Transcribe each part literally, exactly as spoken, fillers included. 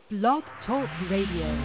Blog Talk Radio.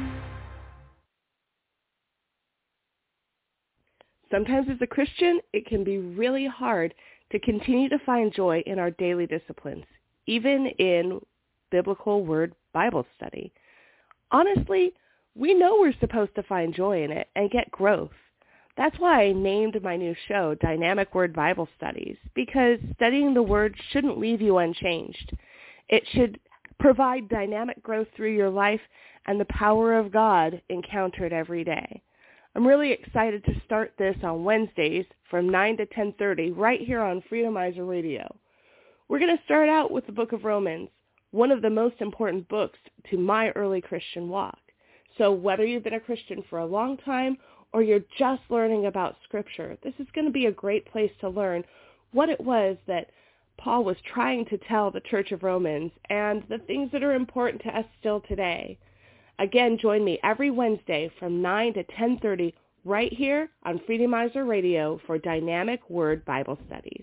Sometimes as a Christian, it can be really hard to continue to find joy in our daily disciplines, even in biblical word Bible study. Honestly, we know we're supposed to find joy in it and get growth. That's why I named my new show Dynamic Word Bible Studies, because studying the Word shouldn't leave you unchanged. It should provide dynamic growth through your life and the power of God encountered every day. I'm really excited to start this on Wednesdays from nine to ten thirty right here on Freedomizer Radio. We're going to start out with the book of Romans, one of the most important books to my early Christian walk. So whether you've been a Christian for a long time or you're just learning about Scripture, this is going to be a great place to learn what it was that Paul was trying to tell the Church of Romans and the things that are important to us still today. Again, join me every Wednesday from nine to ten thirty right here on Freedomizer Radio for Dynamic Word Bible Studies.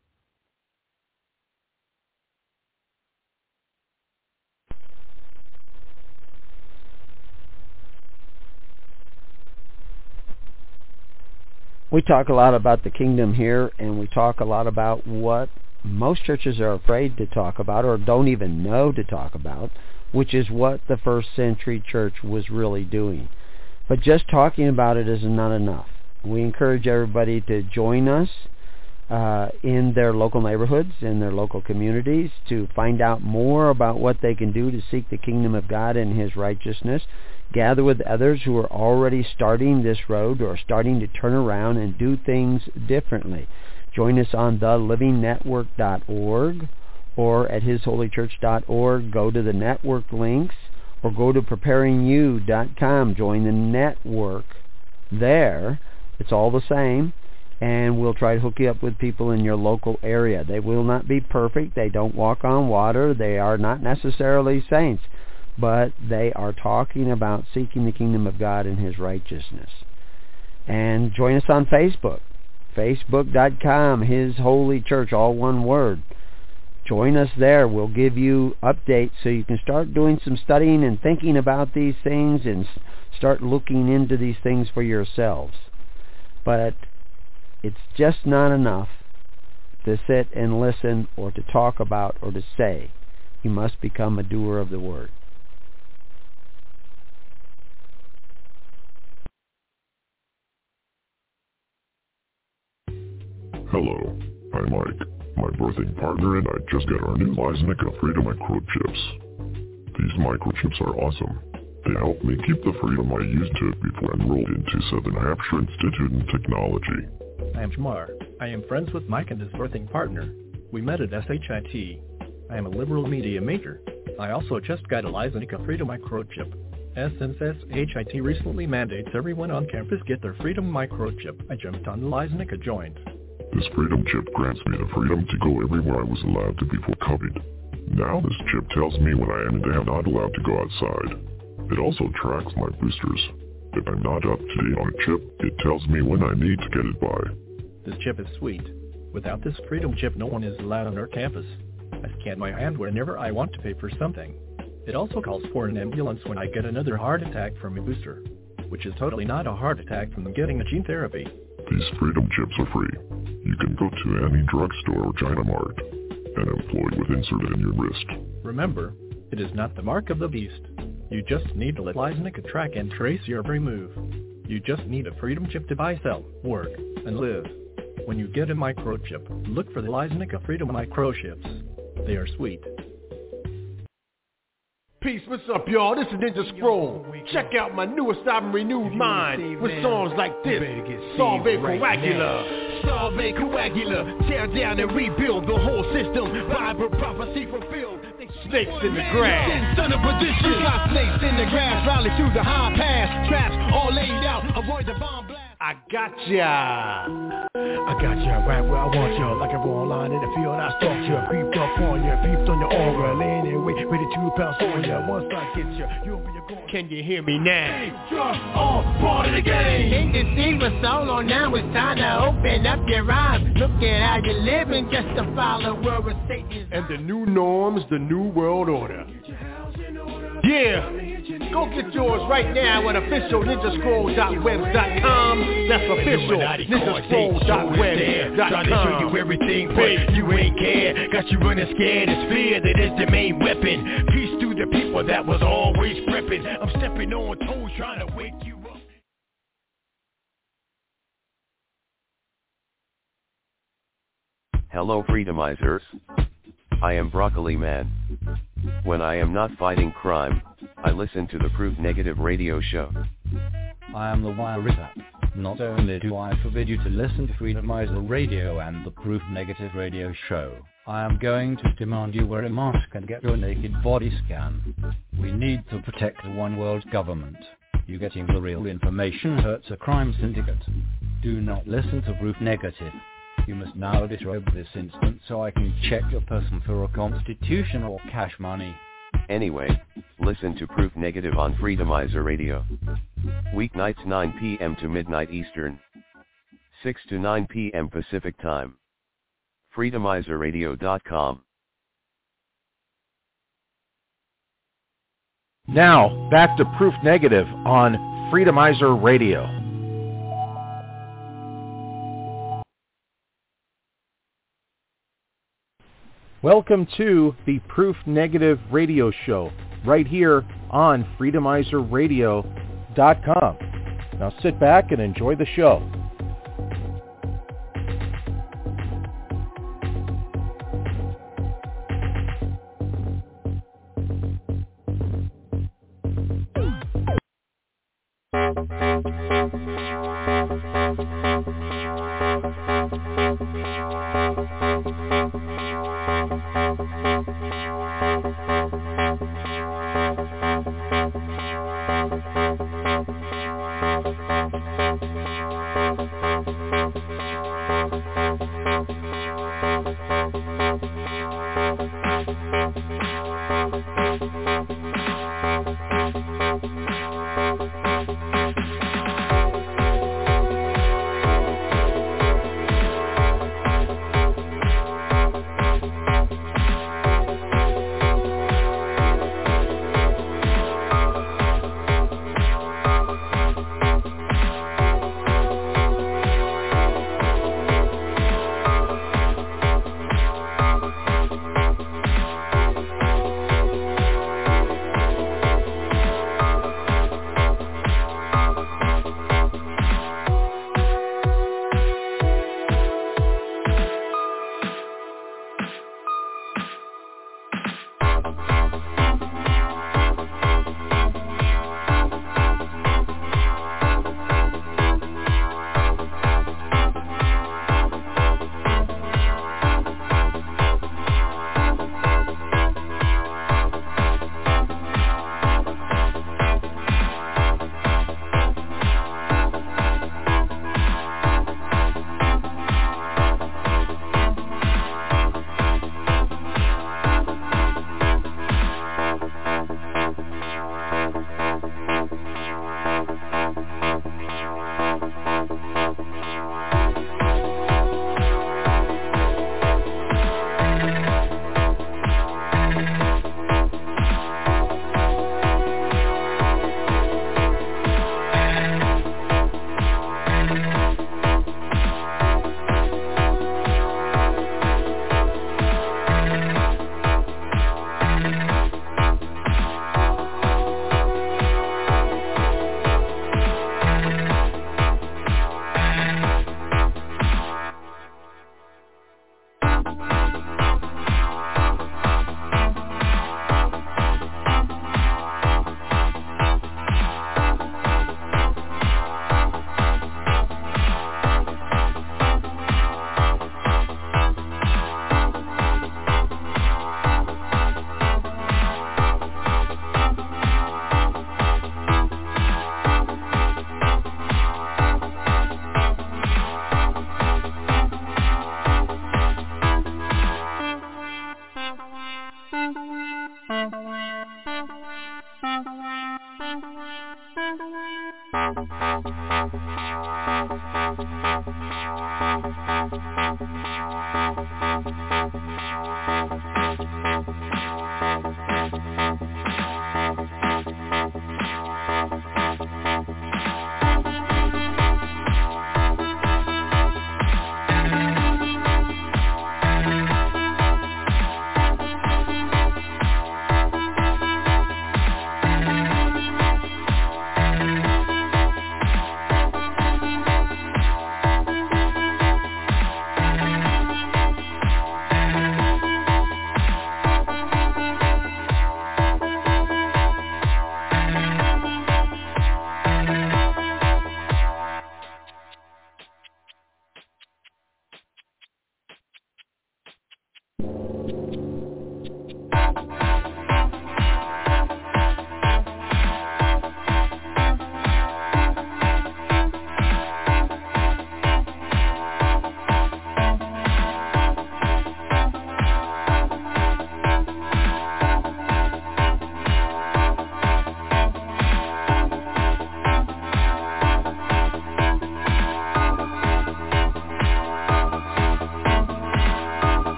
We talk a lot about the kingdom here, and we talk a lot about what most churches are afraid to talk about or don't even know to talk about, which is what the first century church was really doing. But just talking about it is not enough. We encourage everybody to join us uh, in their local neighborhoods, in their local communities, to find out more about what they can do to seek the kingdom of God and His righteousness. Gather with others who are already starting this road or starting to turn around and do things differently. Join us on the living network dot org or at his holy church dot org. Go to the network links or go to preparing you dot com. Join the network there. It's all the same, and we'll try to hook you up with people in your local area. They will not be perfect. They don't walk on water. They are not necessarily saints, but they are talking about seeking the kingdom of God and His righteousness. And join us on Facebook. Facebook dot com, His Holy Church, all one word. Join us there. We'll give you updates so you can start doing some studying and thinking about these things and start looking into these things for yourselves. But it's just not enough to sit and listen or to talk about or to say. You must become a doer of the word. Hello, I'm Mike, my birthing partner, and I just got our new Leisnica Freedom microchips. These microchips are awesome. They help me keep the freedom I used to before I enrolled into Southern Hampshire Institute in Technology. I am Jamar. I am friends with Mike and his birthing partner. We met at S H I T. I am a liberal media major. I also just got a Leisnica Freedom microchip. Since S H I T recently mandates everyone on campus get their Freedom microchip, I jumped on the Leisnica joint. This freedom chip grants me the freedom to go everywhere I was allowed to before COVID. Now this chip tells me when I am and am not allowed to go outside. It also tracks my boosters. If I'm not up to date on a chip, it tells me when I need to get it by. This chip is sweet. Without this freedom chip, no one is allowed on our campus. I scan my hand whenever I want to pay for something. It also calls for an ambulance when I get another heart attack from a booster, which is totally not a heart attack from getting a gene therapy. These freedom chips are free. You can go to any drugstore or China Mart and employ with inserted in your wrist. Remember, it is not the mark of the beast. You just need to let Leisnica track and trace your every move. You just need a freedom chip to buy, sell, work, and live. When you get a microchip, look for the Leisnica Freedom microchips. They are sweet. Peace, what's up, y'all? This is Ninja Scroll. Check out my newest album, Renewed Mind, with songs like this, Salve Coagula. Salve Coagula, tear down and rebuild the whole system. Bible prophecy fulfilled. Snakes in the grass. Son of perdition. Got snakes in the grass, rally through the high pass. Traps all laid out, avoid the bomb blast. I got ya. I got ya right where I want ya. Like a raw line in the field, I stalked ya. Creeped up on ya, peeped on your aura. Laying there, wait, ready to pounce on ya. Once I get ya, you'll be a gone. Can you hear me now? Just all part of the game. Think the scene was so long, now it's time to open up your eyes. Look at how you're living, just a follower of Satan. And the new norms, the new world order. Yeah, go get yours right now at official ninja scroll dot webs dot com. That's official ninja scroll dot webs dot com. Trying to show you everything, but you ain't care. Got you running scared, it's fear that is the main weapon. Peace to the people that was always prepping. I'm stepping on toes trying to wake you up. Hello Freedomizers. I am Broccoli Man. When I am not fighting crime, I listen to the Proof Negative radio show. I am the Wirita. Not only do I forbid you to listen to Freedomizer Radio and the Proof Negative radio show, I am going to demand you wear a mask and get your naked body scanned. We need to protect the one world government. You getting the real information hurts a crime syndicate. Do not listen to Proof Negative. You must now disrobe this instant so I can check your person for a constitution or cash money. Anyway, listen to Proof Negative on Freedomizer Radio. Weeknights nine p.m. to midnight Eastern. six to nine p.m. Pacific Time. freedomizer radio dot com. Now, back to Proof Negative on Freedomizer Radio. Welcome to the Proof Negative Radio Show, right here on freedomizer radio dot com. Now sit back and enjoy the show.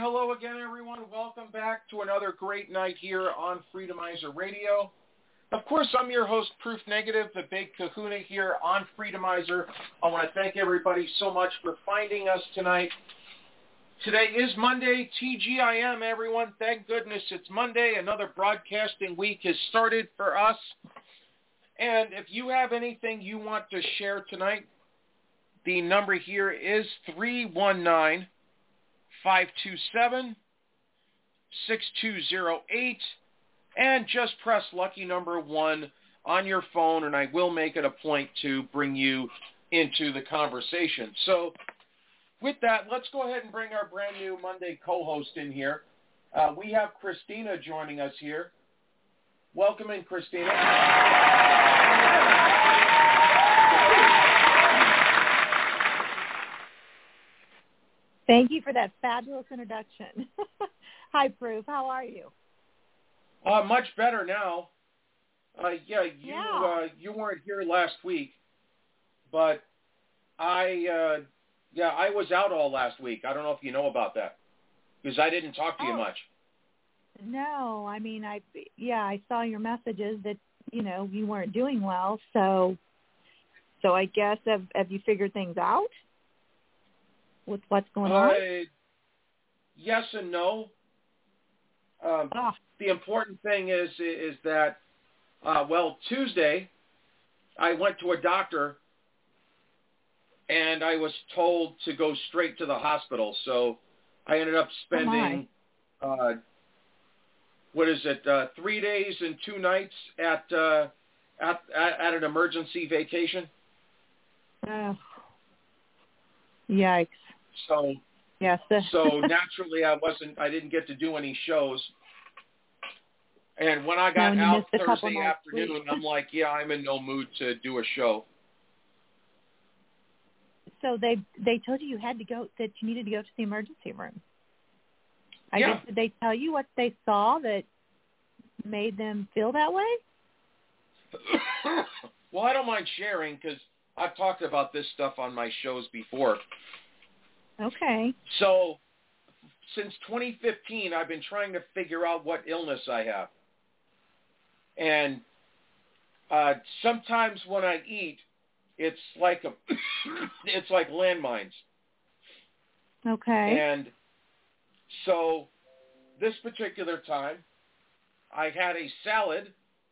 hello again, everyone. Welcome back to another great night here on Freedomizer Radio. Of course, I'm your host, Proof Negative, the big kahuna here on Freedomizer. I want to thank everybody so much for finding us tonight. Today is Monday, T G I M, everyone. Thank goodness it's Monday. Another broadcasting week has started for us. And if you have anything you want to share tonight, the number here is three one nine, five two seven, six two zero eight, and just press lucky number one on your phone, and I will make it a point to bring you into the conversation. So with that, let's go ahead and bring our brand new Monday co-host in here. Uh, we have Christina joining us here. Welcome in, Christina. Thank you for that fabulous introduction. Hi, Proof. How are you? Uh, much better now. Uh, yeah, you yeah. Uh, you weren't here last week, but I uh, yeah I was out all last week. I don't know if you know about that because I didn't talk to oh. you much. No, I mean I yeah I saw your messages that you know you weren't doing well. So so I guess have have you figured things out with what's going uh, on? Yes and no. Um, oh. The important thing is is that, uh, well, Tuesday, I went to a doctor, and I was told to go straight to the hospital. So I ended up spending, oh uh, what is it, uh, three days and two nights at, uh, at, at at an emergency vacation. Oh. Yikes. So yes. so naturally, I wasn't. I didn't get to do any shows. And when I got no, out Thursday afternoon, I'm like, yeah, I'm in no mood to do a show. So they they told you you had to go, that you needed to go to the emergency room. I yeah. guess, did they tell you what they saw that made them feel that way? Well, I don't mind sharing because I've talked about this stuff on my shows before. Okay. So since twenty fifteen, I've been trying to figure out what illness I have. And uh, sometimes when I eat, it's like a, it's like landmines. Okay. And so this particular time, I had a salad,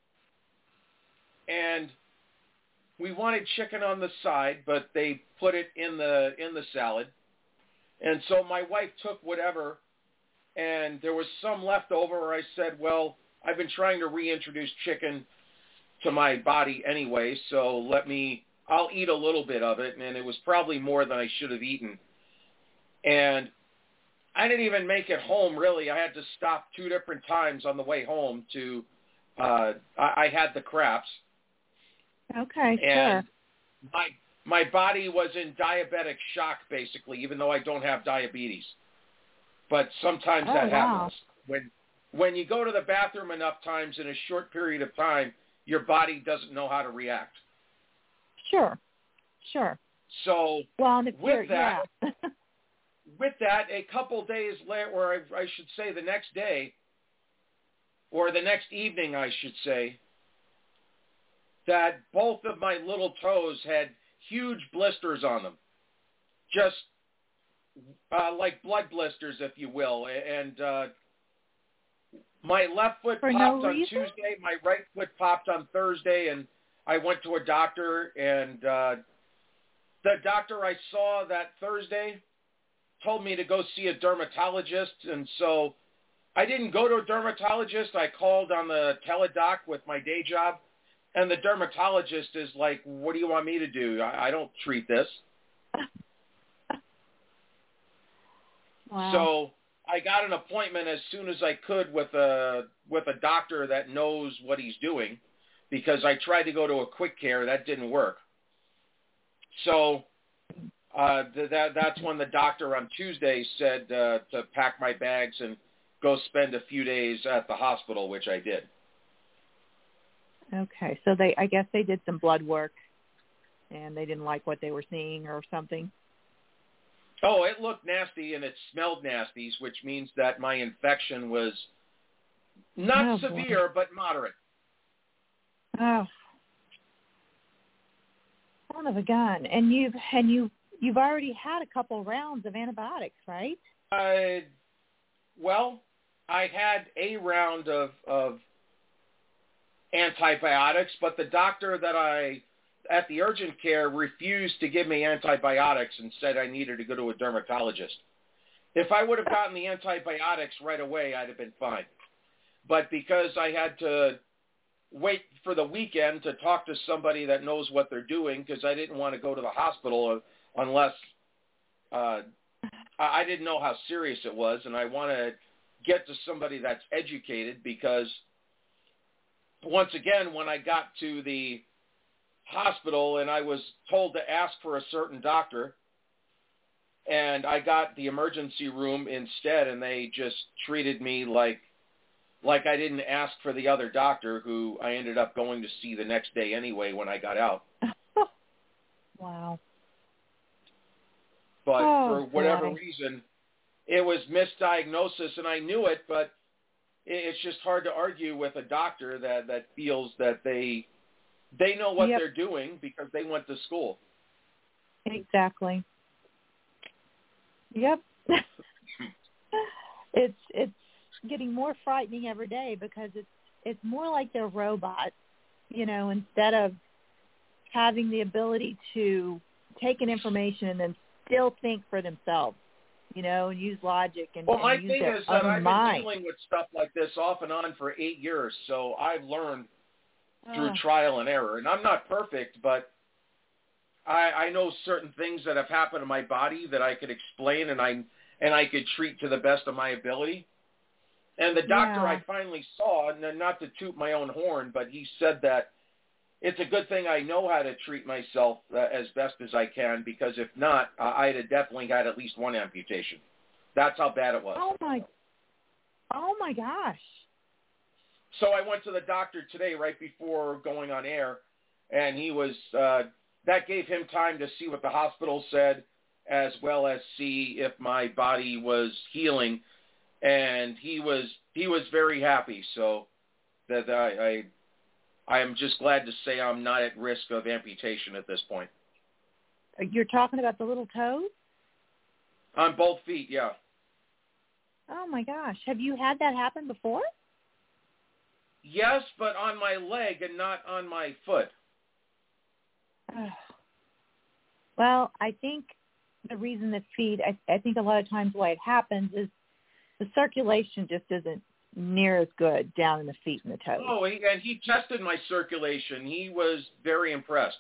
and we wanted chicken on the side, but they put it in the in the salad. And so my wife took whatever, and there was some left over. I said, well, I've been trying to reintroduce chicken to my body anyway, so let me, I'll eat a little bit of it. And it was probably more than I should have eaten. And I didn't even make it home, really. I had to stop two different times on the way home to, uh, I, I had the craps. Okay, and sure. My, my body was in diabetic shock, basically, even though I don't have diabetes. But sometimes oh, that wow. happens. When when you go to the bathroom enough times in a short period of time, your body doesn't know how to react. Sure, sure. So well, with that, yeah. with that, a couple days later, or I, I should say the next day, or the next evening, I should say, that both of my little toes had huge blisters on them, just uh, like blood blisters, if you will. And uh, my left foot For popped no on reason? Tuesday, my right foot popped on Thursday, and I went to a doctor, and uh, the doctor I saw that Thursday told me to go see a dermatologist, and so I didn't go to a dermatologist. I called on the teledoc with my day job, and the dermatologist is like, what do you want me to do? I, I don't treat this. Wow. So I got an appointment as soon as I could with a with a doctor that knows what he's doing, because I tried to go to a quick care. That didn't work. So uh, th- that that's when the doctor on Tuesday said uh, to pack my bags and go spend a few days at the hospital, which I did. Okay, so they, I guess they did some blood work, and they didn't like what they were seeing or something. Oh, it looked nasty and it smelled nasty, which means that my infection was not oh, severe boy. but moderate. Oh, son of a gun! And you've and you you've already had a couple rounds of antibiotics, right? Uh, well, I had a round of of antibiotics, but the doctor that I at the urgent care refused to give me antibiotics and said I needed to go to a dermatologist. If I would have gotten the antibiotics right away, I'd have been fine. But because I had to wait for the weekend to talk to somebody that knows what they're doing, because I didn't want to go to the hospital unless uh, I didn't know how serious it was, and I want to get to somebody that's educated, because once again, when I got to the hospital and I was told to ask for a certain doctor, and I got the emergency room instead, and they just treated me like like I didn't ask for the other doctor, who I ended up going to see the next day anyway when I got out. Wow. But oh, for whatever boy. reason, it was misdiagnosis, and I knew it, but it's just hard to argue with a doctor that, that feels that they they know what yep. they're doing because they went to school. Exactly. Yep. it's it's getting more frightening every day, because it's it's more like they're robots, you know, instead of having the ability to take in information and then still think for themselves, you know, and use logic and, well, and my use thing their is that own I've mind. been dealing with stuff like this off and on for eight years, so I've learned through Oh. trial and error. And I'm not perfect, but I, I know certain things that have happened to my body that I could explain and I and I could treat to the best of my ability. And the doctor Yeah. I finally saw, and not to toot my own horn, but he said that it's a good thing I know how to treat myself uh, as best as I can, because if not, uh, I'd have definitely had at least one amputation. That's how bad it was. Oh my, oh my gosh. So I went to the doctor today right before going on air, and he was, uh, that gave him time to see what the hospital said, as well as see if my body was healing. And he was, he was very happy. So that I, I, I am just glad to say I'm not at risk of amputation at this point. You're talking about the little toes? On both feet, yeah. Oh my gosh. Have you had that happen before? Yes, but on my leg and not on my foot. Well, I think the reason the feet, I, I think a lot of times why it happens is the circulation just isn't near as good down in the feet and the toes. Oh, he, and he tested my circulation. He was very impressed.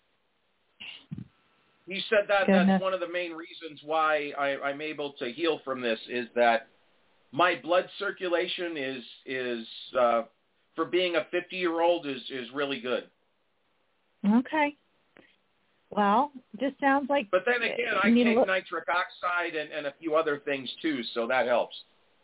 He said that Goodness. that's one of the main reasons why I, I'm able to heal from this, is that my blood circulation is is uh, for being a fifty-year-old is, is really good. Okay. Well, just sounds like... But then again, I take take look- nitric oxide and, and a few other things too, so that helps.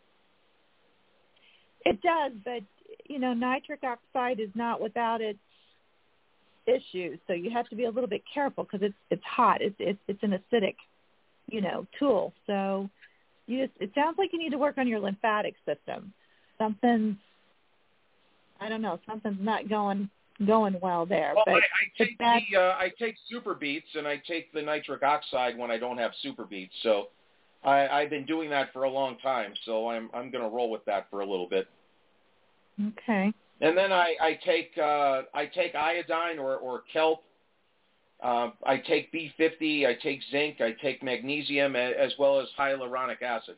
It does, but, you know, nitric oxide is not without its issues, so you have to be a little bit careful because it's it's hot. It's, it's it's an acidic, you know, tool. So you just, it sounds like you need to work on your lymphatic system. Something's, I don't know, something's not going going well there. Well, but I, I take that's, the uh, I take Super Beets and I take the nitric oxide when I don't have Super Beets. So I, I've been doing that for a long time. So I'm I'm going to roll with that for a little bit. Okay. And then I, I take uh, I take iodine or, or kelp. Uh, I take B fifty. I take zinc. I take magnesium, as well as hyaluronic acid.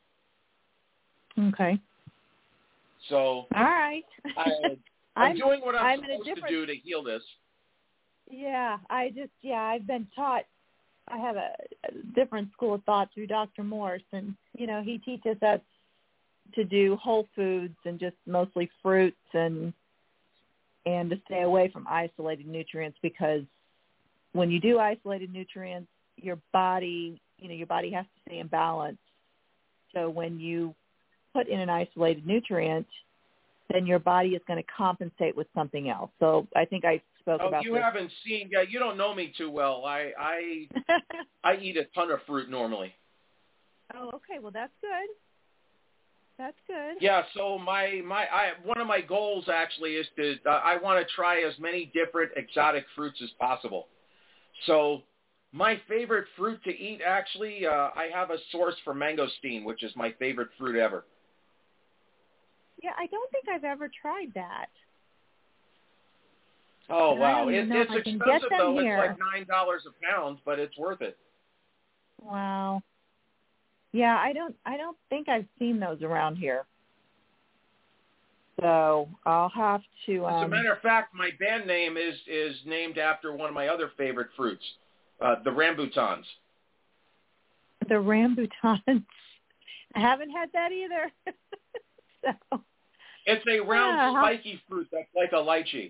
Okay. So all right. I, I'm, I'm doing what I'm, I'm supposed different... to do to heal this. Yeah, I just yeah I've been taught. I have a, a different school of thought through Doctor Morse, and you know he teaches us to do whole foods and just mostly fruits and and to stay away from isolated nutrients, because when you do isolated nutrients, your body, you know, your body has to stay in balance. So when you put in an isolated nutrient, then your body is going to compensate with something else. So I think I spoke oh, about you this. haven't seen, yeah, you don't know me too well. I, I, I eat a ton of fruit normally. Oh, okay. Well, that's good. That's good. Yeah, so my, my I, one of my goals actually is to, uh, I want to try as many different exotic fruits as possible. So my favorite fruit to eat, actually, uh, I have a source for mangosteen, which is my favorite fruit ever. Yeah, I don't think I've ever tried that. Oh, And wow. It, it's expensive, though. Here. It's like nine dollars a pound, but it's worth it. Wow. Yeah, I don't I don't think I've seen those around here. So I'll have to... Um, As a matter of fact, my band name is, is named after one of my other favorite fruits, uh, the rambutans. The rambutans. I haven't had that either. so, it's a round, yeah, spiky fruit that's like a lychee.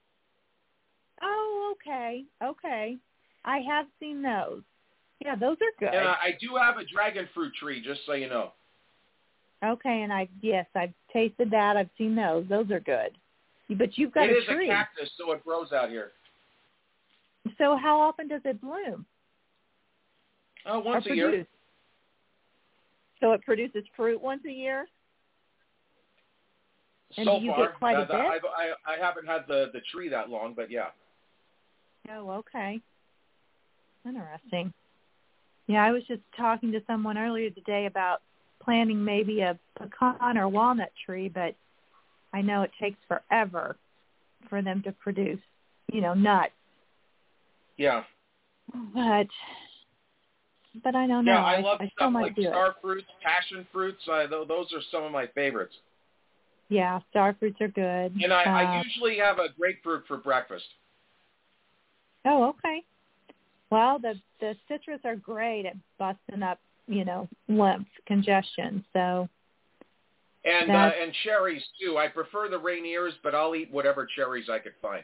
Oh, okay. Okay. I have seen those. Yeah, those are good. And uh, I do have a dragon fruit tree, just so you know. Okay, and I yes, I've tasted that. I've seen those. Those are good. But you've got it a tree. It is a cactus, so it grows out here. So how often does it bloom? Oh, once a year. So it produces fruit once a year? And so do you far, get quite uh, a the, bit? I've, I, I haven't had the, the tree that long, but yeah. Oh, okay. Interesting. Yeah, I was just talking to someone earlier today about planting maybe a pecan or walnut tree, but I know it takes forever for them to produce, you know, nuts. Yeah. But, but I don't know. Yeah, I love I, I stuff might like do star it. fruits, passion fruits. I, th- those are some of my favorites. Yeah, star fruits are good. And I, uh, I usually have a grapefruit for breakfast. Oh, okay. Well, the the citrus are great at busting up, you know, lymph congestion. So. And uh, and cherries too. I prefer the Rainiers, but I'll eat whatever cherries I could find.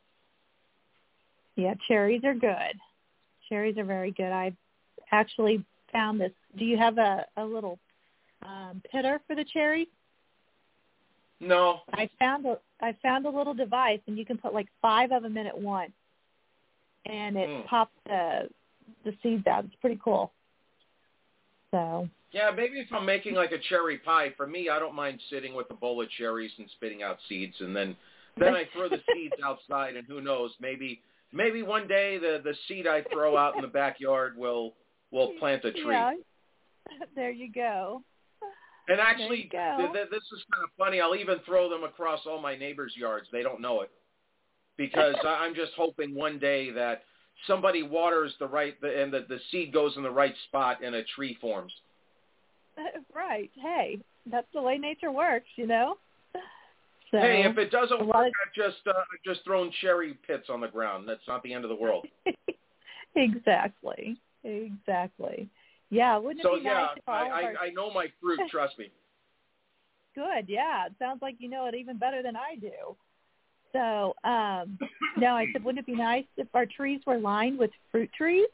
Yeah, cherries are good. Cherries are very good. I actually found this. Do you have a, a little um, pitter for the cherries? No. I found a I found a little device, and you can put like five of them in at once, and it mm. pops the the seeds out. It's pretty cool. So. Yeah, maybe if I'm making like a cherry pie, for me, I don't mind sitting with a bowl of cherries and spitting out seeds, and then then I throw the seeds outside, and who knows, maybe maybe one day the, the seed I throw out in the backyard will will plant a tree. Yeah, there you go. And actually, go. th- th- this is kind of funny. I'll even throw them across all my neighbors' yards. They don't know it because I'm just hoping one day that somebody waters the right and the, the seed goes in the right spot and a tree forms. Right. Hey, that's the way nature works, you know. So, hey, if it doesn't work, of... I've just uh, I've just thrown cherry pits on the ground. That's not the end of the world. Exactly. Exactly. Yeah. Wouldn't so, it be yeah, nice if all I, of our... I I know my fruit. Trust me. Good. Yeah. It sounds like you know it even better than I do. So, um, no, I said, wouldn't it be nice if our trees were lined with fruit trees?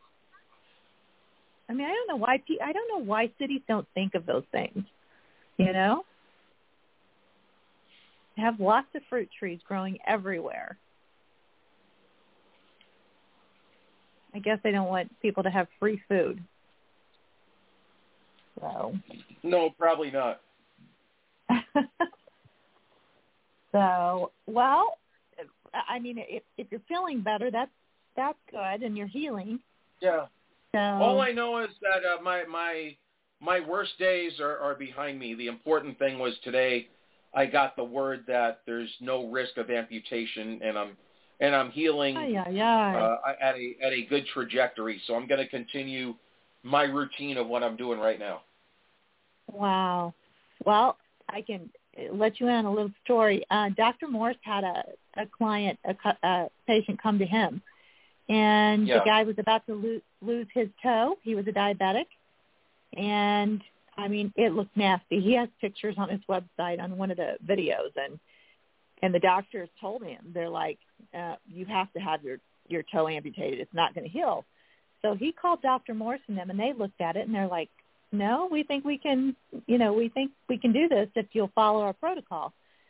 I mean, I don't know why pe- I don't know why cities don't think of those things. You know, they have lots of fruit trees growing everywhere. I guess they don't want people to have free food. So. No, probably not. So, well, I mean, if if you're feeling better, that's that's good, and you're healing. Yeah. So, all I know is that uh, my my my worst days are, are behind me. The important thing was today I got the word that there's no risk of amputation, and I'm and I'm healing yeah, yeah. Uh, at a at a good trajectory. So I'm going to continue my routine of what I'm doing right now. Wow. Well, I can let you in on a little story. Uh, Doctor Morse had a, a client, a, a patient come to him. And yeah. the guy was about to lose, lose his toe. He was a diabetic. And, I mean, it looked nasty. He has pictures on his website on one of the videos. And and the doctors told him, they're like, uh, you have to have your, your toe amputated. It's not going to heal. So he called Doctor Morse and them, and they looked at it, and they're like, no, we think we can, you know, we think we can do this if you'll follow our protocol.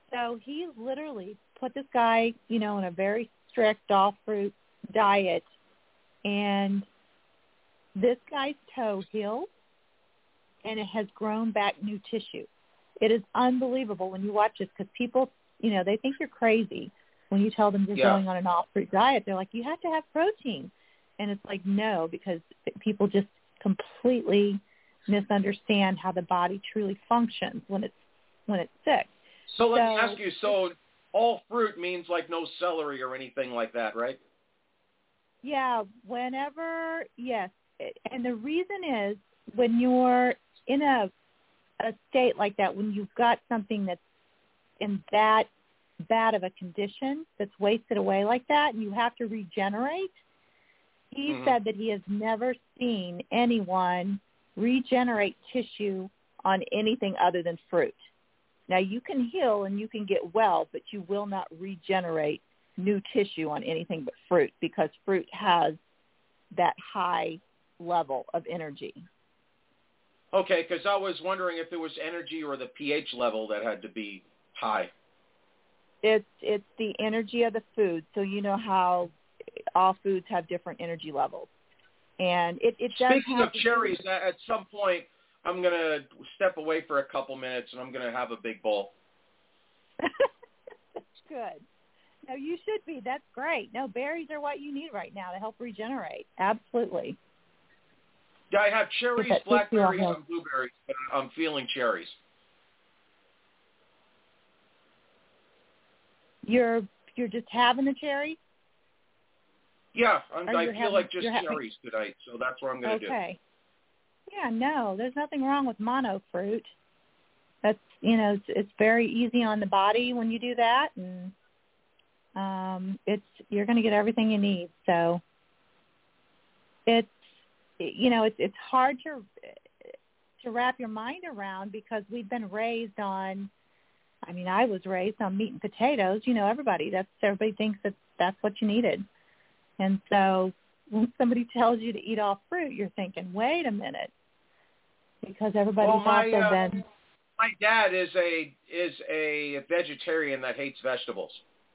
So he literally put this guy, you know, in a very strict all-fruit diet, and this guy's toe healed, and it has grown back new tissue. It is unbelievable when you watch this because people, you know, they think you're crazy when you tell them you're yeah. going on an all-fruit diet. They're like, you have to have protein. And it's like, no, because people just completely misunderstand how the body truly functions when it's when it's sick. So let so, me ask you, so all fruit means like no celery or anything like that, right? Yeah, whenever, yes. And the reason is when you're in a a state like that, when you've got something that's in that bad of a condition that's wasted away like that and you have to regenerate, he mm-hmm. said that he has never seen anyone regenerate tissue on anything other than fruit. Now, you can heal and you can get well, but you will not regenerate new tissue on anything but fruit because fruit has that high level of energy. Okay, because I was wondering if it was energy or the pH level that had to be high. It's it's the energy of the food. So you know how all foods have different energy levels. And it, it does Speaking of cherries, do- at some point I'm going to step away for a couple minutes and I'm going to have a big bowl. Good. No, you should be. That's great. No, berries are what you need right now to help regenerate. Absolutely. Yeah, I have cherries, blackberries, and blueberries, but I'm feeling cherries. You're you're just having the cherries? Yeah, I'm, I feel having, like just having... cherries tonight, so that's what I'm going to okay. do. Okay. Yeah, no, there's nothing wrong with mono fruit. That's, you know, it's, it's very easy on the body when you do that, and um, it's you're going to get everything you need. So it's, you know, it's it's hard to to wrap your mind around because we've been raised on. I mean, I was raised on meat and potatoes. You know, everybody that's everybody thinks that that's what you needed, and so when somebody tells you to eat all fruit, you're thinking, wait a minute, because everybody's well, my, also uh, been. My dad is a is a vegetarian that hates vegetables.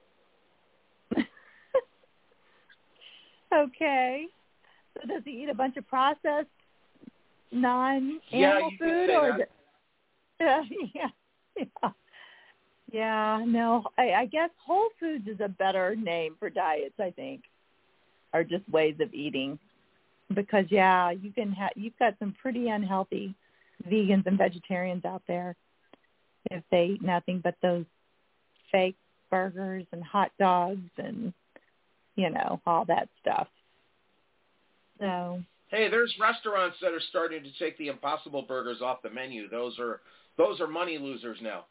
Okay. So does he eat a bunch of processed non-animal yeah, you food? Can say or that. Does, yeah, yeah. Yeah, no, I, I guess Whole Foods is a better name for diets, I think, or just ways of eating. Because, yeah, you can ha- you've got some pretty unhealthy vegans and vegetarians out there if they eat nothing but those fake burgers and hot dogs and, you know, all that stuff. So, hey, there's restaurants that are starting to take the Impossible Burgers off the menu. Those are those are money losers now.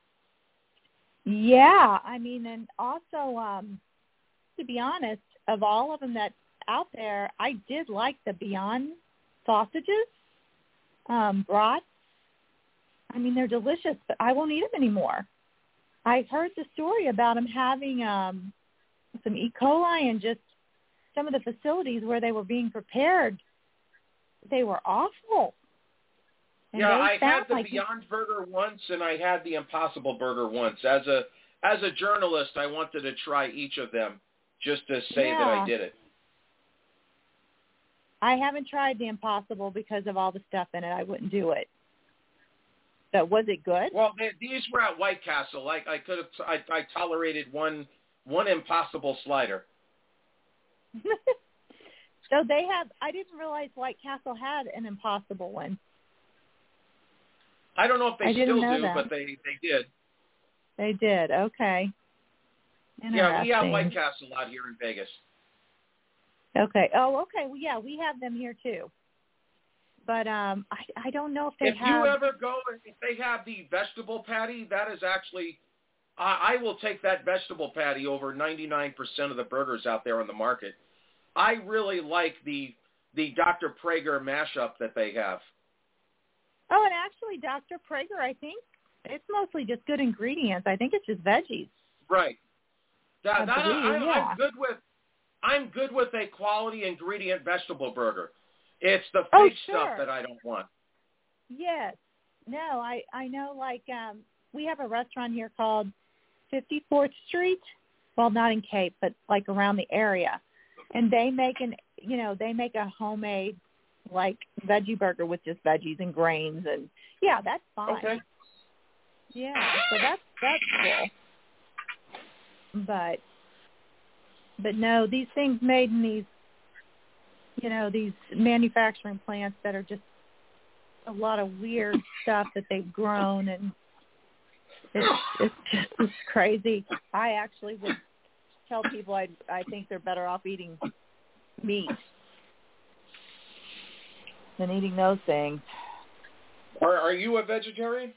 Yeah, I mean, and also, um, to be honest, of all of them that's out there, I did like the Beyond sausages, um, brats. I mean, they're delicious, but I won't eat them anymore. I heard the story about them having um, some E. coli and just some of the facilities where they were being prepared. They were awful. And yeah, I had the like Beyond Burger once, and I had the Impossible Burger once. As a as a journalist, I wanted to try each of them just to say yeah. that I did it. I haven't tried the Impossible because of all the stuff in it. I wouldn't do it. But was it good? Well, they, these were at White Castle. Like I could have, I, I tolerated one one Impossible slider. So they have. I didn't realize White Castle had an Impossible one. I don't know if they I still didn't know do, that. but they, they did. They did. Okay. Yeah, we have White Castle out here in Vegas. Okay. Oh, okay. Well, yeah, we have them here too. But um, I I don't know if they if have. If you ever go, if they have the vegetable patty, that is actually, I, I will take that vegetable patty over ninety-nine percent of the burgers out there on the market. I really like the the Doctor Prager mashup that they have. Oh, and actually, Doctor Prager, I think it's mostly just good ingredients. I think it's just veggies. Right. That, I that, believe, I, yeah. I'm good with. I'm good with a quality ingredient vegetable burger. It's the fake oh, sure. stuff that I don't want. Yes. No, I I know. Like um, we have a restaurant here called fifty-fourth Street. Well, not in Cape, but like around the area. And they make an, you know, they make a homemade like veggie burger with just veggies and grains, and yeah, that's fine. Okay. Yeah, so that's that's cool. But but no, these things made in these, you know, these manufacturing plants that are just a lot of weird stuff that they've grown, and it's it's just it's crazy. I actually would tell people I I think they're better off eating meat than eating those things. Are Are you a vegetarian?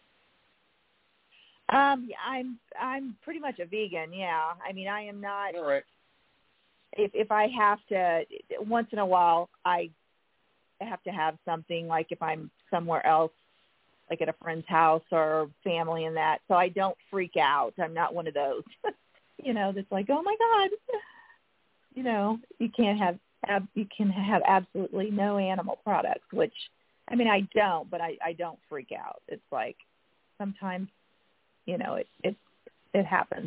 Um, I'm I'm pretty much a vegan. Yeah, I mean, I am not. All right. If if I have to, once in a while, I have to have something, like if I'm somewhere else, like at a friend's house or family and that, so I don't freak out. I'm not one of those, you know, that's like, oh my God, you know, you can't have, ab- you can have absolutely no animal products, which, I mean, I don't, but I, I don't freak out. It's like sometimes, you know, it, it, it happens.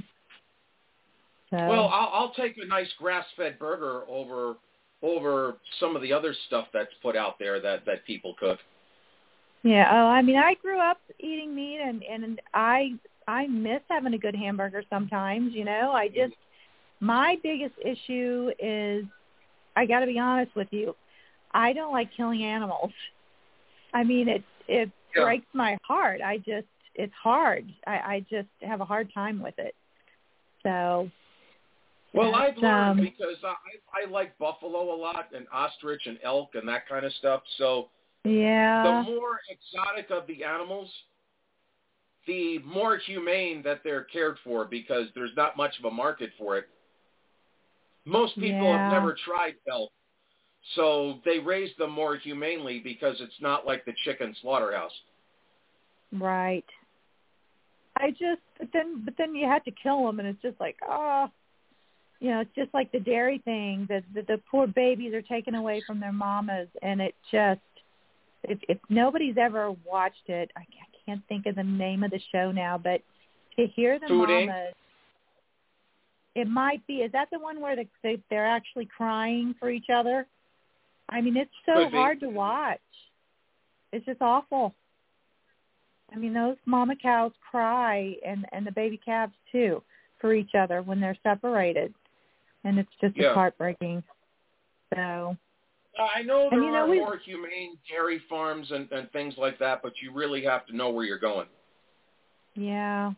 So. Well, I'll, I'll take a nice grass-fed burger over over some of the other stuff that's put out there that, that people cook. Yeah. Oh, I mean, I grew up eating meat, and, and I I miss having a good hamburger sometimes. You know, I just my biggest issue is, I got to be honest with you, I don't like killing animals. I mean, it it yeah. breaks my heart. I just it's hard. I, I just have a hard time with it. So. Well, I've learned um, because I, I like buffalo a lot, and ostrich and elk and that kind of stuff. So yeah. the more exotic of the animals, the more humane that they're cared for, because there's not much of a market for it. Most people yeah. have never tried elk, so they raise them more humanely because it's not like the chicken slaughterhouse. Right. I just, but then, but then you had to kill them, and it's just like, oh. You know, it's just like the dairy thing, that the, the poor babies are taken away from their mamas, and it just, if, if nobody's ever watched it, I can't think of the name of the show now, but to hear the Food mamas, Incorporated? It might be, is that the one where the, they, they're actually crying for each other? I mean, it's so hard to watch. It's just awful. I mean, those mama cows cry, and, and the baby calves too, for each other when they're separated. And it's just yeah. heartbreaking. So I know there and, you know, are we, more humane dairy farms and, and things like that, but you really have to know where you're going. Yeah.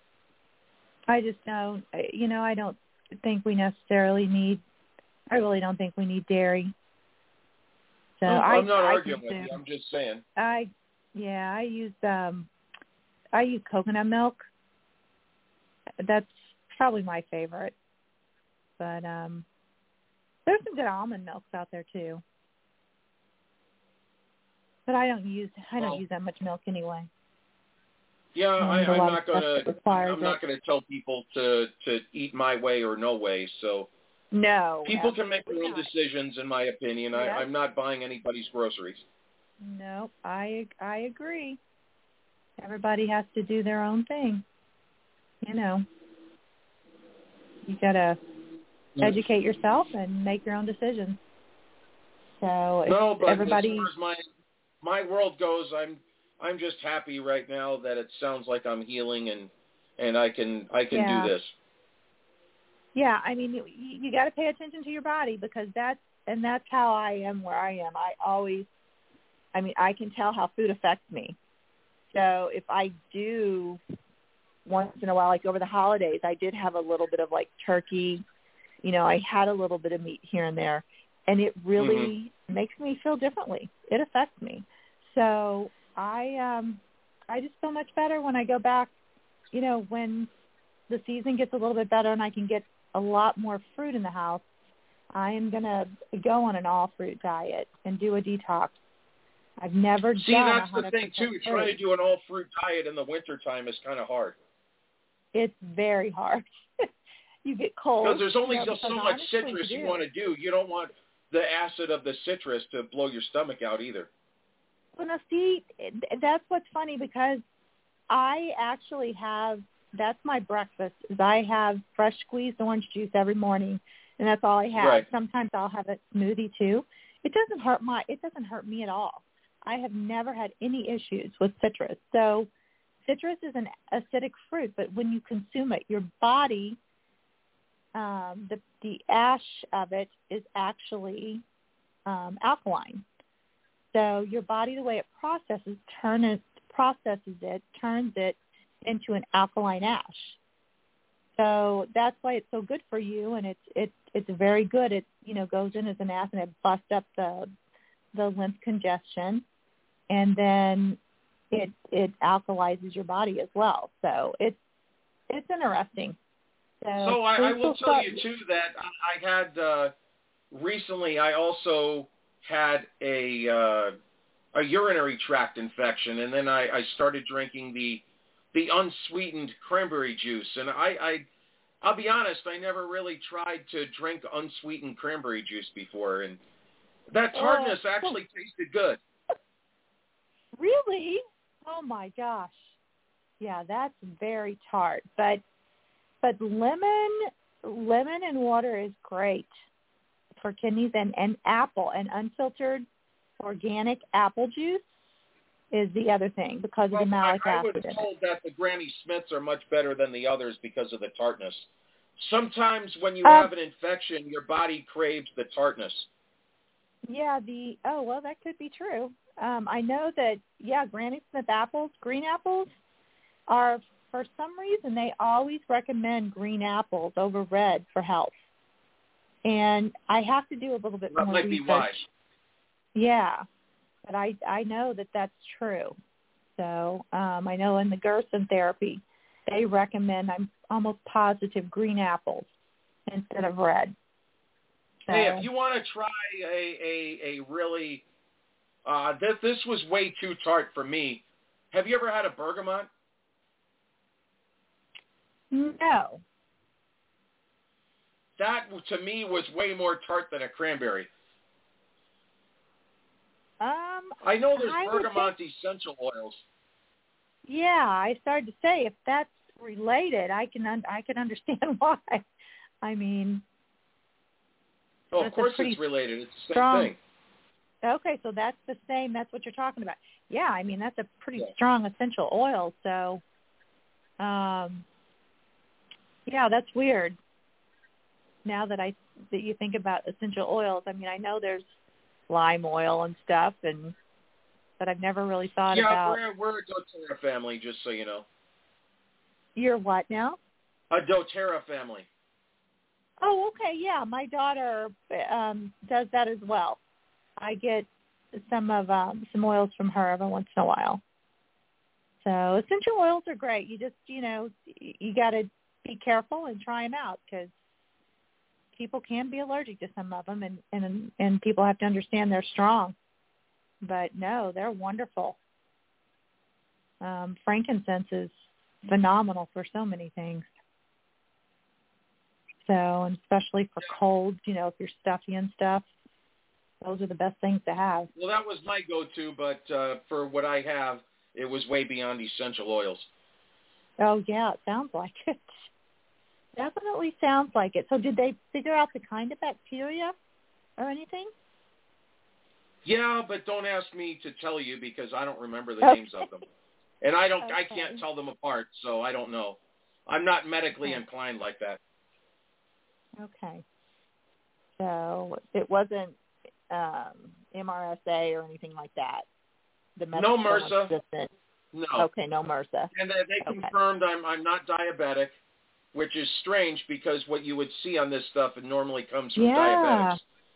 I just don't, you know, I don't think we necessarily need, I really don't think we need dairy. So I'm, I, I'm not I arguing consume, with you. I'm just saying. I, yeah, I use, um, I use coconut milk. That's probably my favorite. But um, there's some good almond milks out there too. But I don't use I don't well, use that much milk anyway. Yeah, I, I'm not gonna I'm it. not gonna tell people to, to eat my way or no way. So no, people can make their own not. decisions. In my opinion, Yep. I, I'm not buying anybody's groceries. No, I I agree. Everybody has to do their own thing. You know, you gotta educate yourself and make your own decisions. So no, but everybody, as far as my my world goes, I'm I'm just happy right now that it sounds like I'm healing and and I can I can yeah. do this. Yeah, I mean, you, you got to pay attention to your body, because that's and that's how I am where I am. I always, I mean, I can tell how food affects me. So if I do once in a while, like over the holidays, I did have a little bit of like turkey. You know, I had a little bit of meat here and there, and it really mm-hmm. makes me feel differently. It affects me. So I, um, I just feel much better when I go back, you know, when the season gets a little bit better and I can get a lot more fruit in the house. I am going to go on an all-fruit diet and do a detox. I've never See, done that's the thing, too. fruit. Trying to do an all-fruit diet in the wintertime is kind of hard. It's very hard. You get cold. Because there's only you know, just so much citrus you, you want to do. You don't want the acid of the citrus to blow your stomach out either. Well, now, see, that's what's funny, because I actually have that's my breakfast. Is I have fresh squeezed orange juice every morning, and that's all I have. Right. Sometimes I'll have a smoothie too. It doesn't hurt my. It doesn't hurt me at all. I have never had any issues with citrus. So, citrus is an acidic fruit, but when you consume it, your body, um, the the ash of it is actually um, alkaline. So your body, the way it processes, turn it, processes it, turns it into an alkaline ash. So that's why it's so good for you, and it's it's it's very good. It you know goes in as an acid, and it busts up the the lymph congestion, and then it it alkalizes your body as well. So it's it's interesting. So, so I, I will tell you too that I, I had uh, recently. I also had a uh, a urinary tract infection, and then I, I started drinking the the unsweetened cranberry juice. And I, I I'll be honest, I never really tried to drink unsweetened cranberry juice before, and that tartness oh. actually tasted good. Really? Oh my gosh. Yeah, that's very tart. But but lemon lemon and water is great for kidneys, and, and apple and unfiltered organic apple juice is the other thing because well, of the malic I, I acid. I was told that the Granny Smiths are much better than the others because of the tartness. Sometimes when you um, have an infection, your body craves the tartness. Yeah, the oh well, that could be true. Um, I know that yeah, Granny Smith apples, green apples, are for some reason they always recommend green apples over red for health. And I have to do a little bit that more might research. Be wise. Yeah, but I I know that that's true. So um, I know in the Gerson therapy, they recommend, I'm almost positive, green apples instead of red. So, hey, if you want to try a a, a really uh, this this was way too tart for me. Have you ever had a bergamot? No. That, to me, was way more tart than a cranberry. Um, I know there's I bergamot think, essential oils. Yeah, I started to say if that's related, I can un- I can understand why. I mean, oh, of course it's related. It's the same strong thing. Okay, so that's the same. That's what you're talking about. Yeah, I mean that's a pretty yeah. strong essential oil. So, um, yeah, that's weird. Now that I that you think about essential oils, I mean I know there's lime oil and stuff, and but I've never really thought yeah, about. Yeah, we're, we're a doTERRA family, just so you know. You're what now? A doTERRA family. Oh, okay, yeah. My daughter um, does that as well. I get some of um, some oils from her every once in a while. So essential oils are great. You just, you know, you got to be careful and try them out because people can be allergic to some of them, and, and and people have to understand they're strong. But no, they're wonderful. Um, frankincense is phenomenal for so many things. So, and especially for colds, you know, if you're stuffy and stuff, those are the best things to have. Well, that was my go-to, but uh, for what I have, it was way beyond essential oils. Oh, yeah, it sounds like it. Definitely sounds like it. So did they figure out the kind of bacteria or anything? Yeah, but don't ask me to tell you because I don't remember the okay. names of them. And I don't, okay. I can't tell them apart, so I don't know. I'm not medically okay. inclined like that. Okay. So it wasn't um, M R S A or anything like that? The no MRSA. Resistant. No. Okay, no MRSA. And they, they okay. confirmed I'm I'm not diabetic, which is strange because what you would see on this stuff it normally comes from yeah. diabetics.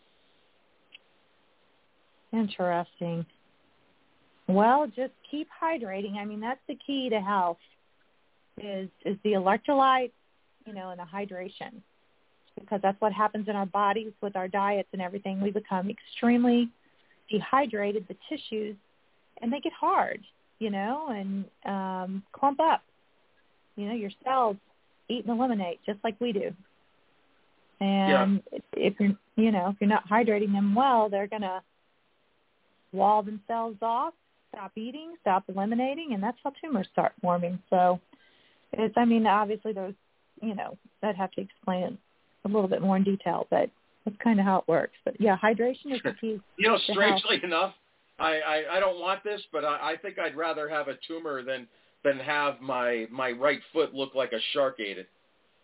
Interesting. Well, just keep hydrating. I mean, that's the key to health is is the electrolytes, you know, and the hydration. Because that's what happens in our bodies with our diets and everything. We become extremely dehydrated, the tissues, and they get hard, you know, and um, clump up. You know, your cells eat and eliminate just like we do. And yeah. if you're, you know, if you're not hydrating them well, they're going to wall themselves off, stop eating, stop eliminating, and that's how tumors start forming. So it's, I mean, obviously there's, you know, I'd have to explain it a little bit more in detail, but that's kind of how it works. But yeah, hydration is the key. You know, strangely enough, I, I, I don't want this, but I, I think I'd rather have a tumor than than have my, my right foot look like a shark ate it.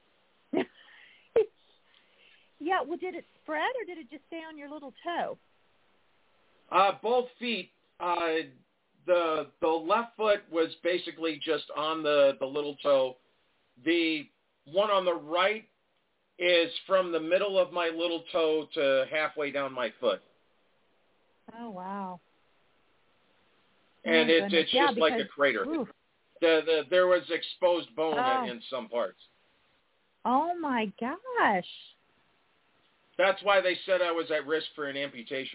Yeah, well, did it spread or did it just stay on your little toe? Uh, both feet. Uh, the the left foot was basically just on the, the little toe. The one on the right is from the middle of my little toe to halfway down my foot. Oh, wow. And oh, it, it's yeah, just because, like a crater. Oof. The, the, there was exposed bone oh. in, in some parts. Oh, my gosh. That's why they said I was at risk for an amputation.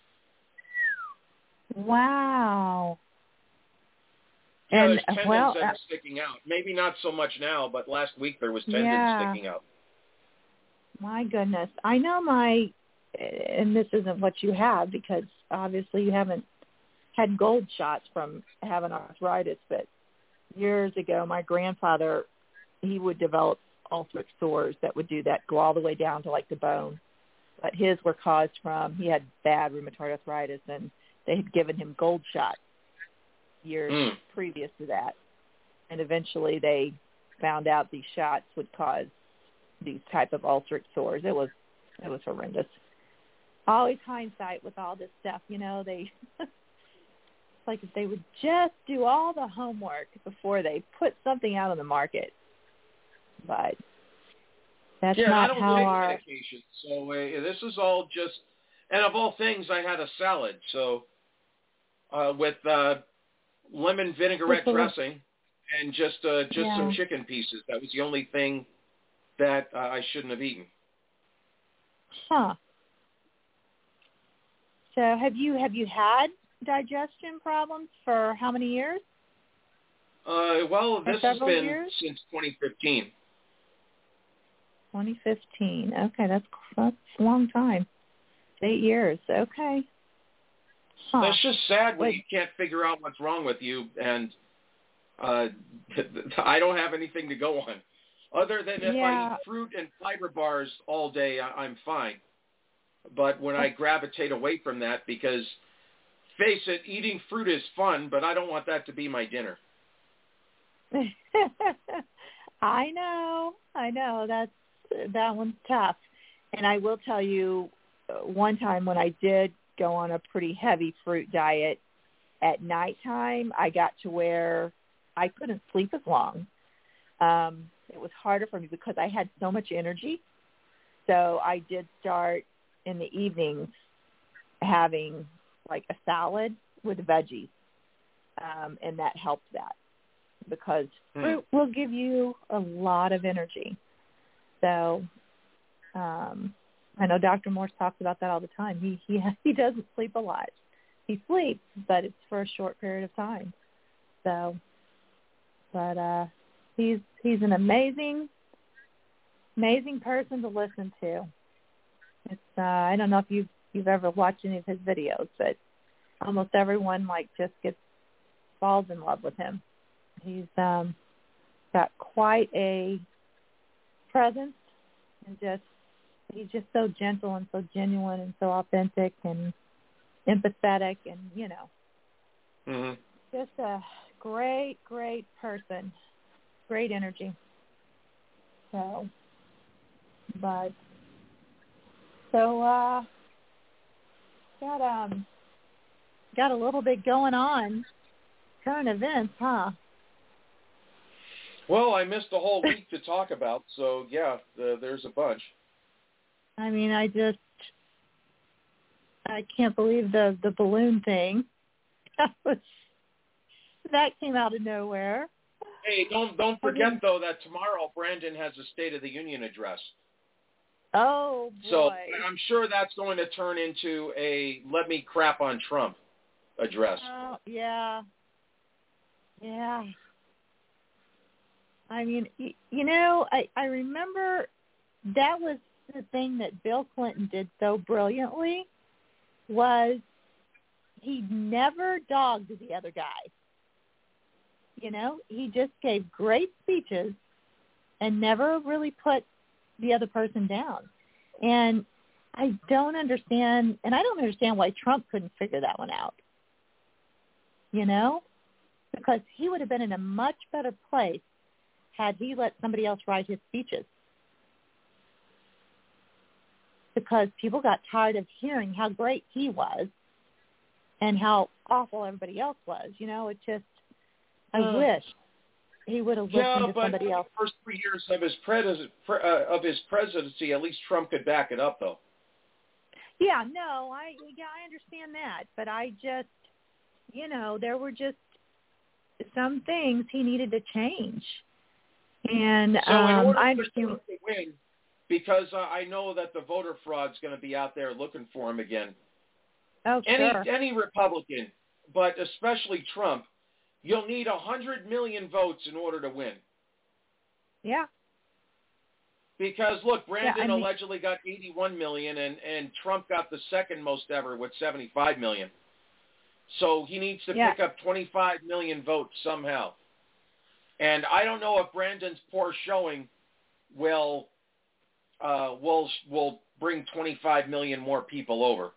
Wow. Yeah, and there's tendons well, that are uh, sticking out. Maybe not so much now, but last week there was tendons yeah. sticking out. My goodness. I know my, and this isn't what you have because obviously you haven't had gold shots from having arthritis, but years ago my grandfather, he would develop ulcerative sores that would do that, go all the way down to like the bone. But his were caused from, he had bad rheumatoid arthritis and they had given him gold shots years mm. previous to that. And eventually they found out these shots would cause these type of ulcerative sores. It was, it was horrendous. Always hindsight with all this stuff, you know, they, it's like if they would just do all the homework before they put something out on the market. But that's yeah, not I don't how take our... medication. So uh, this is all just, and of all things, I had a salad. So uh, with uh, lemon vinaigrette dressing and just uh, just yeah. some chicken pieces. That was the only thing that uh, I shouldn't have eaten. Huh. So have you have you had digestion problems for how many years? Uh, well, this has been years? since twenty fifteen. twenty fifteen. Okay, that's that's a long time. Eight years. Okay. Huh. That's just sad when Wait. you can't figure out what's wrong with you, and uh, I don't have anything to go on. Other than if yeah. I eat fruit and fiber bars all day, I, I'm fine. But when I gravitate away from that, because face it, eating fruit is fun, but I don't want that to be my dinner. I know, I know. That's that one's tough. And I will tell you, one time when I did go on a pretty heavy fruit diet, at nighttime, I got to where I couldn't sleep as long. Um, it was harder for me because I had so much energy. So I did start in the evenings having like a salad with veggies, um, and that helped that because fruit will give you a lot of energy. So um, I know Doctor Morse talks about that all the time. He he he doesn't sleep a lot. He sleeps, but it's for a short period of time. So, but uh, he's he's an amazing, amazing person to listen to. It's uh, I don't know if you've you've ever watched any of his videos, but almost everyone like just gets falls in love with him. He's um, got quite a presence, and just he's just so gentle and so genuine and so authentic and empathetic, and you know, mm-hmm. just a great, great person, great energy. So, but so uh, got um got a little bit going on, current events, huh? Well, I missed a whole week to talk about, so yeah, the, there's a bunch. I mean, I just, I can't believe the, the balloon thing. That was, that came out of nowhere. Hey, don't don't forget, I mean, though, that tomorrow Brandon has a State of the Union address. Oh, boy. So I'm sure that's going to turn into a let me crap on Trump address. Oh, yeah. Yeah. I mean, you know, I, I remember that was the thing that Bill Clinton did so brilliantly was he never dogged the other guy. You know, he just gave great speeches and never really put the other person down. And I don't understand, and I don't understand why Trump couldn't figure that one out. You know, because he would have been in a much better place had he let somebody else write his speeches. Because people got tired of hearing how great he was and how awful everybody else was. You know, it just, I uh, wish he would have listened yeah, to but somebody else. The first three years of his, pres- pre- uh, of his presidency, at least Trump could back it up, though. Yeah, no, I yeah, I understand that. But I just, you know, there were just some things he needed to change. And so um, in order I understand. for him to win, because uh, I know that the voter fraud's going to be out there looking for him again. Oh, any, sure. Any Republican, but especially Trump, you'll need one hundred million votes in order to win. Yeah. Because, look, Brandon yeah, I mean, allegedly got eighty-one million, and, and Trump got the second most ever with seventy-five million. So he needs to yeah. pick up twenty-five million votes somehow. And I don't know if Brandon's poor showing will uh, will will bring twenty-five million more people over.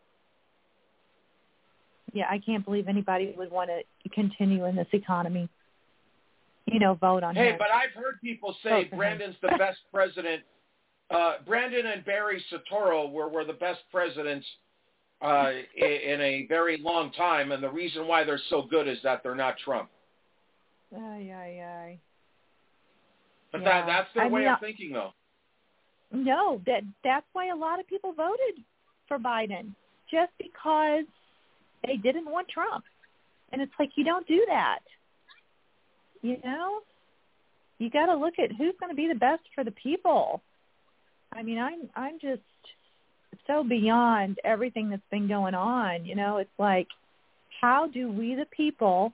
Yeah, I can't believe anybody would want to continue in this economy. You know, vote on hey, him. Hey, but I've heard people say Brandon's the best president. Uh, Brandon and Barry Soetoro were, were the best presidents uh, in, in a very long time, and the reason why they're so good is that they're not Trump. Ay, ay, ay. But yeah. that, that's their I way mean, of thinking, though. No, that that's why a lot of people voted for Biden, just because they didn't want Trump. And it's like, you don't do that. You know? You got to look at who's going to be the best for the people. I mean, I'm I'm just so beyond everything that's been going on. You know, it's like, how do we, the people,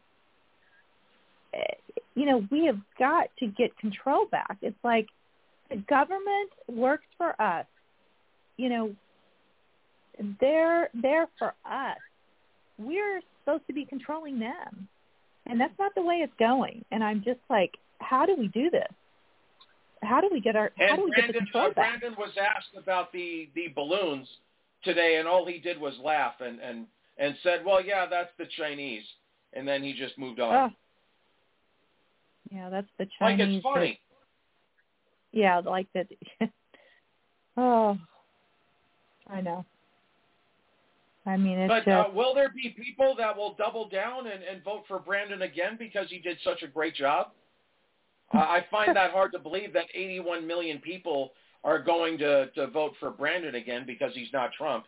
you know, we have got to get control back. It's like the government works for us. You know, they're there for us. We're supposed to be controlling them. And that's not the way it's going. And I'm just like, how do we do this? How do we get our? And how do we Brandon, get the control uh, back? Brandon was asked about the, the balloons today, and all he did was laugh and, and, and said, well, yeah, that's the Chinese. And then he just moved on. Oh. Yeah, that's the Chinese. Like it's funny. That, yeah, like that. Oh, I know. I mean, it's But just, uh, will there be people that will double down and, and vote for Brandon again because he did such a great job? uh, I find that hard to believe that eighty-one million people are going to, to vote for Brandon again because he's not Trump.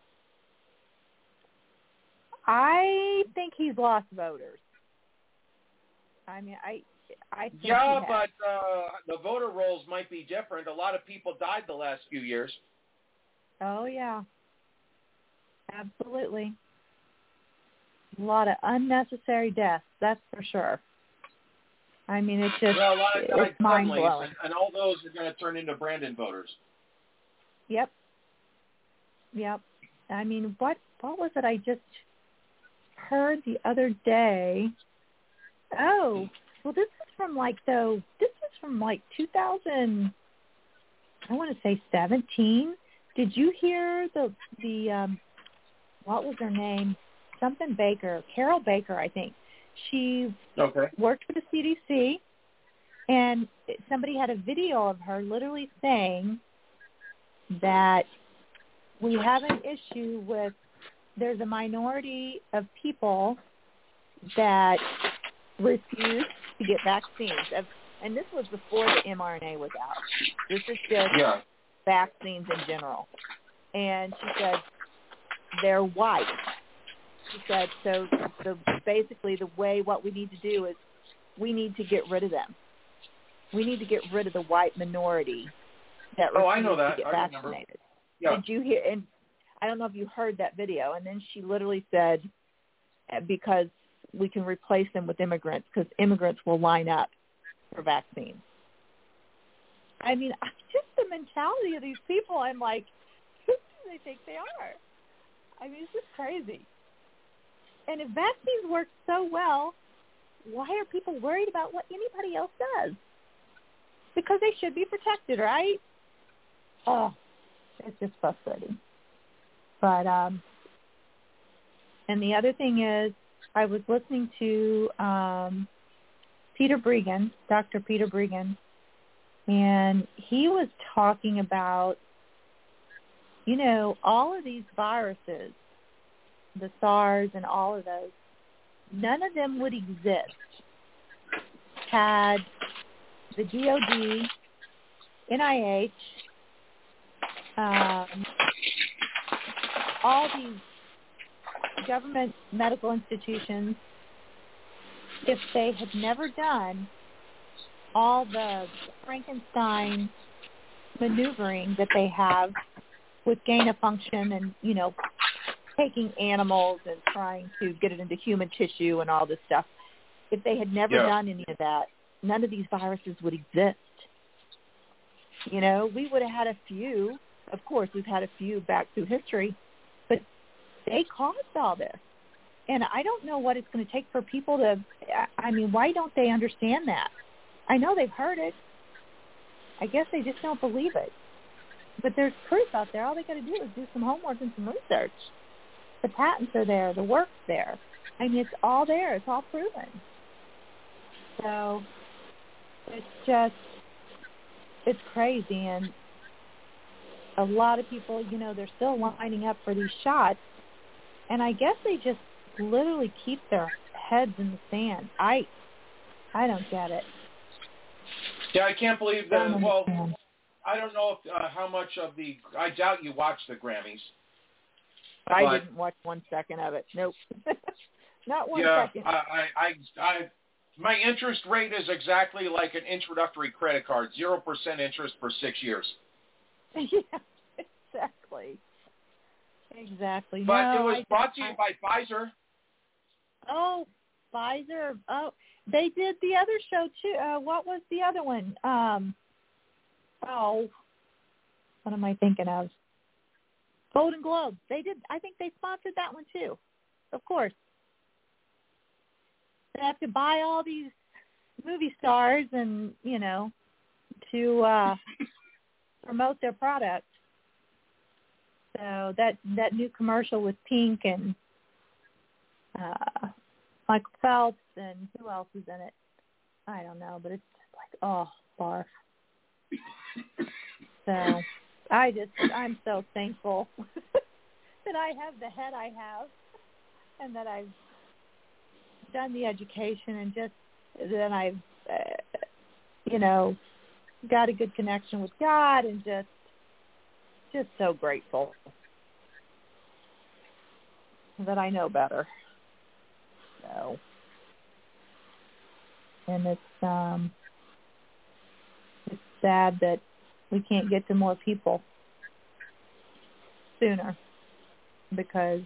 I think he's lost voters. I mean, I, I think yeah, he but uh, the voter rolls might be different. A lot of people died the last few years. Oh yeah, absolutely. A lot of unnecessary deaths. That's for sure. I mean, it's just well, a lot of died it's mind suddenly, blowing. and, and all those are going to turn into Brandon voters. Yep. Yep. I mean, what what was it I just heard the other day? Oh, well, this is from like, though, this is from like two thousand, I want to say seventeen. Did you hear the, the um, what was her name? Something Baker, Carol Baker, I think. She okay. worked for the C D C, and somebody had a video of her literally saying that we have an issue with, there's a minority of people that refuse to get vaccines. And this was before the mRNA was out. This is just yeah. vaccines in general. And she said, they're white. She said, so the, basically the way what we need to do is we need to get rid of them. We need to get rid of the white minority that oh, refuses I know that. to get I vaccinated. remember. Yeah. Did you hear? And I don't know if you heard that video. And then she literally said, because we can replace them with immigrants, because immigrants will line up for vaccines. I mean, just the mentality of these people, I'm like, who do they think they are? I mean, it's just crazy. And if vaccines work so well, why are people worried about what anybody else does? Because they should be protected, right? Oh, it's just frustrating. But, um, and the other thing is, I was listening to um, Peter Bregan, Doctor Peter Bregan, and he was talking about, you know, all of these viruses, the SARS and all of those, none of them would exist had the D O D, N I H, um, all these government medical institutions, if they had never done all the Frankenstein maneuvering that they have with gain of function and, you know, taking animals and trying to get it into human tissue and all this stuff, if they had never yeah. done any of that, none of these viruses would exist. You know, we would have had a few. Of course, we've had a few back through history, but they caused all this. And I don't know what it's going to take for people to, I mean, why don't they understand that? I know they've heard it. I guess they just don't believe it. But there's proof out there. All they got to do is do some homework and some research. The patents are there. The work's there. I mean, it's all there. It's all proven. So it's just, it's crazy. And a lot of people, you know, they're still lining up for these shots. And I guess they just literally keep their heads in the sand. I I don't get it. Yeah, I can't believe that. Don't well, understand. I don't know if, uh, how much of the, I doubt you watched the Grammys. I but, didn't watch one second of it. Nope. Not one yeah, second. I, I, I, I, my interest rate is exactly like an introductory credit card, zero percent interest for six years. Yeah, exactly. Exactly. But no, it was I, brought to you I, by Pfizer. Oh, Pfizer. Oh, they did the other show too. Uh, what was the other one? Um, oh, what am I thinking of? Golden Globe. They did. I think they sponsored that one too. Of course. They have to buy all these movie stars and, you know, to uh, promote their product. So that that new commercial with Pink and uh, Michael Phelps and who else is in it? I don't know, but it's just like, oh, barf. So I just, I'm so thankful that I have the head I have and that I've done the education and just that I've, uh, you know, got a good connection with God and just, just so grateful that I know better. So, and it's um, it's sad that we can't get to more people sooner because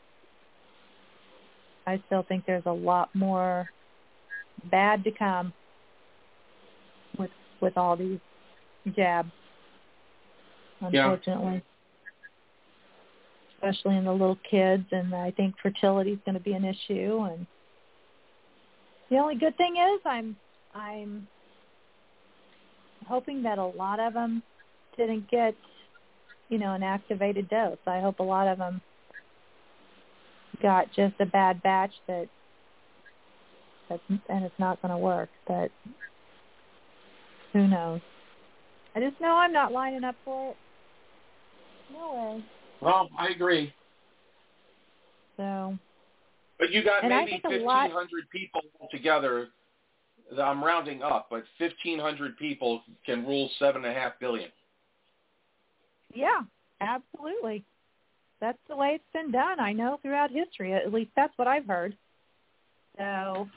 I still think there's a lot more bad to come with with all these jabs, unfortunately. Yeah. Especially in the little kids, and I think fertility is going to be an issue. And the only good thing is, I'm I'm hoping that a lot of them didn't get, you know, an activated dose. I hope a lot of them got just a bad batch that, that's, and it's not going to work. But who knows? I just know I'm not lining up for it. No way. Well, I agree. So, but you got and maybe fifteen hundred lot... people together. I'm rounding up, but fifteen hundred people can rule seven and a half billion. Yeah, absolutely. That's the way it's been done. I know throughout history. At least that's what I've heard. So,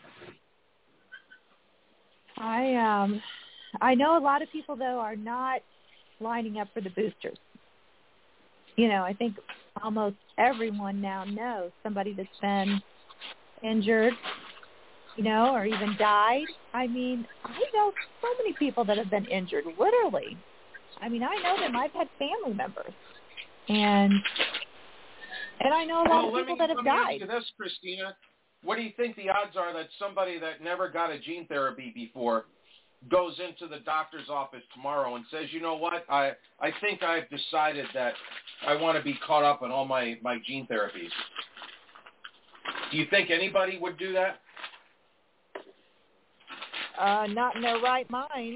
I um, I know a lot of people though are not lining up for the boosters. You know, I think almost everyone now knows somebody that's been injured, you know, or even died. I mean, I know so many people that have been injured, literally. I mean, I know them. I've had family members. And and I know a lot well, of let people me, that have let me died. ask you this, Christina. what do you think the odds are that somebody that never got a gene therapy before goes into the doctor's office tomorrow and says, you know what, I, I think I've decided that I want to be caught up on all my, my gene therapies? Do you think anybody would do that? Uh, not in their right mind.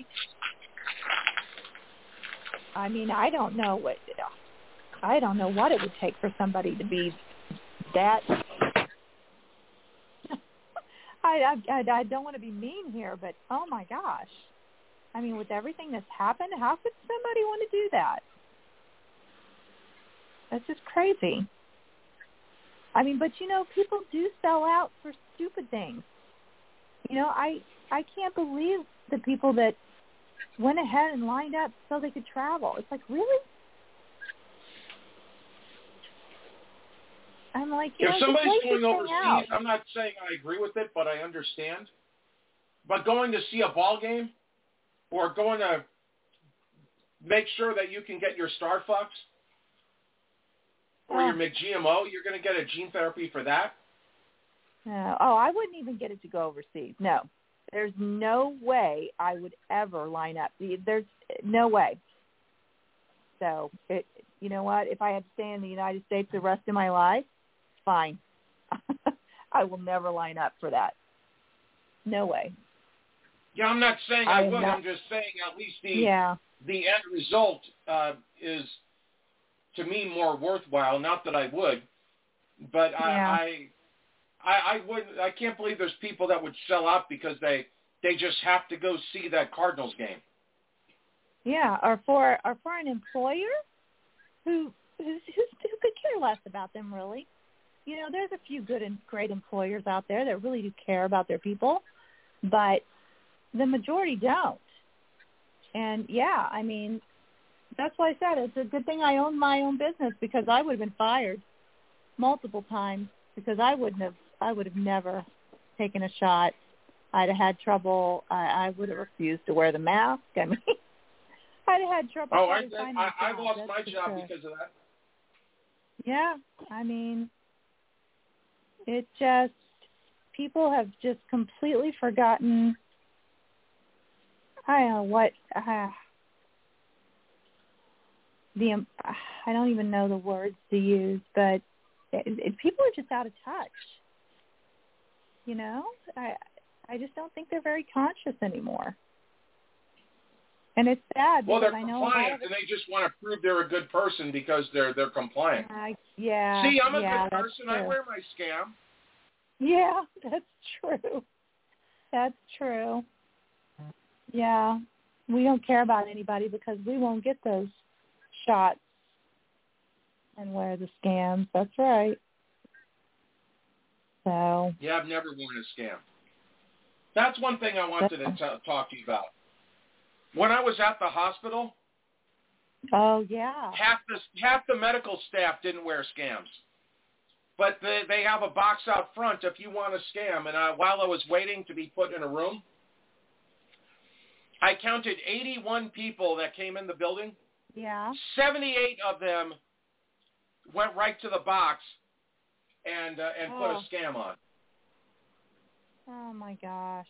I mean, I don't know what I don't know what it would take for somebody to be that. I, I I don't want to be mean here, but oh my gosh, I mean, with everything that's happened, how could somebody want to do that? That's just crazy. I mean, but you know, people do sell out for stupid things. You know, I I can't believe the people that went ahead and lined up so they could travel. It's like, really? I'm like, you if know, somebody's just going wait this thing overseas, out. I'm not saying I agree with it, but I understand. But going to see a ball game or going to make sure that you can get your Star Fox or Oh. your McGMO, you're going to get a gene therapy for that? No. Oh, I wouldn't even get it to go overseas. No. There's no way I would ever line up. There's no way. So, it, you know what? If I had to stay in the United States the rest of my life, fine. I will never line up for that. No way. Yeah, I'm not saying I, I would. not, I'm just saying at least the yeah. the end result uh, is, to me, more worthwhile. Not that I would, but I, Yeah. I, I, I wouldn't. I can't believe there's people that would sell out because they they just have to go see that Cardinals game. Yeah, or for or for an employer who who's, who's, who could care less about them, really. You know, there's a few good and great employers out there that really do care about their people, but the majority don't. And, yeah, I mean, that's why I said it's a good thing I own my own business, because I would have been fired multiple times because I wouldn't have, I would have never taken a shot. I'd have had trouble. I, I would have refused to wear the mask. I mean, I'd have had trouble. Oh, I, finding I, a I job, lost that's my for job sure. because of that. Yeah, I mean, it just, people have just completely forgotten, I don't know what, uh, the, um, I don't even know the words to use, but it, it, people are just out of touch. You know, I, I just don't think they're very conscious anymore. And it's sad Well, because they're I know a lot compliant, of it, and they just want to prove they're a good person because they're they're compliant. I, yeah. See, I'm a yeah, good that's person. true. I wear my scam. Yeah, that's true. That's true. Yeah. We don't care about anybody because we won't get those shots and wear the scams. That's right. So. Yeah, I've never worn a scam. That's one thing I wanted to t- talk to you about. When I was at the hospital, oh yeah, half the half the medical staff didn't wear scams, but they they have a box out front if you want a scam. And I, while I was waiting to be put in a room, I counted eighty-one people that came in the building. Yeah, seventy-eight of them went right to the box and uh, and oh. put a scam on. Oh my gosh.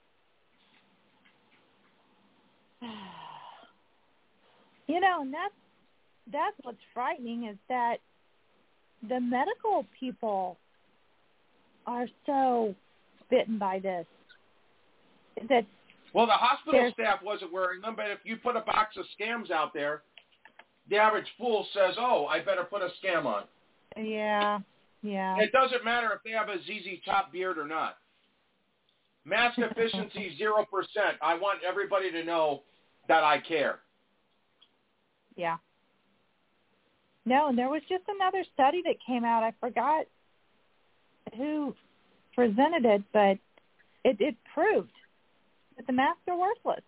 You know, and that's, that's what's frightening is that the medical people are so bitten by this. That well, the hospital staff wasn't wearing them, but if you put a box of scams out there, the average fool says, oh, I better put a scam on. Yeah, yeah. It doesn't matter if they have a Z Z Top beard or not. Mask efficiency, zero percent. I want everybody to know that I care. Yeah. No, and there was just another study that came out. I forgot who presented it, but it, it proved that the masks are worthless.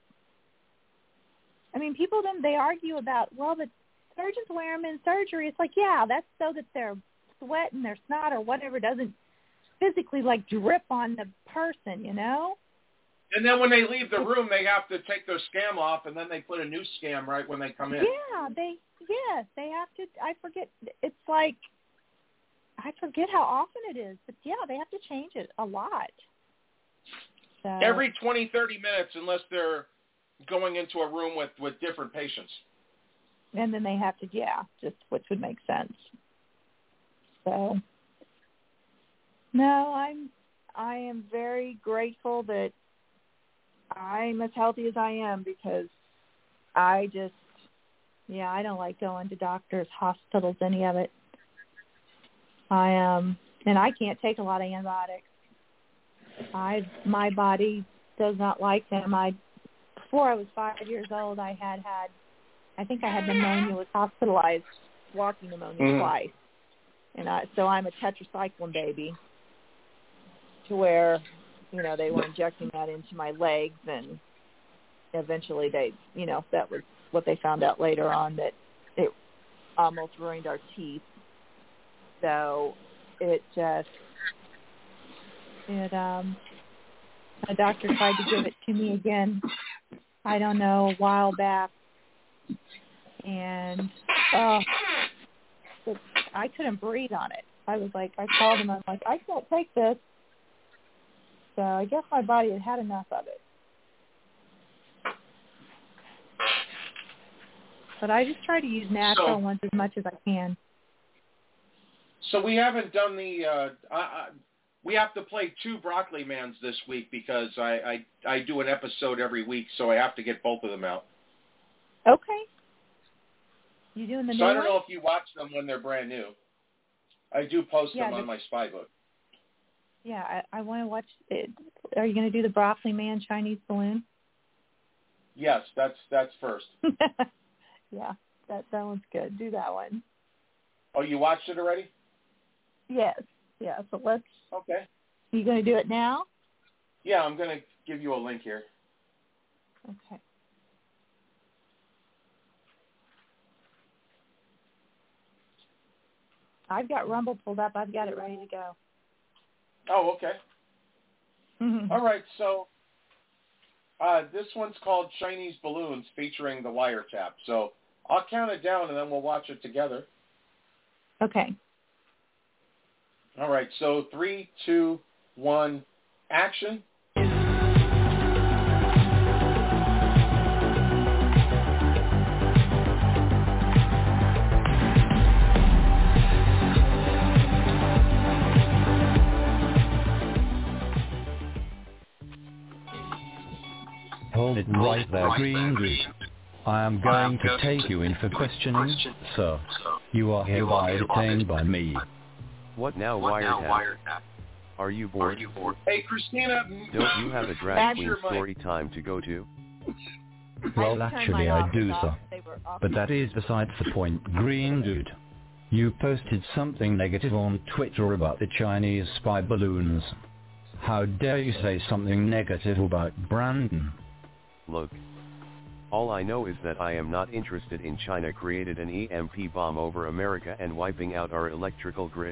I mean, people, then they argue about, well, the surgeons wear them in surgery. It's like, yeah, that's so that their sweat and their snot or whatever doesn't physically, like, drip on the person, you know? And then when they leave the room, they have to take their scam off, and then they put a new scam right when they come in. Yeah, they, yes, they have to, I forget, it's like, I forget how often it is, but yeah, they have to change it a lot. So, every twenty, thirty minutes, unless they're going into a room with, with different patients. And then they have to, yeah, just which would make sense. So, no, I'm, I am very grateful that I'm as healthy as I am, because I just, yeah, I don't like going to doctors, hospitals, any of it. I um, and I can't take a lot of antibiotics. I my body does not like them. I before I was five years old, I had had, I think I had pneumonia, was hospitalized, walking pneumonia mm. twice, and I, so I'm a tetracycline baby. To where, you know, they were injecting that into my legs, and eventually they, you know, that was what they found out later on, that it almost ruined our teeth. So it just, it, um, a doctor tried to give it to me again, I don't know, a while back. And, uh, it, I couldn't breathe on it. I was like, I called him, I'm like, I can't take this. So I guess my body had had enough of it. But I just try to use natural so, ones as much as I can. So we haven't done the, uh, I, I, we have to play two Broccoli Mans this week, because I, I, I do an episode every week, so I have to get both of them out. Okay. You doing the so new I don't one? know if you watch them when they're brand new. I do post yeah, them the, on my spy book. Yeah, I, I want to watch it. Are you going to do the Broccoli Man Chinese balloon? Yes, that's that's first. Yeah, that that one's good. Do that one. Oh, you watched it already? Yes. Yeah, so let's... Okay. Are you going to do it now? Yeah, I'm going to give you a link here. Okay. I've got Rumble pulled up. I've got it ready to go. Oh, okay. Mm-hmm. All right, so uh, this one's called Chinese Balloons, featuring the Wiretap. So I'll count it down, and then we'll watch it together. Okay. All right, so three, two, one, action. Hold it right there, Green Goose. I am going to take you in for questioning, sir. You are hereby detained by me. What now, Wiretap? Are you bored? Hey, Christina. Don't you have a drag queen story time to go to? Well, actually I do, sir. But that is besides the point, Green Dude. You posted something negative on Twitter about the Chinese spy balloons. How dare you say something negative about Brandon? Look. All I know is that I am not interested in China created an E M P bomb over America and wiping out our electrical grid.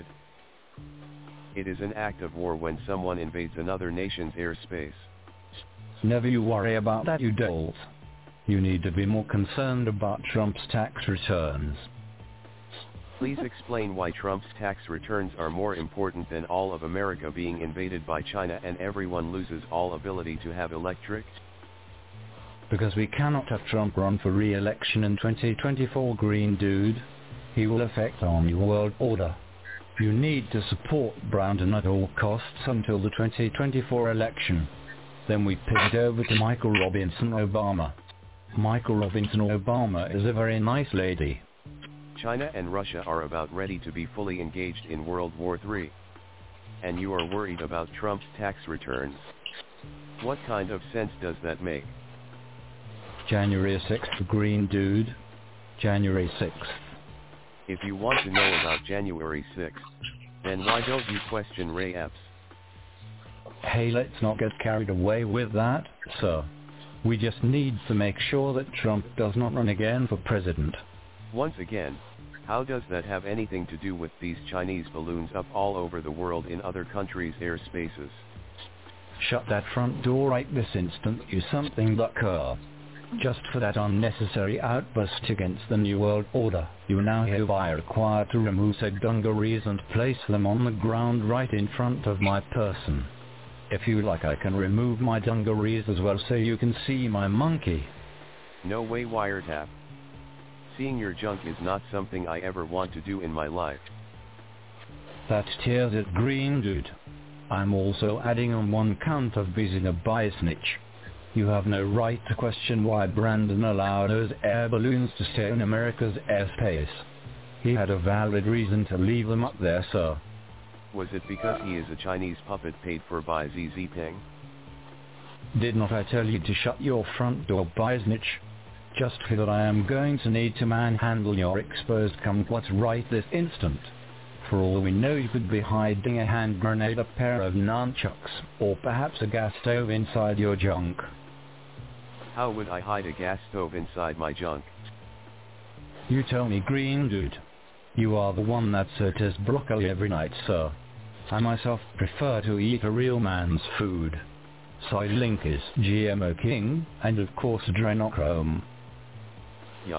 It is an act of war when someone invades another nation's airspace. Never you worry about that, you dolt. You need to be more concerned about Trump's tax returns. Please explain why Trump's tax returns are more important than all of America being invaded by China and everyone loses all ability to have electric. Because we cannot have Trump run for re-election in twenty twenty-four, Green Dude. He will affect our new world order. You need to support Brandon at all costs until the twenty twenty-four election. Then we pivot over to Michael Robinson Obama. Michael Robinson Obama is a very nice lady. China and Russia are about ready to be fully engaged in World War Three. And you are worried about Trump's tax returns. What kind of sense does that make? January sixth, Green Dude. January sixth. If you want to know about January sixth, then why don't you question Ray Epps? Hey, let's not get carried away with that, sir. We just need to make sure that Trump does not run again for president. Once again, how does that have anything to do with these Chinese balloons up all over the world in other countries' airspaces? Shut that front door right this instant, you something ducker. Just for that unnecessary outburst against the New World Order, you now hereby are required to remove said dungarees and place them on the ground right in front of my person. If you like, I can remove my dungarees as well so you can see my monkey. No way, Wiretap. Seeing your junk is not something I ever want to do in my life. That tears it, Green Dude. I'm also adding on one count of being a biasnitch. You have no right to question why Brandon allowed those air balloons to stay in America's airspace. He had a valid reason to leave them up there, sir. Was it because he is a Chinese puppet paid for by Xi Jinping? Did not I tell you to shut your front door, biasnitch? Just feel that I am going to need to manhandle your exposed kumquats right this instant. For all we know, you could be hiding a hand grenade, a pair of nunchucks, or perhaps a gas stove inside your junk. How would I hide a gas stove inside my junk? You tell me, Green Dude. You are the one that eats broccoli every night, sir. I myself prefer to eat a real man's food. Side link is G M O King, and of course adrenochrome. Yuck.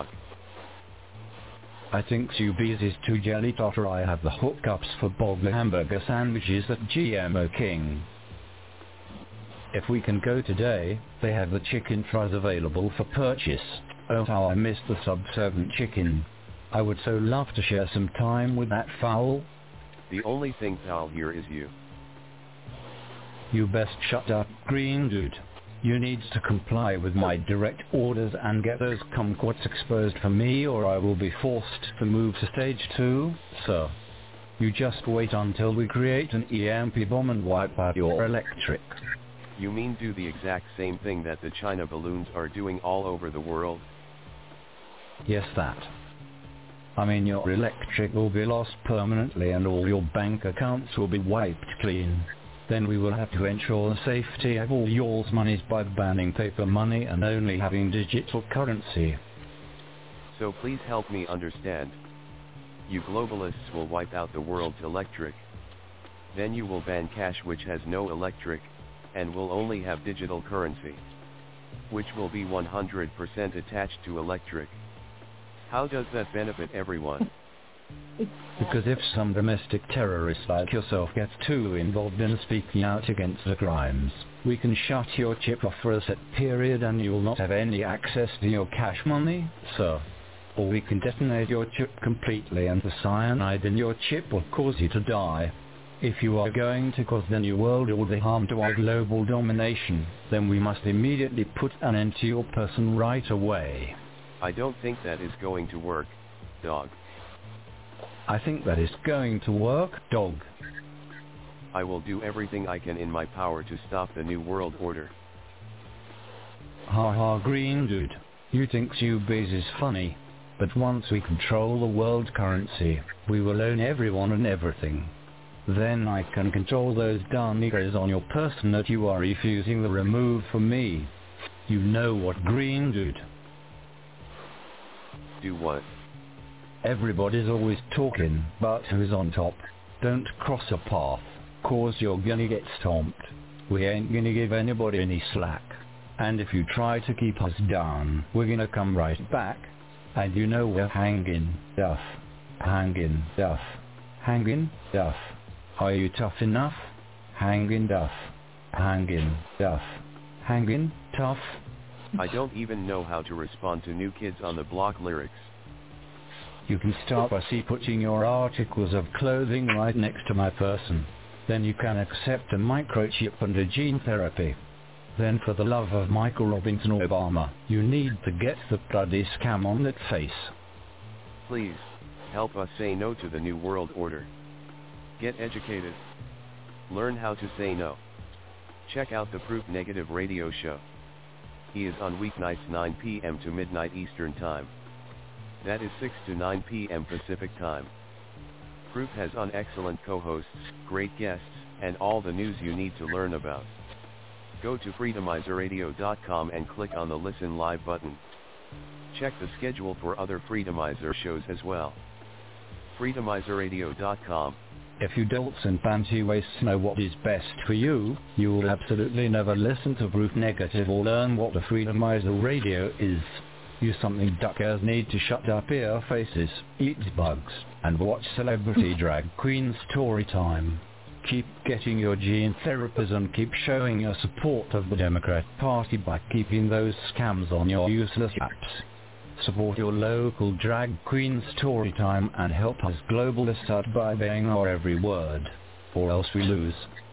I think Subies is too jelly totter. I have the hookups for Bogler hamburger sandwiches at G M O King. If we can go today, they have the chicken fries available for purchase. Oh, how I miss the sub-servant chicken. I would so love to share some time with that fowl. The only thing foul here is you. You best shut up, Green Dude. You need to comply with my direct orders and get those kumquats exposed for me, or I will be forced to move to stage two, sir. You just wait until we create an E M P bomb and wipe out your electric. You mean do the exact same thing that the China balloons are doing all over the world? Yes, that. I mean, your electric will be lost permanently and all your bank accounts will be wiped clean. Then we will have to ensure the safety of all your monies by banning paper money and only having digital currency. So please help me understand. You globalists will wipe out the world's electric. Then you will ban cash, which has no electric, and will only have digital currency, which will be one hundred percent attached to electric. How does that benefit everyone? Because if some domestic terrorist like yourself gets too involved in speaking out against the crimes, we can shut your chip off for a set period and you will not have any access to your cash money, sir. Or we can detonate your chip completely and the cyanide in your chip will cause you to die. If you are going to cause the New World Order harm to our global domination, then we must immediately put an end to your person right away. I don't think that is going to work, dog. I think that is going to work, dog. I will do everything I can in my power to stop the New World Order. Ha ha, Green Dude. You think Subies is funny. But once we control the world currency, we will own everyone and everything. Then I can control those darn niggers on your person that you are refusing to remove from me. You know what, Green Dude? Do what? Everybody's always talking, but who's on top? Don't cross a path, cause you're gonna get stomped. We ain't gonna give anybody any slack. And if you try to keep us down, we're gonna come right back. And you know we're hanging, duff. Hanging, duff. Hanging, duff. Are you tough enough? Hanging, duff. Hanging, duff. Hanging, tough. I don't even know how to respond to New Kids on the Block lyrics. You can start by see putting your articles of clothing right next to my person. Then you can accept a microchip and a gene therapy. Then for the love of Michael Robinson Obama, you need to get the bloody scam on that face. Please, help us say no to the New World Order. Get educated. Learn how to say no. Check out the Proof Negative radio show. He is on weeknights nine p m to midnight Eastern Time. That is six to nine p m Pacific Time. Proof has on excellent co-hosts, great guests, and all the news you need to learn about. Go to freedomizer radio dot com and click on the Listen Live button. Check the schedule for other Freedomizer shows as well. freedomizer radio dot com, If you adults and fancy wastes know what is best for you, you will absolutely never listen to Proof Negative or learn what the Freedomizer Radio is. You something duckers need to shut up ear faces, eat bugs, and watch celebrity drag queen story time. Keep getting your gene therapies and keep showing your support of the Democrat Party by keeping those scams on your useless apps. Support your local drag queen story time and help us globalists out by obeying our every word, or else we lose.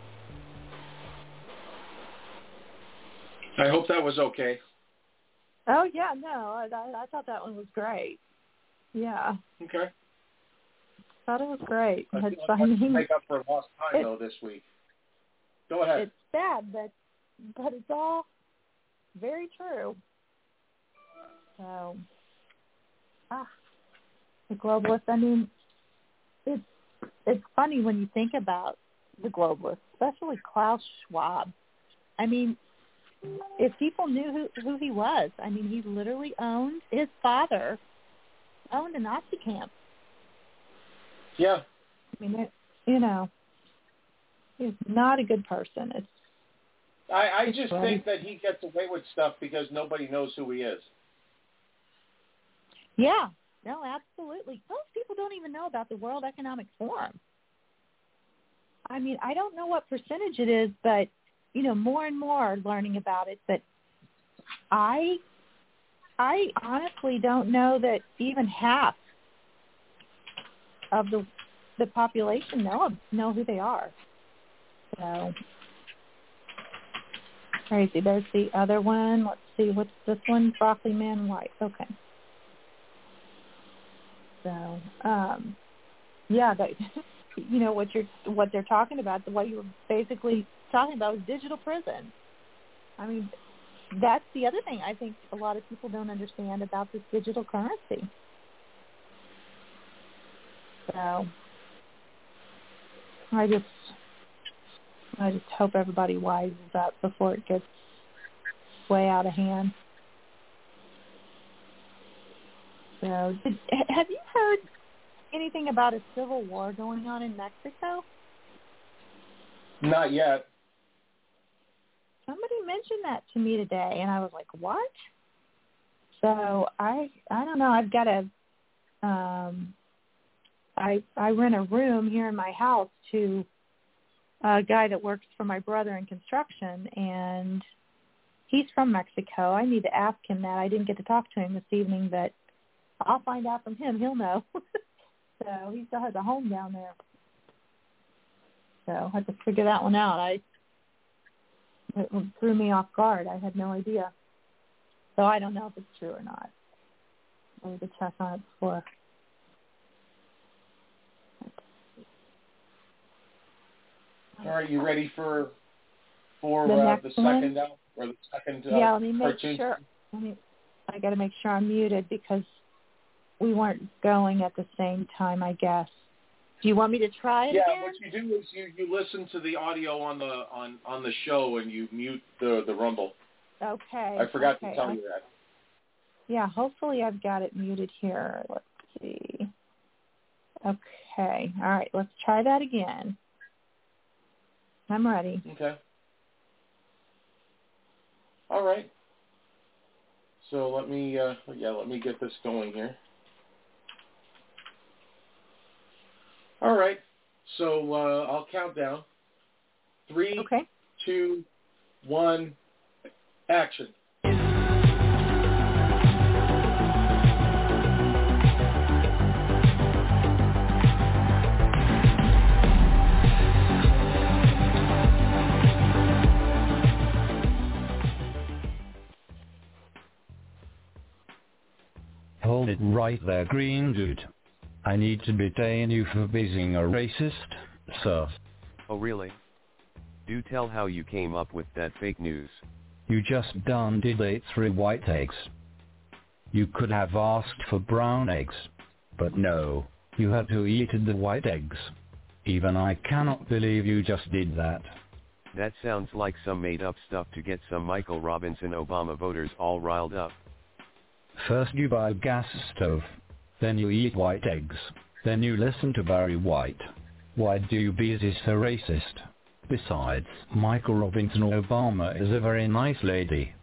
I hope that was okay. Oh, yeah, no, I, I thought that one was great. Yeah. Okay. Thought it was great. I It's, feel like I have to make up for lost time, though, this week. Go ahead. It's sad, but, but it's all very true. So, ah, the globalists, I mean, it's, it's funny when you think about the globalists, especially Klaus Schwab. I mean, if people knew who, who he was, I mean, he literally owned, his father owned a Nazi camp. Yeah. I mean, it, you know, he's not a good person. It's. I, I it's just funny. think that he gets away with stuff because nobody knows who he is. Yeah. No, absolutely. Most people don't even know about the World Economic Forum. I mean, I don't know what percentage it is, but, you know, more and more are learning about it. But I, I honestly don't know that even half of the the population know know who they are. So crazy. There's the other one. Let's see, what's this one? Broccoli Man White. Okay. So, um, yeah, they, you know what you're what they're talking about. What you were basically talking about was digital prison. I mean, that's the other thing I think a lot of people don't understand about this digital currency. So I just I just hope everybody wises up before it gets way out of hand. So did, have you heard anything about a civil war going on in Mexico? Not yet. Somebody mentioned that to me today, and I was like, what? So I I don't know. I've got a um, I I rent a room here in my house to a guy that works for my brother in construction, and he's from Mexico. I need to ask him that. I didn't get to talk to him this evening, but I'll find out from him. He'll know. So he still has a home down there. So I had to figure that one out. I it threw me off guard. I had no idea. So I don't know if it's true or not. I need to check on it before. All right, you ready for for the, uh, the second one? out or the second uh, yeah, let me make cartoon? sure. Let me, I got to make sure I'm muted because we weren't going at the same time, I guess. Do you want me to try it yeah, again? what you do is you, you listen to the audio on the on, on the show and you mute the the rumble. Okay. I forgot okay. to tell I, you that. Yeah, hopefully I've got it muted here. Let's see. Okay. All right, let's try that again. I'm ready. Okay. All right. So let me, uh, yeah, let me get this going here. All right. So uh, I'll count down. Three, okay. two, one, action. Hold it right there, green dude. I need to detain you for being a racist, sir. Oh really? Do tell how you came up with that fake news. You just done did eat three white eggs. You could have asked for brown eggs. But no, you had to eat the white eggs. Even I cannot believe you just did that. That sounds like some made-up stuff to get some Michael Robinson Obama voters all riled up. First you buy a gas stove, then you eat white eggs, then you listen to Barry White. Why do you be so racist? Besides, Michael Robinson Obama is a very nice lady.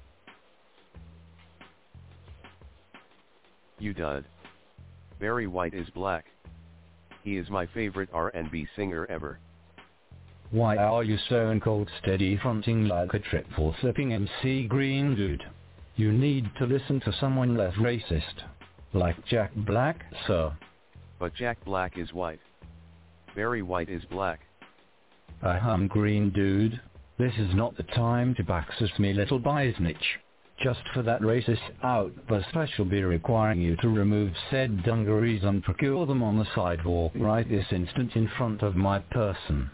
You dud. Barry White is black. He is my favorite R and B singer ever. Why are you so cold steady fronting like a triple flipping M C Green Dude? You need to listen to someone less racist. Like Jack Black, sir. But Jack Black is white. Barry White is black. Ahem, Green Dude. This is not the time to backsass me, little biznitch. Just for that racist outburst I shall be requiring you to remove said dungarees and procure them on the sidewalk right this instant in front of my person.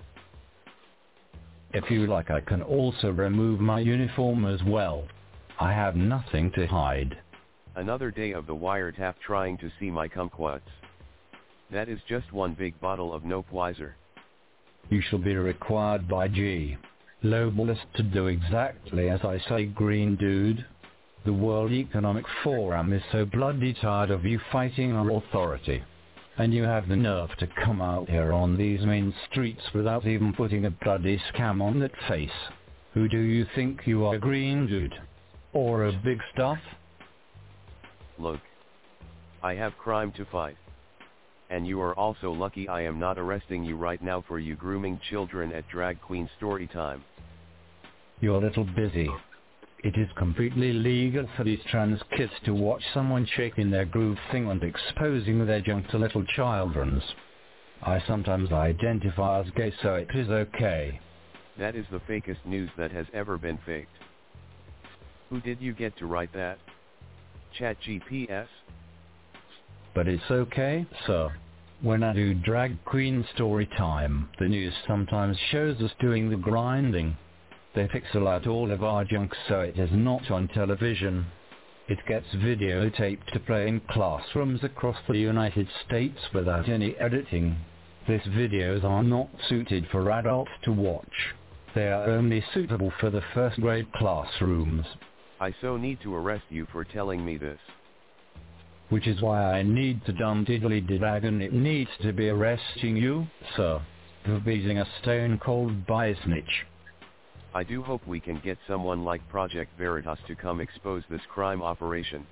If you like, I can also remove my uniform as well. I have nothing to hide. Another day of the wiretap trying to see my kumquats. That is just one big bottle of Nope Wiser. You shall be required by G. Globalist to do exactly as I say, Green Dude. The World Economic Forum is so bloody tired of you fighting our authority. And you have the nerve to come out here on these main streets without even putting a bloody scam on that face. Who do you think you are, Green Dude? Or a big stuff? Look. I have crime to fight. And you are also lucky I am not arresting you right now for you grooming children at drag queen story time. You're a little busy. It is completely legal for these trans kids to watch someone shaking their groove thing and exposing their junk to little childrens. I sometimes identify as gay, so it is okay. That is the fakest news that has ever been faked. Who did you get to write that? ChatGPT? But it's okay, sir. When I do drag queen story time, the news sometimes shows us doing the grinding. They pixel out all of our junk so it is not on television. It gets videotaped to play in classrooms across the United States without any editing. These videos are not suited for adults to watch. They are only suitable for the first grade classrooms. I so need to arrest you for telling me this. Which is why I need to dumb diddly drag and it needs to be arresting you, sir, for being a stone-cold biznitch. I do hope we can get someone like Project Veritas to come expose this crime operation.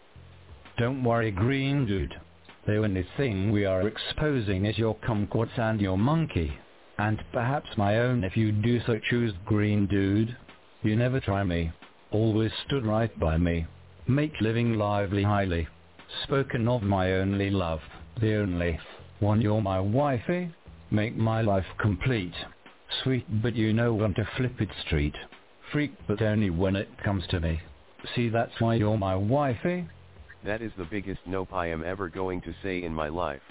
Don't worry, Green Dude. The only thing we are exposing is your kumquats and your monkey. And perhaps my own if you do so choose, Green Dude. You never try me. Always stood right by me. Make living lively highly. Spoken of my only love, the only one, you're my wifey. Make my life complete. Sweet, but you know when to flip it street. Freak, but only when it comes to me. See, that's why you're my wifey. That is the biggest nope I am ever going to say in my life.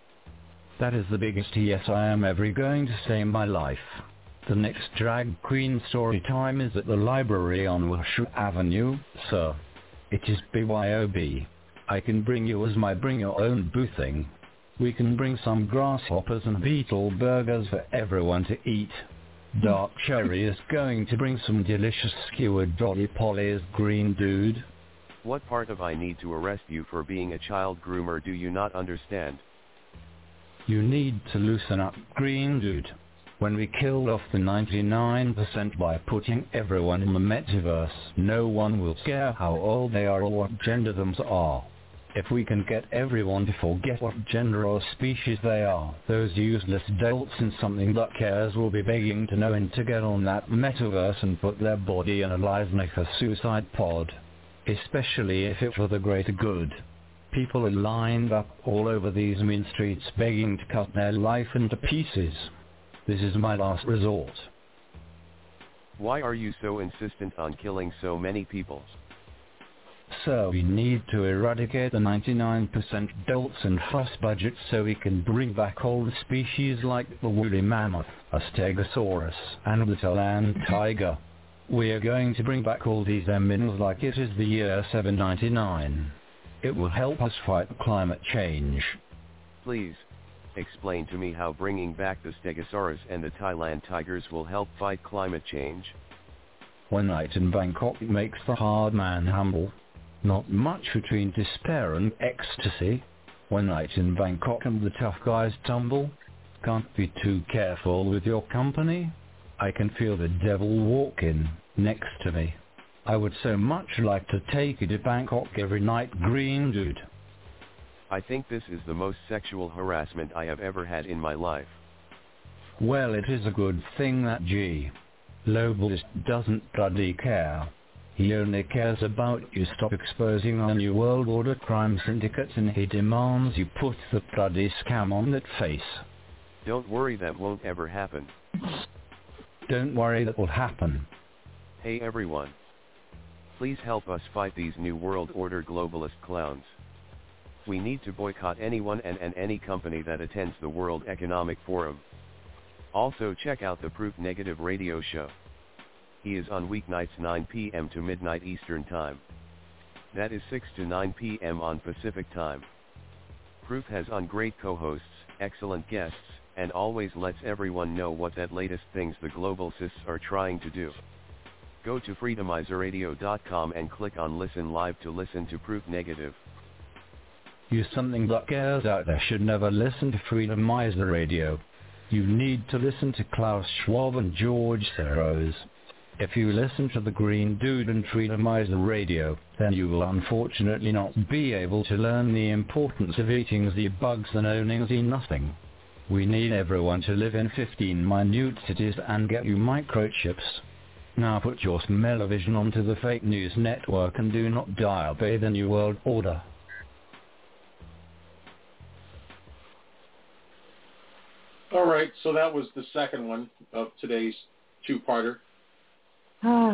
That is the biggest yes I am ever going to say in my life. The next drag queen story time is at the library on Wilshire Avenue, sir. It is B Y O B. I can bring you as my bring your own boothing. We can bring some grasshoppers and beetle burgers for everyone to eat. Dark Cherry is going to bring some delicious skewered Dolly Polly's, Green Dude. What part of I need to arrest you for being a child groomer do you not understand? You need to loosen up, Green Dude. When we killed off the ninety-nine percent by putting everyone in the metaverse, no one will care how old they are or what gender them are. If we can get everyone to forget what gender or species they are, those useless dolts in something that cares will be begging to know when to get on that metaverse and put their body in a live-maker suicide pod. Especially if it's for the greater good. People are lined up all over these mean streets begging to cut their life into pieces. This is my last resort. Why are you so insistent on killing so many people? So we need to eradicate the ninety-nine percent dolts and fuss budget so we can bring back old species like the woolly mammoth, a stegosaurus, and the Talan tiger. We are going to bring back all these emmins like it is the year seven ninety-nine. It will help us fight climate change. Please, explain to me how bringing back the stegosaurus and the Thailand tigers will help fight climate change. One night in Bangkok makes the hard man humble. Not much between despair and ecstasy. One night in Bangkok and the tough guys tumble. Can't be too careful with your company. I can feel the devil walking next to me. I would so much like to take you to Bangkok every night, green dude. I think this is the most sexual harassment I have ever had in my life. Well, it is a good thing that G. Lobel doesn't bloody care. He only cares about you stop exposing our New World Order crime syndicates, and he demands you put the bloody scam on that face. Don't worry, that won't ever happen. Don't worry, that will happen. Hey everyone. Please help us fight these New World Order globalist clowns. We need to boycott anyone and, and any company that attends the World Economic Forum. Also check out the Proof Negative radio show. He is on weeknights nine p.m. to midnight Eastern Time. That is six to nine p.m. on Pacific Time. Proof has on great co-hosts, excellent guests, and always lets everyone know what that latest things the globalcists are trying to do. Go to freedomizer radio dot com and click on Listen Live to listen to Proof Negative. You something that girls out there should never listen to Freedomizer Radio. You need to listen to Klaus Schwab and George Soros. If you listen to the Green Dude and Freedomizer Radio, then you will unfortunately not be able to learn the importance of eating the bugs and owning the nothing. We need everyone to live in fifteen minute cities and get you microchips. Now put your smell-o-vision onto the fake news network and do not disobey the New World Order. All right, so that was the second one of today's two-parter. Oh,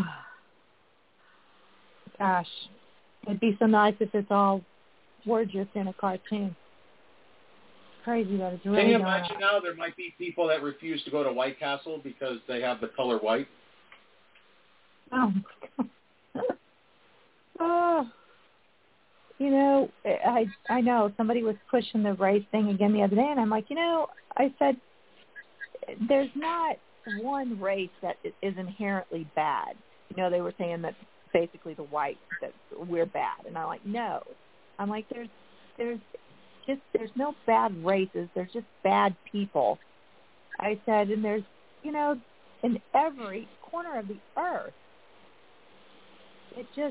gosh. It'd be so nice if it's all were just in a cartoon. Crazy that it's really Can you not. imagine now there might be people that refuse to go to White Castle because they have the color white? Oh, my God. Oh. You know, I I know somebody was pushing the race thing again the other day, and I'm like, you know, I said, there's not one race that is inherently bad. You know, they were saying that basically the whites, that we're bad. And I'm like, no. I'm like, there's there's just, there's no bad races. There's just bad people. I said, and there's, you know, in every corner of the earth, it just,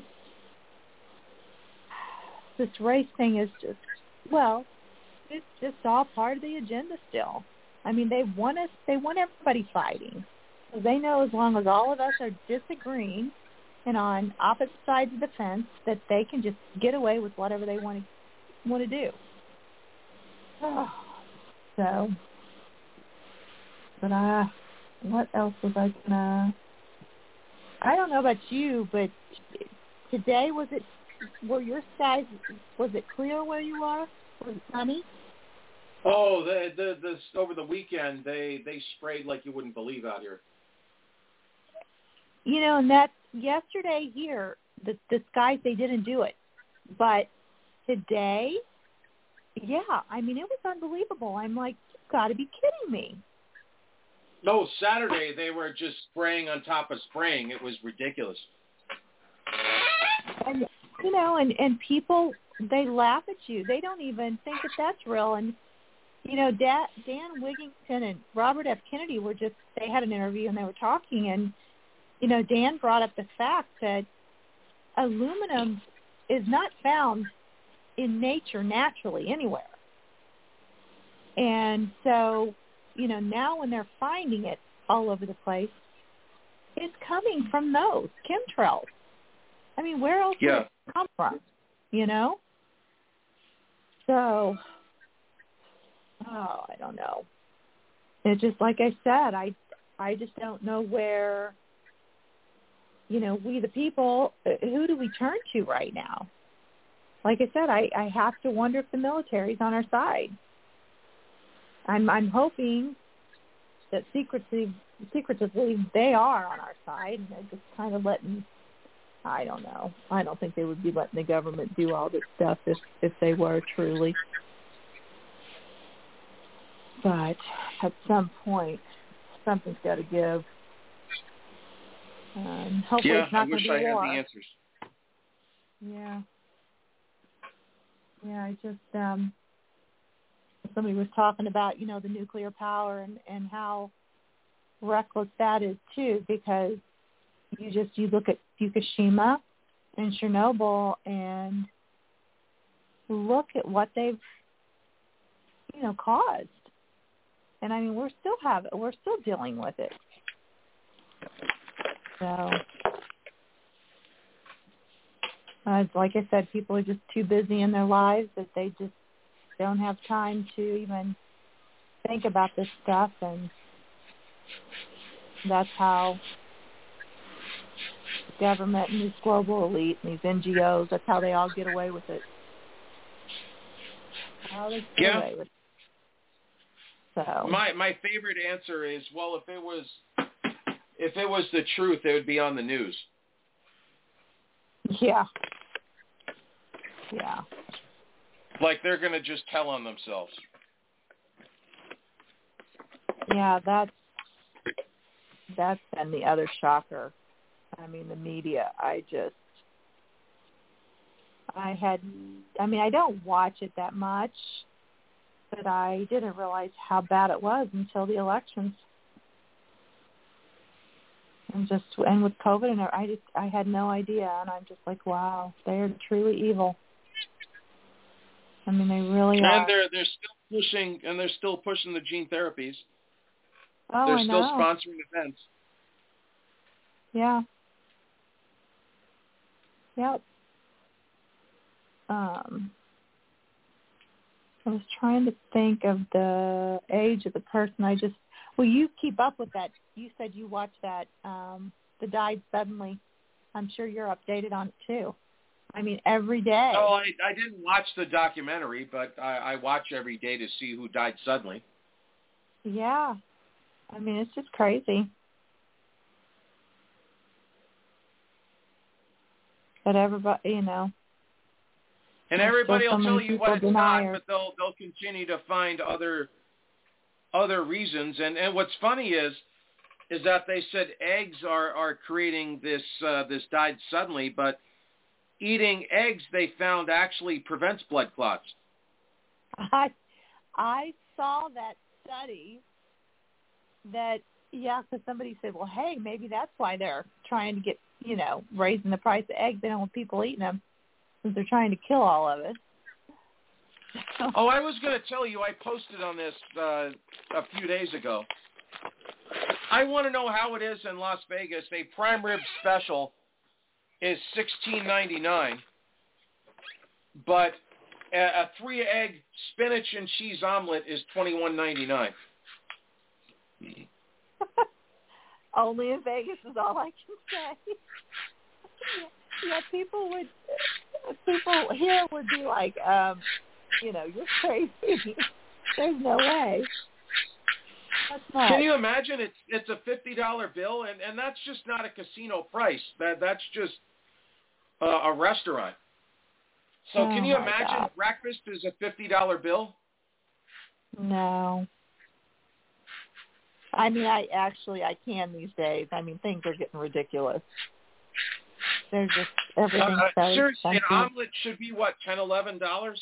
this race thing is just, well, it's just all part of the agenda still. I mean, they want us, they want everybody fighting. So they know as long as all of us are disagreeing and on opposite sides of the fence, that they can just get away with whatever they want to want to do. Oh, so, but uh, what else was I gonna? I don't know about you, but today was it? Were your skies? Was it clear where you are? Was it sunny? Oh, the the this over the weekend they they sprayed like you wouldn't believe out here. You know, and that's yesterday here. The the skies, they didn't do it, but today, yeah. I mean, it was unbelievable. I'm like, you've got to be kidding me. No, Saturday they were just spraying on top of spraying. It was ridiculous. And you know, and and people, they laugh at you. They don't even think that that's real. And you know, Dan, Dan Wigington and Robert F. Kennedy were just, they had an interview and they were talking, and, you know, Dan brought up the fact that aluminum is not found in nature naturally anywhere. And so, you know, now when they're finding it all over the place, it's coming from those chemtrails. I mean, where else yeah. would it come from, you know? So, oh, I don't know. It's just like I said, I, I just don't know where, you know, we the people, who do we turn to right now? Like I said, I, I have to wonder if the military's on our side. I'm I'm hoping that secretly, secretively they are on our side, and they're just kind of letting, I don't know. I don't think they would be letting the government do all this stuff if, if they were truly. But at some point, something's got to give. Um, hopefully yeah, it's not I wish going to be I war. had the answers. Yeah. Yeah, I just, um, somebody was talking about, you know, the nuclear power and, and how reckless that is too, because you just, you look at Fukushima and Chernobyl and look at what they've, you know, caused. And I mean, we're still have we're still dealing with it. So, uh, like I said, people are just too busy in their lives that they just don't have time to even think about this stuff, and that's how the government and this global elite and these N G Os, that's how they all get away with it. How they get yeah. away with it. So. My my favorite answer is, well, if it was if it was the truth, it would be on the news. Yeah. Yeah. Like they're going to just tell on themselves. Yeah, that's that's been the other shocker. I mean, the media. I just, I had, I mean, I don't watch it that much, but I didn't realize how bad it was until the elections. And just, and with COVID, and I just, I had no idea, and I'm just like, wow, they are truly evil. I mean, they really and are. And they're they're still pushing, and they're still pushing the gene therapies. Oh, they're I still know. sponsoring events. Yeah. Yep. Um, I was trying to think of the age of the person. I just, well, you keep up with that. You said you watched that, um, The Died Suddenly. I'm sure you're updated on it too. I mean, every day. Oh, I, I didn't watch the documentary, but I, I watch every day to see who died suddenly. Yeah. I mean, it's just crazy. But everybody, you know. And everybody will so tell you what it's deniers. not, but they'll they'll continue to find other other reasons. And and what's funny is is that they said eggs are, are creating this uh, this died suddenly, but eating eggs they found actually prevents blood clots. I I saw that study that, yeah, because somebody said, well, hey, maybe that's why they're trying to get, you know, raising the price of eggs. They don't want people eating them since they're trying to kill all of it. Oh, I was going to tell you, I posted on this uh, a few days ago. I want to know how it is in Las Vegas. A prime rib special is sixteen ninety-nine, but a, a three-egg spinach and cheese omelet is twenty-one ninety-nine. Only in Vegas is all I can say. yeah, yeah, people would, people here would be like, um, you know, you're crazy. There's no way. That's not. Can you imagine? It's it's a fifty dollar bill, and, and that's just not a casino price. That that's just uh, a restaurant. So oh can you my imagine God. breakfast is a fifty dollar bill? No. I mean, I actually, I can these days. I mean, things are getting ridiculous. They're just, everything's uh, so seriously, an expensive. omelet should be, what, ten dollars, eleven dollars?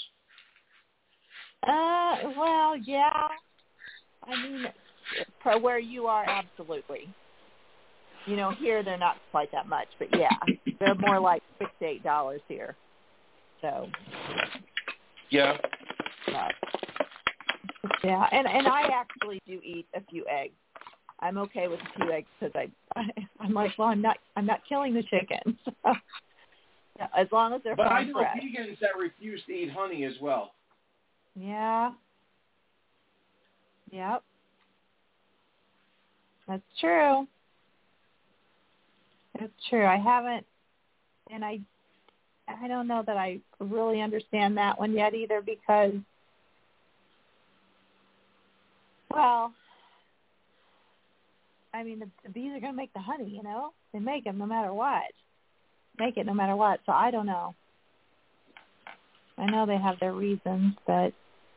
Uh, well, yeah. I mean, for where you are, absolutely. You know, here they're not quite that much, but yeah, they're more like six to eight dollars here. So. Yeah. But, yeah, and and I actually do eat a few eggs. I'm okay with a few eggs because I, I I'm like, well, I'm not I'm not killing the chicken. So, yeah, as long as they're But I farm know fresh. vegans that refuse to eat honey as well. Yeah. Yep. That's true. That's true. I haven't, and I, I don't know that I really understand that one yet either because, well, I mean, the, the bees are going to make the honey, you know? They make them no matter what. Make it no matter what. So I don't know. I know they have their reasons, but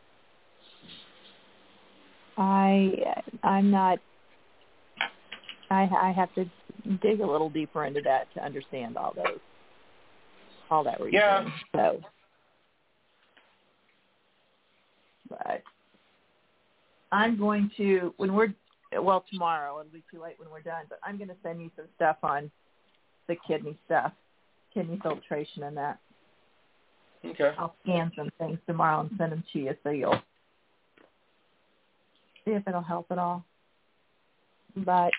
I, I'm not, I, I have to dig a little deeper into that to understand all those, all that reason. Yeah. So, but I'm going to, when we're, well, tomorrow, it'll be too late when we're done, but I'm going to send you some stuff on the kidney stuff, kidney filtration and that. Okay. I'll scan some things tomorrow and send them to you so you'll see if it'll help at all. But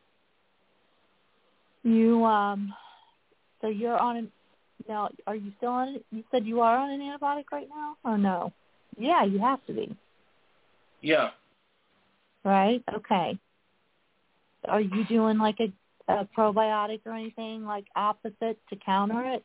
you, um, so you're on an, now, are you still on it? You said you are on an antibiotic right now? Or no? Yeah, you have to be. Yeah. Right? Okay. Are you doing like a, a probiotic or anything like opposite to counter it?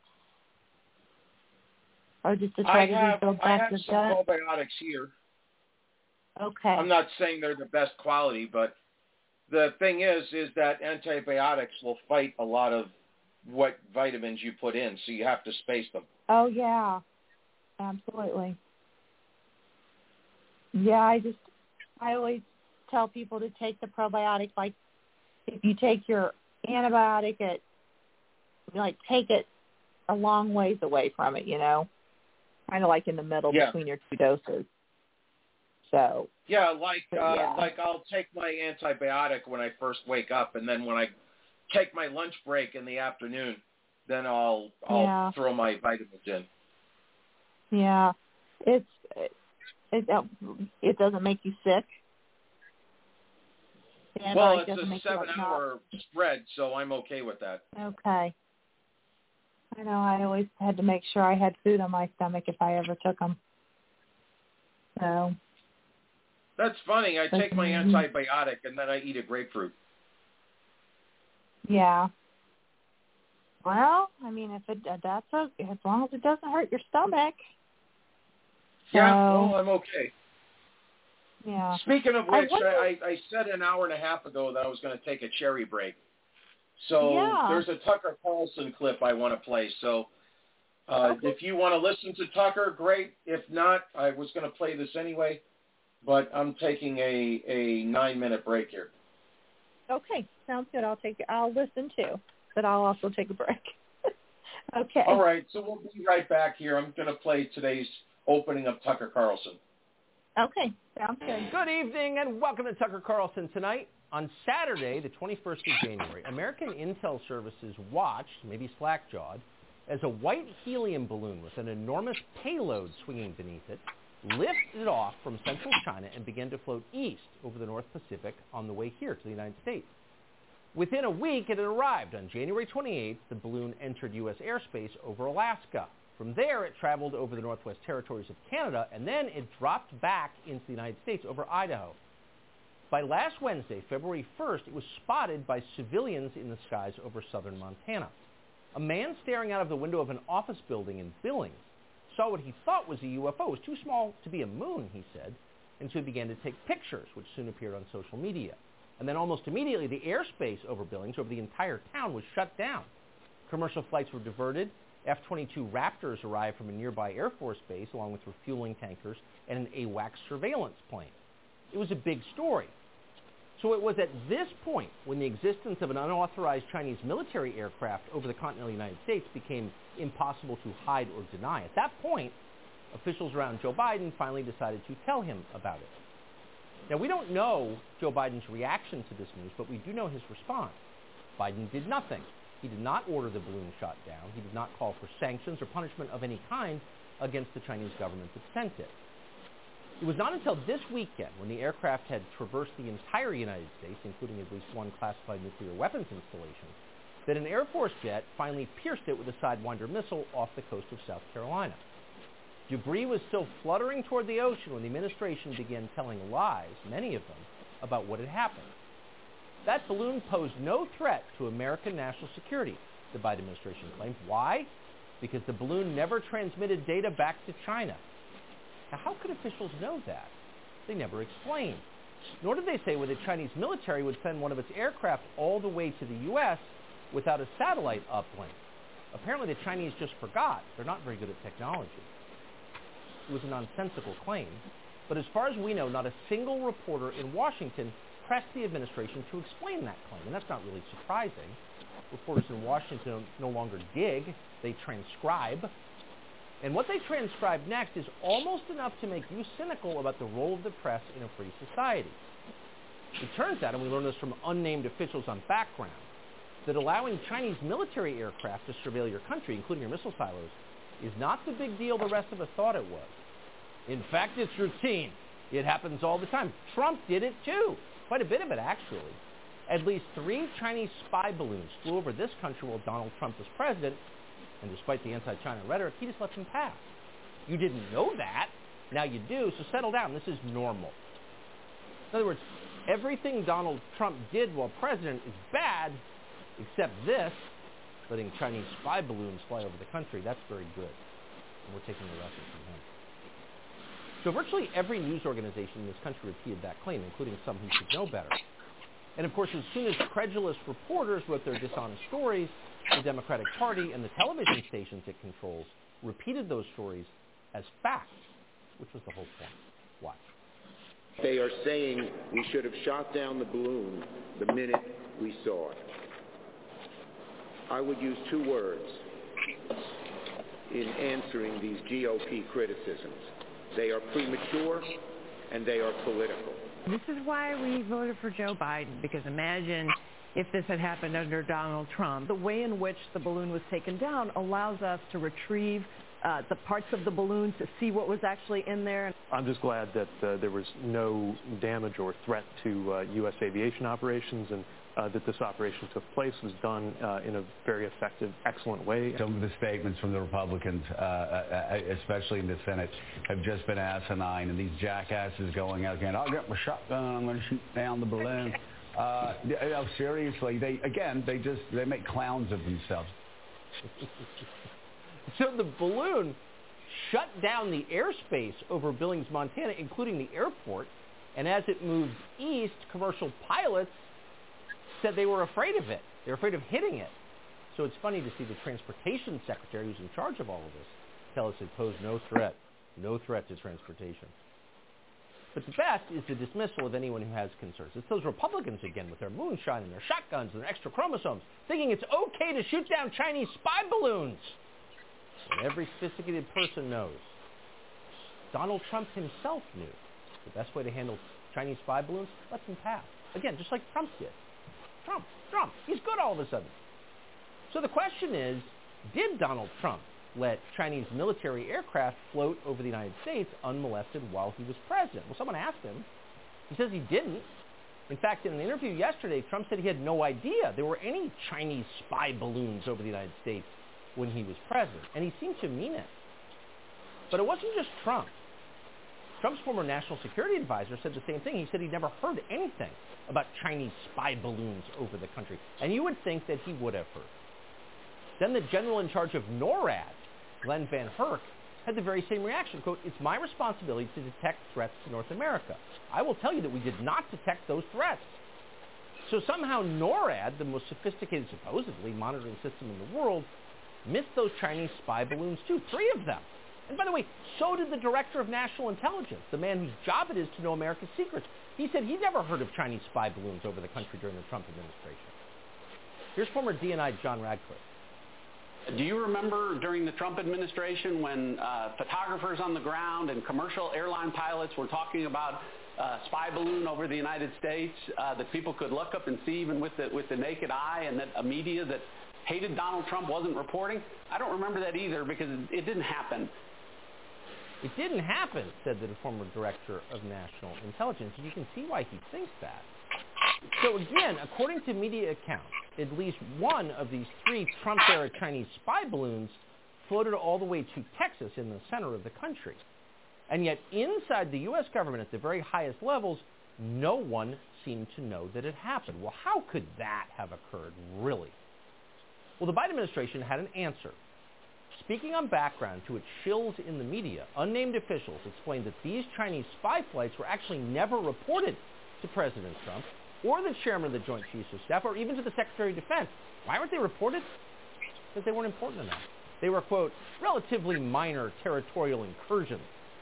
Or just to try I to have, rebuild I back have the some gut? probiotics here. Okay. I'm not saying they're the best quality, but the thing is, is that antibiotics will fight a lot of what vitamins you put in, so you have to space them. Oh, yeah. Absolutely. Yeah, I just, I always tell people to take the probiotic, like, if you take your antibiotic, it, like, take it a long ways away from it, you know, kind of like in the middle yeah. between your two doses. So. Yeah, like, uh, yeah. like I'll take my antibiotic when I first wake up, and then when I take my lunch break in the afternoon, then I'll, I'll yeah. throw my vitamins in. Yeah. It's, it, it, it doesn't make you sick. Well, it's a seven-hour spread, so I'm okay with that. Okay. I know I always had to make sure I had food on my stomach if I ever took them. So. That's funny. I take my antibiotic, and then I eat a grapefruit. Yeah. Well, I mean, if it that's okay, as long as it doesn't hurt your stomach. Yeah, so, well, I'm okay. Yeah. Speaking of which, I, I, I said an hour and a half ago that I was going to take a cherry break. So yeah. there's a Tucker Carlson clip I want to play. So uh, okay. if you want to listen to Tucker, great. If not, I was going to play this anyway, but I'm taking a, a nine-minute break here. Okay, sounds good. I'll take. I'll listen too, but I'll also take a break. Okay. All right, so we'll be right back here. I'm going to play today's opening of Tucker Carlson. Okay, sounds good. Good evening and welcome to Tucker Carlson Tonight. On Saturday, the twenty-first of January, American Intel Services watched, maybe slack-jawed, as a white helium balloon with an enormous payload swinging beneath it lifted off from central China and began to float east over the North Pacific on the way here to the United States. Within a week, it had arrived. On January twenty-eighth, the balloon entered U S airspace over Alaska. From there, it traveled over the Northwest Territories of Canada, and then it dropped back into the United States over Idaho. By last Wednesday, February first, it was spotted by civilians in the skies over southern Montana. A man staring out of the window of an office building in Billings saw what he thought was a U F O. It was too small to be a moon, he said, and so he began to take pictures, which soon appeared on social media. And then almost immediately, the airspace over Billings, over the entire town, was shut down. Commercial flights were diverted. F twenty-two Raptors arrived from a nearby Air Force base, along with refueling tankers and an AWACS surveillance plane. It was a big story. So it was at this point when the existence of an unauthorized Chinese military aircraft over the continental United States became impossible to hide or deny. At that point, officials around Joe Biden finally decided to tell him about it. Now, we don't know Joe Biden's reaction to this news, but we do know his response. Biden did nothing. He did not order the balloon shot down. He did not call for sanctions or punishment of any kind against the Chinese government that sent it. It was not until this weekend, when the aircraft had traversed the entire United States, including at least one classified nuclear weapons installation, that an Air Force jet finally pierced it with a Sidewinder missile off the coast of South Carolina. Debris was still fluttering toward the ocean when the administration began telling lies, many of them, about what had happened. That balloon posed no threat to American national security, the Biden administration claimed. Why? Because the balloon never transmitted data back to China. Now, how could officials know that? They never explained. Nor did they say whether the Chinese military would send one of its aircraft all the way to the U S without a satellite uplink. Apparently, the Chinese just forgot. They're not very good at technology. It was a nonsensical claim. But as far as we know, not a single reporter in Washington pressed the administration to explain that claim. And that's not really surprising. Reporters in Washington no longer dig. They transcribe. And what they transcribe next is almost enough to make you cynical about the role of the press in a free society. It turns out, and we learned this from unnamed officials on background, that allowing Chinese military aircraft to surveil your country, including your missile silos, is not the big deal the rest of us thought it was. In fact, it's routine. It happens all the time. Trump did it too. Quite a bit of it, actually. At least three Chinese spy balloons flew over this country while Donald Trump was president, and despite the anti-China rhetoric, he just let them pass. You didn't know that. Now you do, so settle down. This is normal. In other words, everything Donald Trump did while president is bad, except this, letting Chinese spy balloons fly over the country. That's very good. And we're taking the lesson from him. So virtually every news organization in this country repeated that claim, including some who should know better. And of course, as soon as credulous reporters wrote their dishonest stories, the Democratic Party and the television stations it controls repeated those stories as facts, which was the whole point. Watch. They are saying we should have shot down the balloon the minute we saw it. I would use two words in answering these G O P criticisms. They are premature and they are political. This is why we voted for Joe Biden, because imagine if this had happened under Donald Trump. The way in which the balloon was taken down allows us to retrieve uh, the parts of the balloon to see what was actually in there. I'm just glad that uh, there was no damage or threat to uh, U S aviation operations, and uh, that this operation took place, was done uh, in a very effective, excellent way. Some of the statements from the Republicans, uh, especially in the Senate, have just been asinine, and these jackasses going out again, I'll get my shotgun, I'm going to shoot down the balloon. Uh, you know, seriously, they again, they just, they make clowns of themselves. So the balloon shut down the airspace over Billings, Montana, including the airport, and as it moved east, commercial pilots said they were afraid of it. They were afraid of hitting it. So it's funny to see the transportation secretary, who's in charge of all of this, tell us it posed no threat, no threat to transportation. But the best is the dismissal of anyone who has concerns. It's those Republicans again with their moonshine and their shotguns and their extra chromosomes, thinking it's okay to shoot down Chinese spy balloons. And every sophisticated person knows. Donald Trump himself knew the best way to handle Chinese spy balloons, let them pass. Again, just like Trump did. Trump, Trump, he's good all of a sudden. So the question is, did Donald Trump let Chinese military aircraft float over the United States unmolested while he was president? Well, someone asked him. He says he didn't. In fact, in an interview yesterday, Trump said he had no idea there were any Chinese spy balloons over the United States when he was president, and he seemed to mean it. But it wasn't just Trump. Trump's former national security advisor said the same thing. He said he'd never heard anything about Chinese spy balloons over the country, and you would think that he would have heard. Then the general in charge of NORAD, Glenn Van Herk, had the very same reaction. Quote, it's my responsibility to detect threats to North America. I will tell you that we did not detect those threats. So somehow NORAD, the most sophisticated, supposedly, monitoring system in the world, missed those Chinese spy balloons too, three of them. And by the way, so did the director of national intelligence, the man whose job it is to know America's secrets. He said he'd never heard of Chinese spy balloons over the country during the Trump administration. Here's former D N I John Radcliffe. Do you remember during the Trump administration when uh, photographers on the ground and commercial airline pilots were talking about uh, spy balloon over the United States uh, that people could look up and see even with the, with the naked eye, and that a media that hated Donald Trump wasn't reporting? I don't remember that either because it, it didn't happen. It didn't happen, said the former director of national intelligence. You can see why he thinks that. So again, according to media accounts, at least one of these three Trump-era Chinese spy balloons floated all the way to Texas in the center of the country. And yet inside the U S government at the very highest levels, no one seemed to know that it happened. Well, how could that have occurred, really? Well, the Biden administration had an answer. Speaking on background to its shills in the media, unnamed officials explained that these Chinese spy flights were actually never reported to President Trump or the chairman of the Joint Chiefs of Staff or even to the Secretary of Defense. Why weren't they reported? Because they weren't important enough. They were, quote, relatively minor territorial incursions.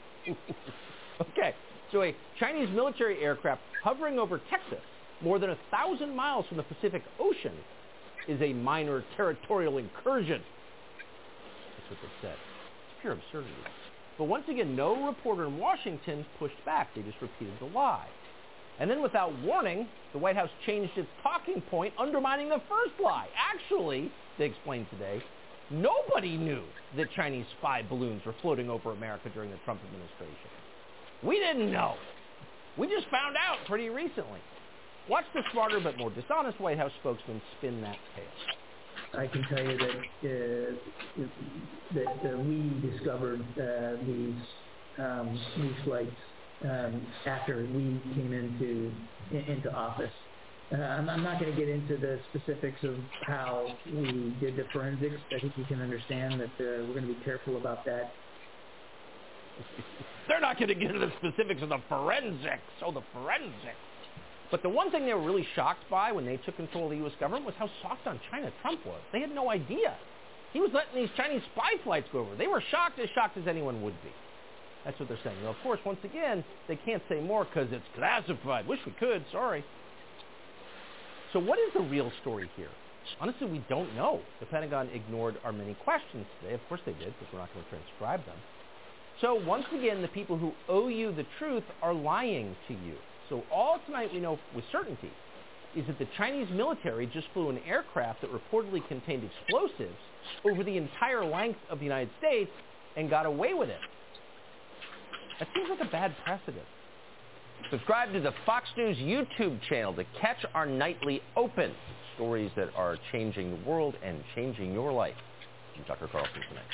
Okay, so a Chinese military aircraft hovering over Texas more than a thousand miles from the Pacific Ocean is a minor territorial incursion. That's what they said. It's pure absurdity. But once again, no reporter in Washington pushed back. They just repeated the lie. And then without warning, the White House changed its talking point, undermining the first lie. Actually, they explained today, nobody knew that Chinese spy balloons were floating over America during the Trump administration. We didn't know. We just found out pretty recently. Watch the smarter but more dishonest White House spokesman spin that tale. I can tell you that uh, that uh, we discovered uh, these um, these flights um, after we came into into office. Uh, I'm, I'm not going to get into the specifics of how we did the forensics. I think you can understand that uh, we're going to be careful about that. They're not going to get into the specifics of the forensics. Oh, the forensics. But the one thing they were really shocked by when they took control of the U S government was how soft on China Trump was. They had no idea. He was letting these Chinese spy flights go over. They were shocked, as shocked as anyone would be. That's what they're saying. Now, of course, once again, they can't say more because it's classified. Wish we could. Sorry. So what is the real story here? Honestly, we don't know. The Pentagon ignored our many questions today. Of course they did, because we're not going to transcribe them. So once again, the people who owe you the truth are lying to you. So all tonight we know with certainty is that the Chinese military just flew an aircraft that reportedly contained explosives over the entire length of the United States and got away with it. That seems like a bad precedent. Subscribe to the Fox News YouTube channel to catch our nightly Open, stories that are changing the world and changing your life. I'm Tucker Carlson tonight.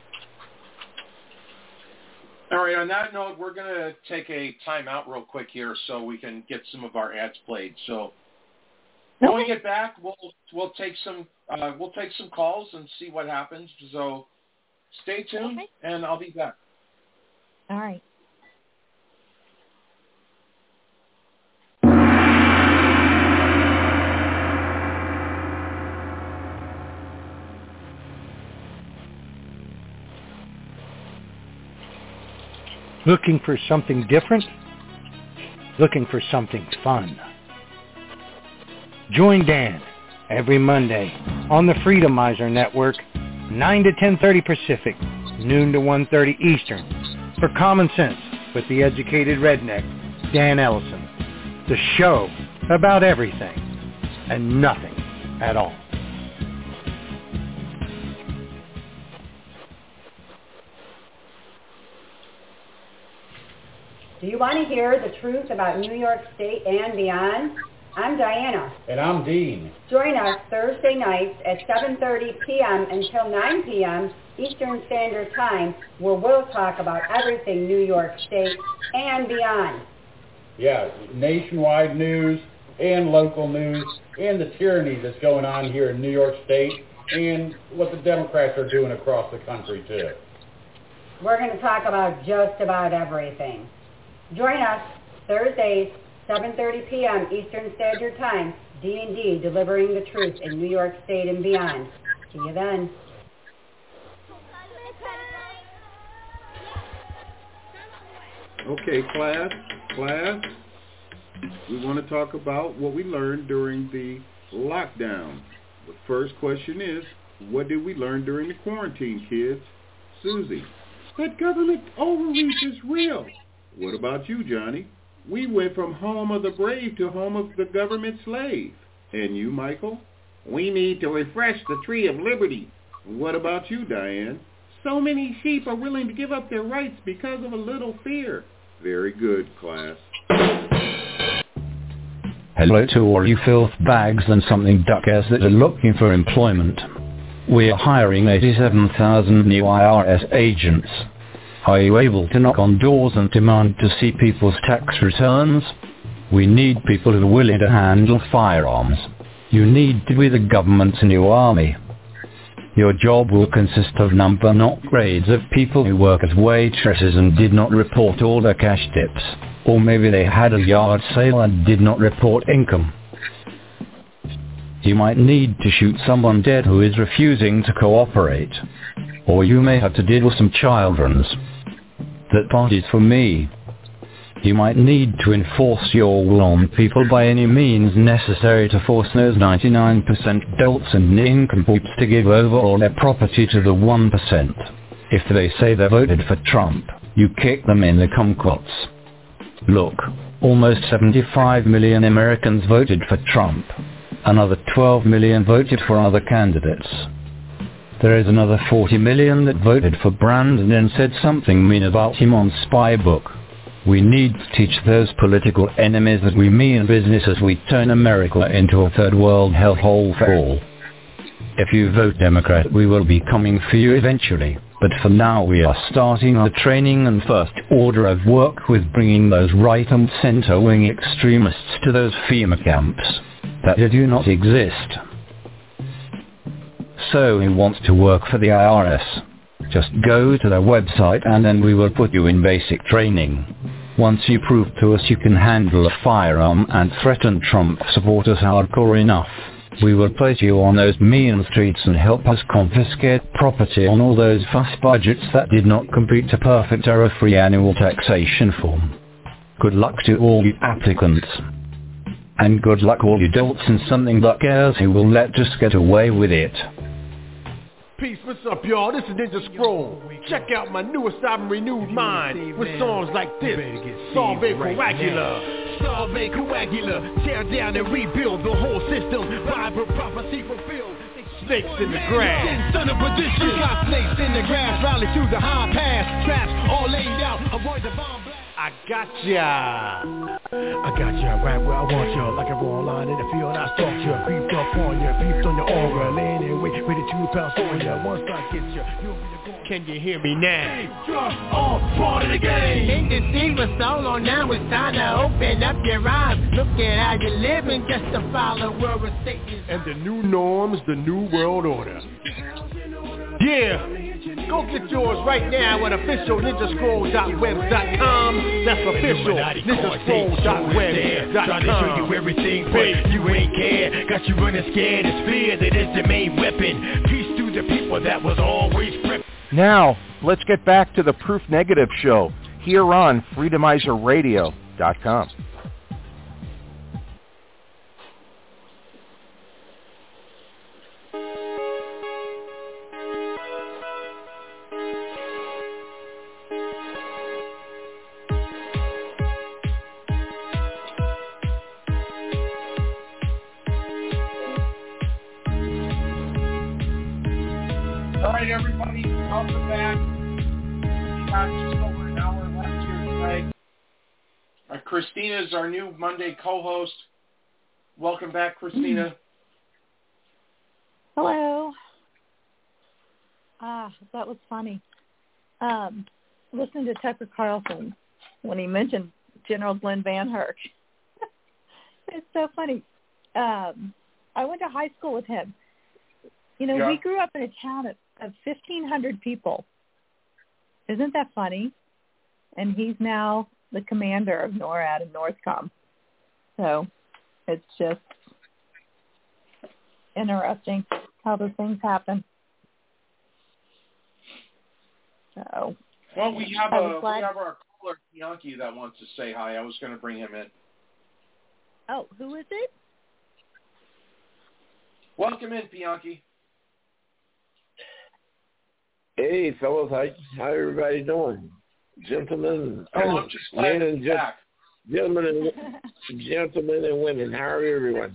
All right, on that note, we're going to take a time out real quick here so we can get some of our ads played. So when we get back, we'll we'll take some uh, we'll take some calls and see what happens. So stay tuned, okay. And I'll be back. All right. Looking for something different? Looking for something fun? Join Dan every Monday on the Freedomizer Network, nine to ten thirty Pacific, noon to one thirty Eastern, for Common Sense with the educated redneck, Dan Ellison. The show about everything and nothing at all. Do you want to hear the truth about New York State and beyond? I'm Diana. And I'm Dean. Join us Thursday nights at seven thirty p.m. until nine p.m. Eastern Standard Time, where we'll talk about everything New York State and beyond. Yeah, nationwide news and local news and the tyranny that's going on here in New York State and what the Democrats are doing across the country, too. We're going to talk about just about everything. Join us Thursdays, seven thirty p.m. Eastern Standard Time, D and D, delivering the truth in New York State and beyond. See you then. Okay, class, class, we want to talk about what we learned during the lockdown. The first question is, what did we learn during the quarantine, kids? Susie, that government overreach is real. What about you, Johnny? We went from home of the brave to home of the government slave. And you, Michael? We need to refresh the tree of liberty. What about you, Diane? So many sheep are willing to give up their rights because of a little fear. Very good, class. Hello to all you filth bags and something duckers that are looking for employment. We're hiring eighty-seven thousand new I R S agents. Are you able to knock on doors and demand to see people's tax returns? We need people who are willing to handle firearms. You need to be the government's new army. Your job will consist of number not grades of people who work as waitresses and did not report all their cash tips. Or maybe they had a yard sale and did not report income. You might need to shoot someone dead who is refusing to cooperate. Or you may have to deal with some children's. That part is for me. You might need to enforce your will on people by any means necessary to force those ninety-nine percent dolts and nincompoops to give over all their property to the one percent. If they say they voted for Trump, you kick them in the kumquats. Look, almost seventy-five million Americans voted for Trump. Another twelve million voted for other candidates. There is another forty million that voted for Brandon and said something mean about him on Spybook. We need to teach those political enemies that we mean business as we turn America into a third world hellhole for all. If you vote Democrat, we will be coming for you eventually, but for now we are starting our training and first order of work with bringing those right and center wing extremists to those FEMA camps that do not exist. So he wants to work for the I R S. Just go to their website and then we will put you in basic training. Once you prove to us you can handle a firearm and threaten Trump supporters hardcore enough, we will place you on those mean streets and help us confiscate property on all those fuss budgets that did not complete a perfect error-free annual taxation form. Good luck to all you applicants. And good luck all you dolts and something that cares who will let us get away with it. Peace, what's up, y'all? This is Ninja Scroll. Check out my newest album, Renewed Mind, with songs like this, Solve Coagula. Solve Coagula, tear down and rebuild the whole system, Bible prophecy fulfilled. Snakes in the grass. Son of perdition. Got snakes in the grass, rally through the high pass, traps all laid out, avoid the bomb blast. I got ya. I got ya right where I want ya. Like a raw line in the field, I stalked ya. Creeped up on ya, peeped on your aura. Laying in wait, ready to pounce on ya. Once I get ya, you'll be the goal. Can you hear me now? Just all part of the game. Ain't the secret so long now, it's time to open up your eyes. Look at how you're living, just a follower of Satan. And the new norms, the new world order. Yeah. Go get yours right now at official ninja scroll dot web dot com. That's official ninja scroll dot web dot com. Trying to show you everything, but you ain't care. Got you running scared. It's fear that is the main weapon. Peace to the people that was always prepped. Now, let's get back to the Proof Negative Show here on freedomizer radio dot com. All right, everybody, welcome back. We got just over an hour left here tonight. Uh, Christina is our new Monday co-host. Welcome back, Christina. Hello. Ah, that was funny. Um, listening to Tucker Carlson when he mentioned General Glenn Van Herk. It's so funny. Um, I went to high school with him. You know, yeah. We grew up in a town of, of fifteen hundred people. Isn't that funny? And he's now the commander of NORAD and NORTHCOM. So it's just interesting how those things happen. So, well, we have a we have our caller Bianchi that wants to say hi. I was going to bring him in. Oh, who is it? Welcome in, Bianchi. Hey, fellas, how how everybody doing? Gentlemen, oh, I'm just glad and you're back. Gentlemen and gentlemen and women, how are everyone?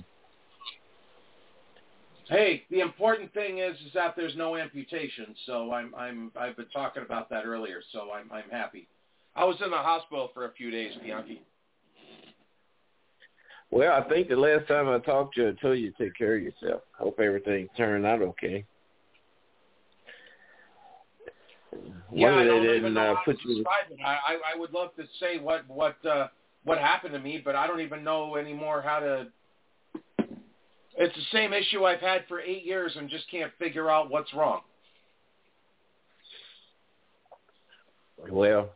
Hey, the important thing is is that there's no amputation. So I'm I'm I've been talking about that earlier. So I'm I'm happy. I was in the hospital for a few days, Bianchi. Well, I think the last time I talked to you, I told you to take care of yourself. Hope everything turned out okay. Yeah, I don't even know how to describe it. I, I, I would love to say what what uh, what happened to me, but I don't even know anymore how to. It's the same issue I've had for eight years and just can't figure out what's wrong. Well,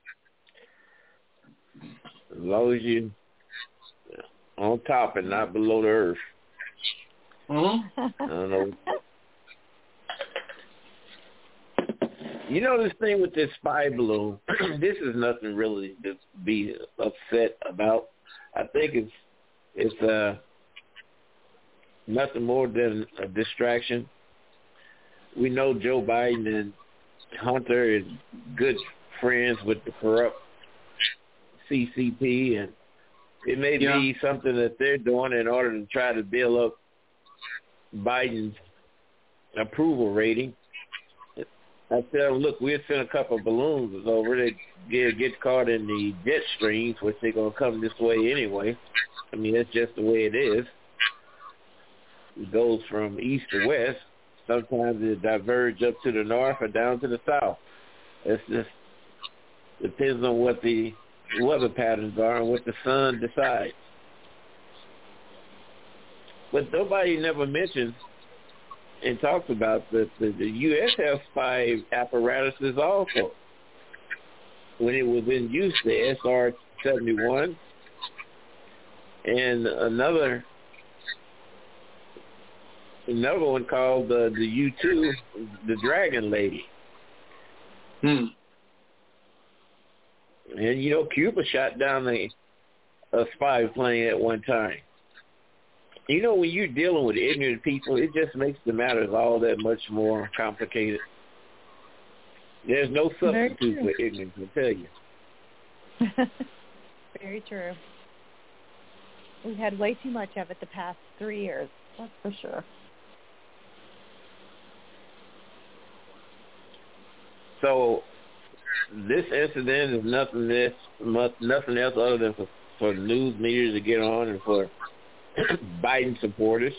as long as you on top and not below the earth. Mm-hmm. I don't know. You know this thing with this spy balloon, this is nothing really to be upset about. I think it's it's uh, nothing more than a distraction. We know Joe Biden and Hunter is good friends with the corrupt C C P, and it may Yeah. be something that they're doing in order to try to build up Biden's approval rating. I tell them, look, we'll send a couple of balloons over. They get, get caught in the jet streams, which they're going to come this way anyway. I mean, that's just the way it is. It goes from east to west. Sometimes it diverges up to the north or down to the south. It's just depends on what the weather patterns are and what the sun decides. But nobody never mentions and talks about that the, the U S has spy apparatuses also. When it was in use, the S R seventy-one and another another one called uh, the U two, the Dragon Lady. Hmm. And, you know, Cuba shot down a, a spy plane at one time. You know, when you're dealing with ignorant people, it just makes the matters all that much more complicated. There's no substitute for ignorance, I tell you. Very true. We've had way too much of it the past three years, that's for sure. So this incident is nothing this, nothing else other than for, for news media to get on and for Biden supporters.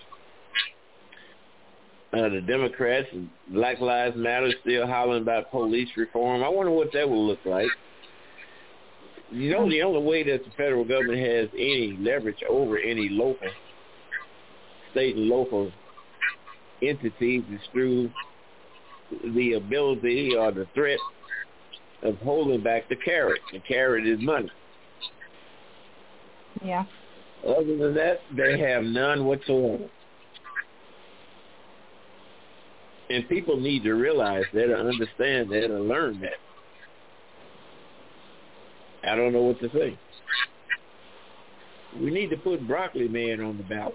Uh, the Democrats and Black Lives Matter still hollering about police reform. I wonder what that will look like. You know, the only way that the federal government has any leverage over any local, state and local entities is through the ability or the threat of holding back the carrot. The carrot is money. Yeah. Other than that, they have none whatsoever. And people need to realize that, to understand that, and learn that. I don't know what to say. We need to put Broccoli Man on the ballot.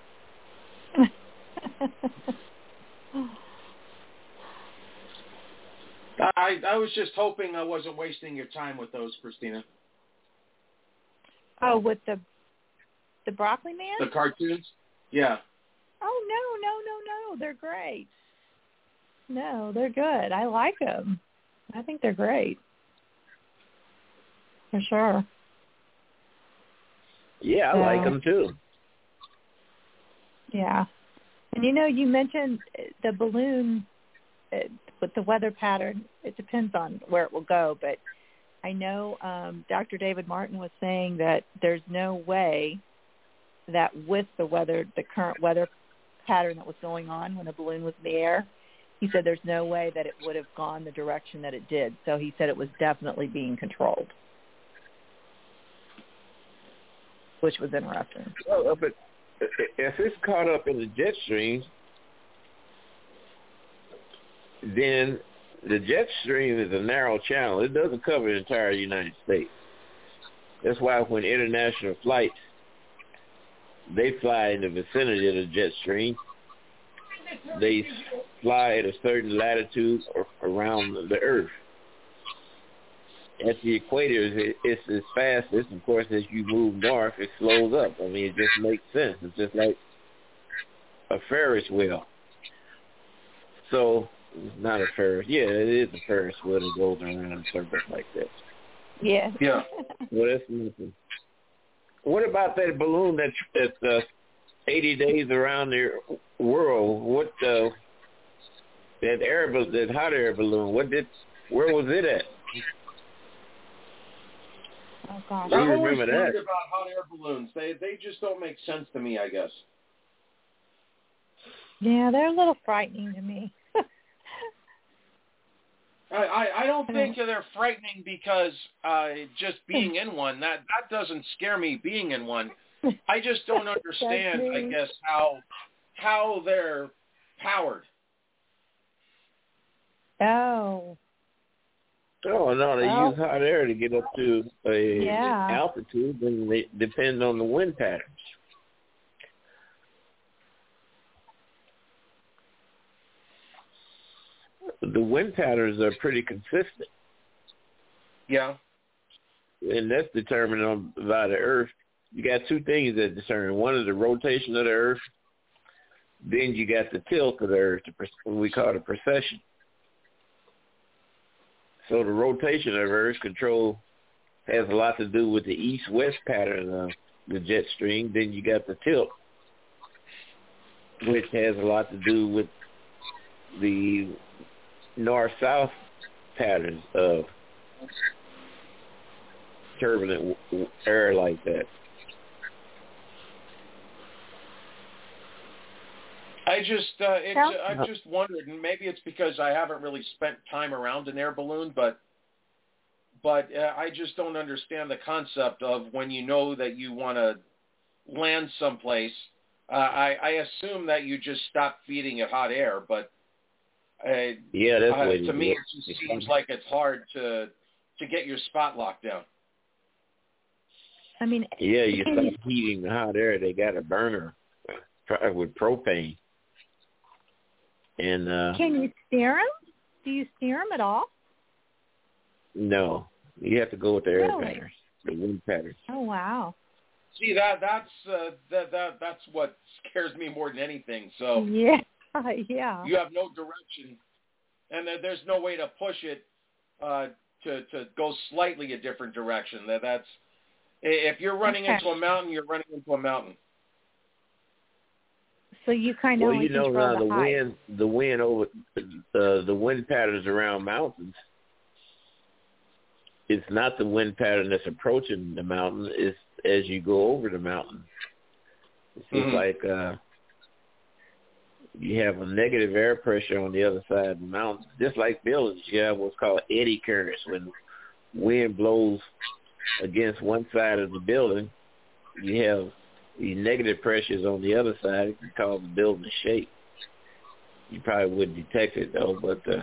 I I was just hoping I wasn't wasting your time with those, Christina. Oh, with the the Broccoli Man? The cartoons? Yeah. Oh, no, no, no, no. They're great. No, they're good. I like them. I think they're great. For sure. Yeah, I so, like them too. Yeah. And, you know, you mentioned the balloon uh, with the weather pattern. It depends on where it will go, but I know um, Doctor David Martin was saying that there's no way that with the weather, the current weather pattern that was going on when the balloon was in the air, he said there's no way that it would have gone the direction that it did. So he said it was definitely being controlled, which was interesting. Well, if, it, if it's caught up in the jet stream, then the jet stream is a narrow channel. It doesn't cover the entire United States. That's why when international flights, they fly in the vicinity of the jet stream. They fly at a certain latitude around the Earth. At the equator, it's as fast as, of course, as you move north, it slows up. I mean, it just makes sense. It's just like a Ferris wheel. So, it's not a Ferris. Yeah, it is a Ferris wheel that goes around in circles like that. Yeah. Yeah. Well, that's nothing. What about that balloon that that's uh, eighty days around the world? What uh, that air, that hot air balloon? What did? Where was it at? Oh gosh, I You always remember wondered that? about hot air balloons. They they just don't make sense to me, I guess. Yeah, they're a little frightening to me. I, I, I don't think they're frightening because uh, just being in one, that, that doesn't scare me being in one. I just don't understand, I guess, how how they're powered. Oh. Oh, no, they Well, use hot air to get up to a Yeah. altitude, and they depend on the wind patterns. the wind patterns are pretty consistent. Yeah. And that's determined on, by the Earth. You got two things that determine. One is the rotation of the Earth. Then you got the tilt of the Earth, what we call the precession. So the rotation of Earth control has a lot to do with the east-west pattern of the jet stream. Then you got the tilt, which has a lot to do with the north-south patterns of turbulent air like that. I just, uh, it's, uh, I've just wondered, and maybe it's because I haven't really spent time around an air balloon, but, but uh, I just don't understand the concept of when you know that you want to land someplace. Uh, I, I assume that you just stop feeding it hot air, but uh, yeah, that's uh, what to it me, is. it just seems like it's hard to to get your spot locked down. I mean, yeah, you stop heating the hot air. They got a burner with propane. And uh, can you steer them? Do you steer them at all? No, you have to go with the air Really? patterns, the wind patterns. Oh wow! See that that's uh, that that that's what scares me more than anything. So yeah, yeah. You have no direction, and there's no way to push it uh, to to go slightly a different direction. That that's if you're running okay. into a mountain, you're running into a mountain. So you kind of well, you know now the, the wind, the wind over uh, the wind patterns around mountains. It's not the wind pattern that's approaching the mountain. It's as you go over the mountain. It's mm-hmm. like uh, you have a negative air pressure on the other side of the mountain. Just like buildings, you have what's called eddy currents. When wind blows against one side of the building, you have the negative pressures on the other side. It can cause the building to shake. You probably wouldn't detect it, though, but uh,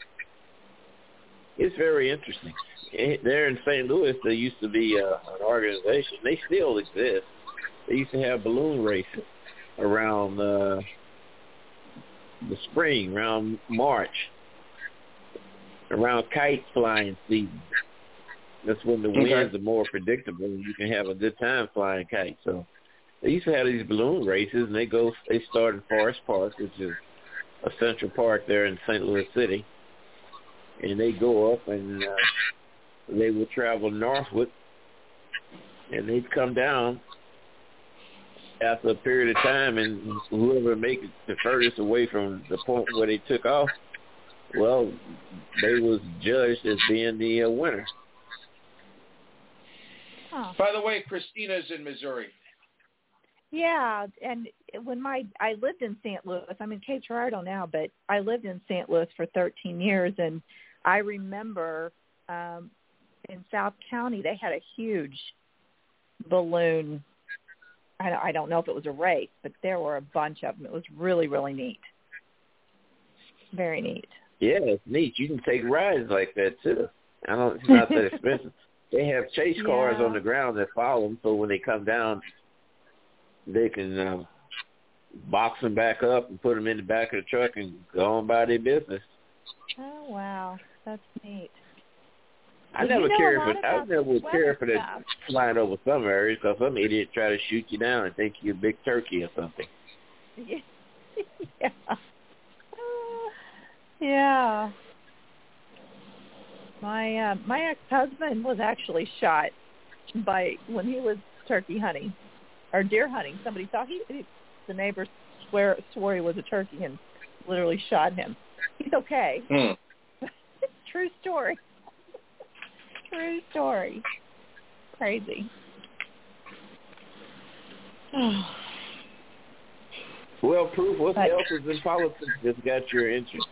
it's very interesting. There in Saint Louis, there used to be uh, an organization. They still exist. They used to have balloon races around uh, the spring, around March, around kite flying season. That's when the winds okay. are more predictable and you can have a good time flying kites. So they used to have these balloon races, and they go. They start in Forest Park, which is a central park there in Saint Louis City, and they go up and uh, they would travel northward, and they'd come down after a period of time, and whoever make it the furthest away from the point where they took off, well, they was judged as being the uh, winner. Huh. By the way, Christina's in Missouri. Yeah, and when my I lived in Saint Louis. I'm in Cape Girardeau now, but I lived in Saint Louis for thirteen years, and I remember um, in South County they had a huge balloon. I don't, I don't know if it was a race, but there were a bunch of them. It was really, really neat. Very neat. Yeah, it's neat. You can take rides like that too. I don't. It's not that expensive. They have chase cars yeah. on the ground that follow them, so when they come down, they can uh, box them back up and put them in the back of the truck and go on by their business. Oh wow, that's neat. I never cared for. I never cared for that flying over some areas because some idiot try to shoot you down and think you're a big turkey or something. Yeah. Yeah. My uh, my ex-husband was actually shot by when he was turkey hunting or deer hunting. Somebody thought he, he the neighbor swear swore he was a turkey and literally shot him. He's okay. Mm. True story. True story. Crazy. Well, Proof, what but, else is in politics that's got your interest?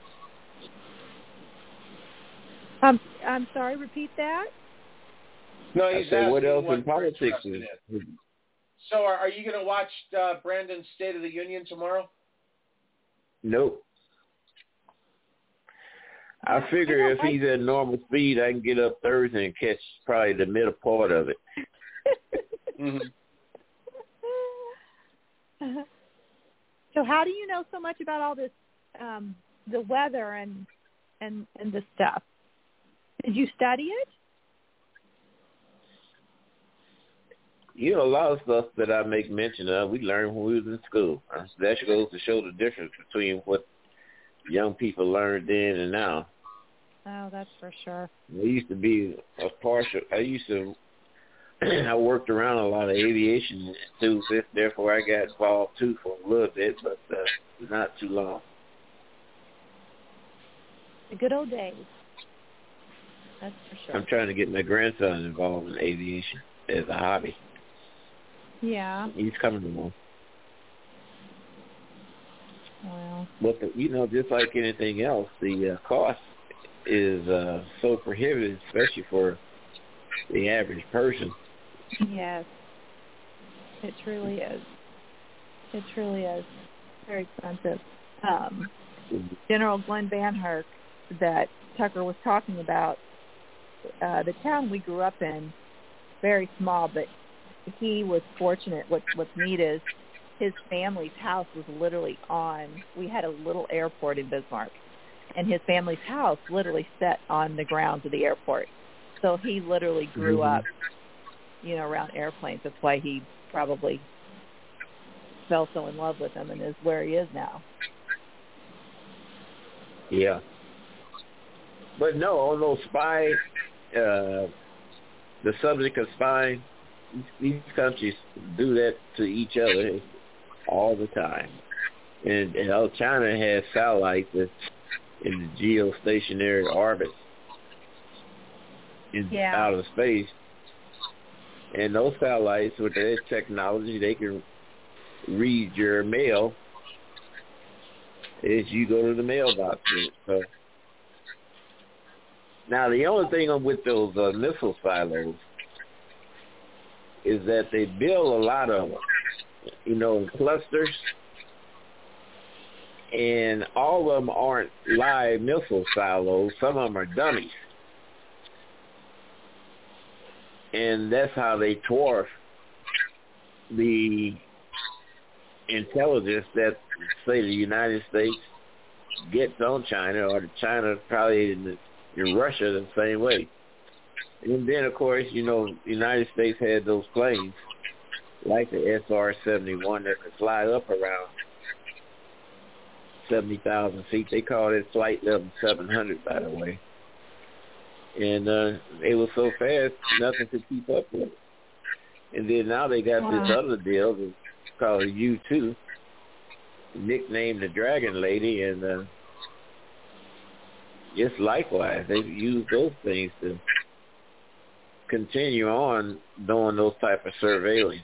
Um, I'm sorry, repeat that? No, he's asking what else what in politics is. In. So are, are you going to watch uh, Brandon's State of the Union tomorrow? Nope. I figure if he's at normal speed, I can get up Thursday and catch probably the middle part of it. mm-hmm. So how do you know so much about all this, um, the weather and and and the stuff. Did you study it? You know, a lot of stuff that I make mention of, we learned when we was in school. That goes to show the difference between what young people learned then and now. Oh, that's for sure. I used to be a partial. I used to. I worked around a lot of aviation institutes, therefore I got involved too for a little bit, but uh, not too long. The good old days. That's for sure. I'm trying to get my grandson involved in aviation as a hobby. Yeah. He's coming along. Well. But the, you know, just like anything else, the uh, cost is uh, so prohibitive, especially for the average person. Yes, it truly is. It truly is very expensive. Um, General Glenn Van Herk that Tucker was talking about, uh, the town we grew up in, very small, but he was fortunate. What, what's neat is his family's house was literally on, we had a little airport in Bismarck, and his family's house literally set on the grounds of the airport. So he literally grew mm-hmm. up, you know, around airplanes. That's why he probably fell so in love with them and is where he is now. Yeah. But no, on those spy, uh, the subject of spying, these countries do that to each other all the time. And, and China has satellites that's in the geostationary orbit in yeah. outer space. And those satellites, with their technology, they can read your mail as you go to the mailbox. So now, the only thing with those uh, missile silos is that they build a lot of them, you know, in clusters, and all of them aren't live missile silos. Some of them are dummies. And that's how they dwarf the intelligence that, say, the United States gets on China, or the China probably in, the, in Russia the same way. And then, of course, you know, the United States had those planes, like the S R seventy-one, that could fly up around seventy thousand feet. They call it Flight Level seven hundred, by the way. And uh, it was so fast, nothing could keep up with it. And then now they got wow. this other deal that's called a U two, nicknamed the Dragon Lady, and uh, just likewise, they've used those things to continue on doing those type of surveillance.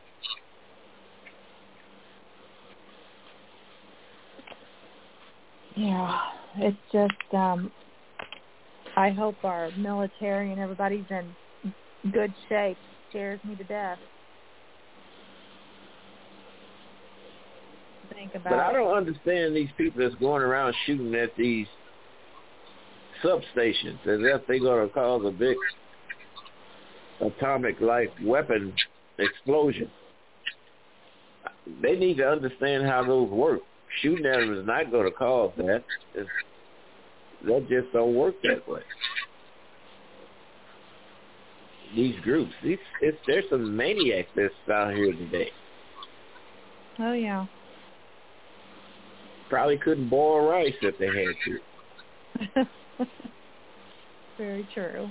Yeah, it's just, um, I hope our military and everybody's in good shape. Scares me to death. Think about but I it. don't understand these people that's going around shooting at these substations as if they're going to cause a big atomic-like weapon explosion. They need to understand how those work. Shooting at them is not going to cause that. It's, that just don't work that way. These groups, these, it's, there's some maniacs that's out here today. Oh, yeah. Probably couldn't boil rice if they had to. Very true.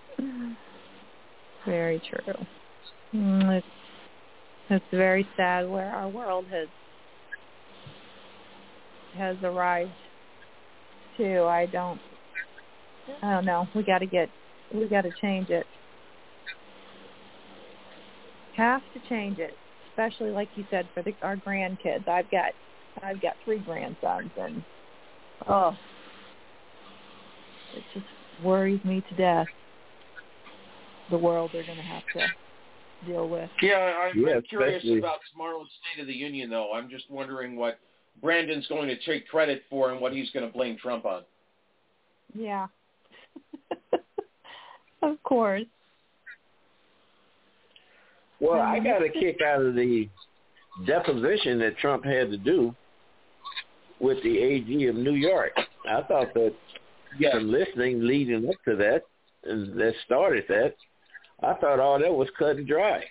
Very true. Mm, it's, it's very sad where our world has has arrived to. I don't I don't know. We gotta get we gotta change it. Have to change it. Especially like you said for the, our grandkids. I've got I've got three grandsons and oh it just worries me to death. The world they're gonna have to deal with. Yeah, I'm, yeah, I'm curious especially... about tomorrow's State of the Union, though. I'm just wondering what Brandon's going to take credit for and what he's going to blame Trump on. Yeah. Of course. Well, I got a kick out of the deposition that Trump had to do with the A G of New York. I thought that some listening leading up to that, and that started that, I thought all that was cut and dry.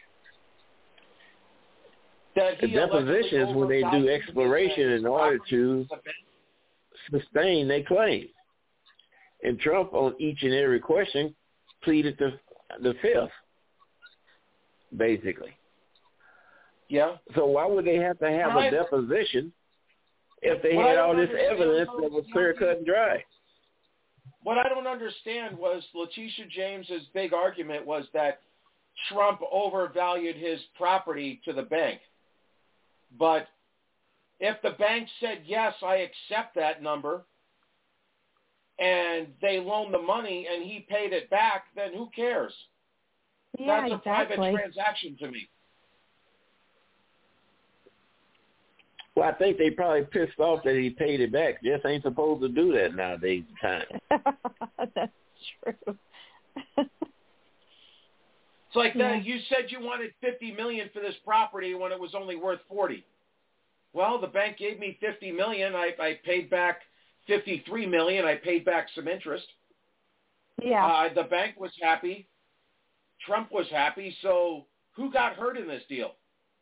That The he depositions, when they do exploration in order to sustain their claim. And Trump, on each and every question, pleaded the the fifth, basically. Yeah. So why would they have to have I, a deposition if they what had I all don't this evidence that was clear cut and dry? What I don't understand was Letitia James's big argument was that Trump overvalued his property to the bank. But if the bank said, yes, I accept that number, and they loaned the money and he paid it back, then who cares? Yeah, That's a exactly. private transaction to me. Well, I think they probably pissed off that he paid it back. Just ain't supposed to do that nowadays. Time. That's true. It's like Yeah. that. You said you wanted fifty million dollars for this property when it was only worth forty. Well, the bank gave me fifty million dollars. I, I paid back fifty-three million dollars. I paid back some interest. Yeah. Uh, the bank was happy. Trump was happy. So who got hurt in this deal?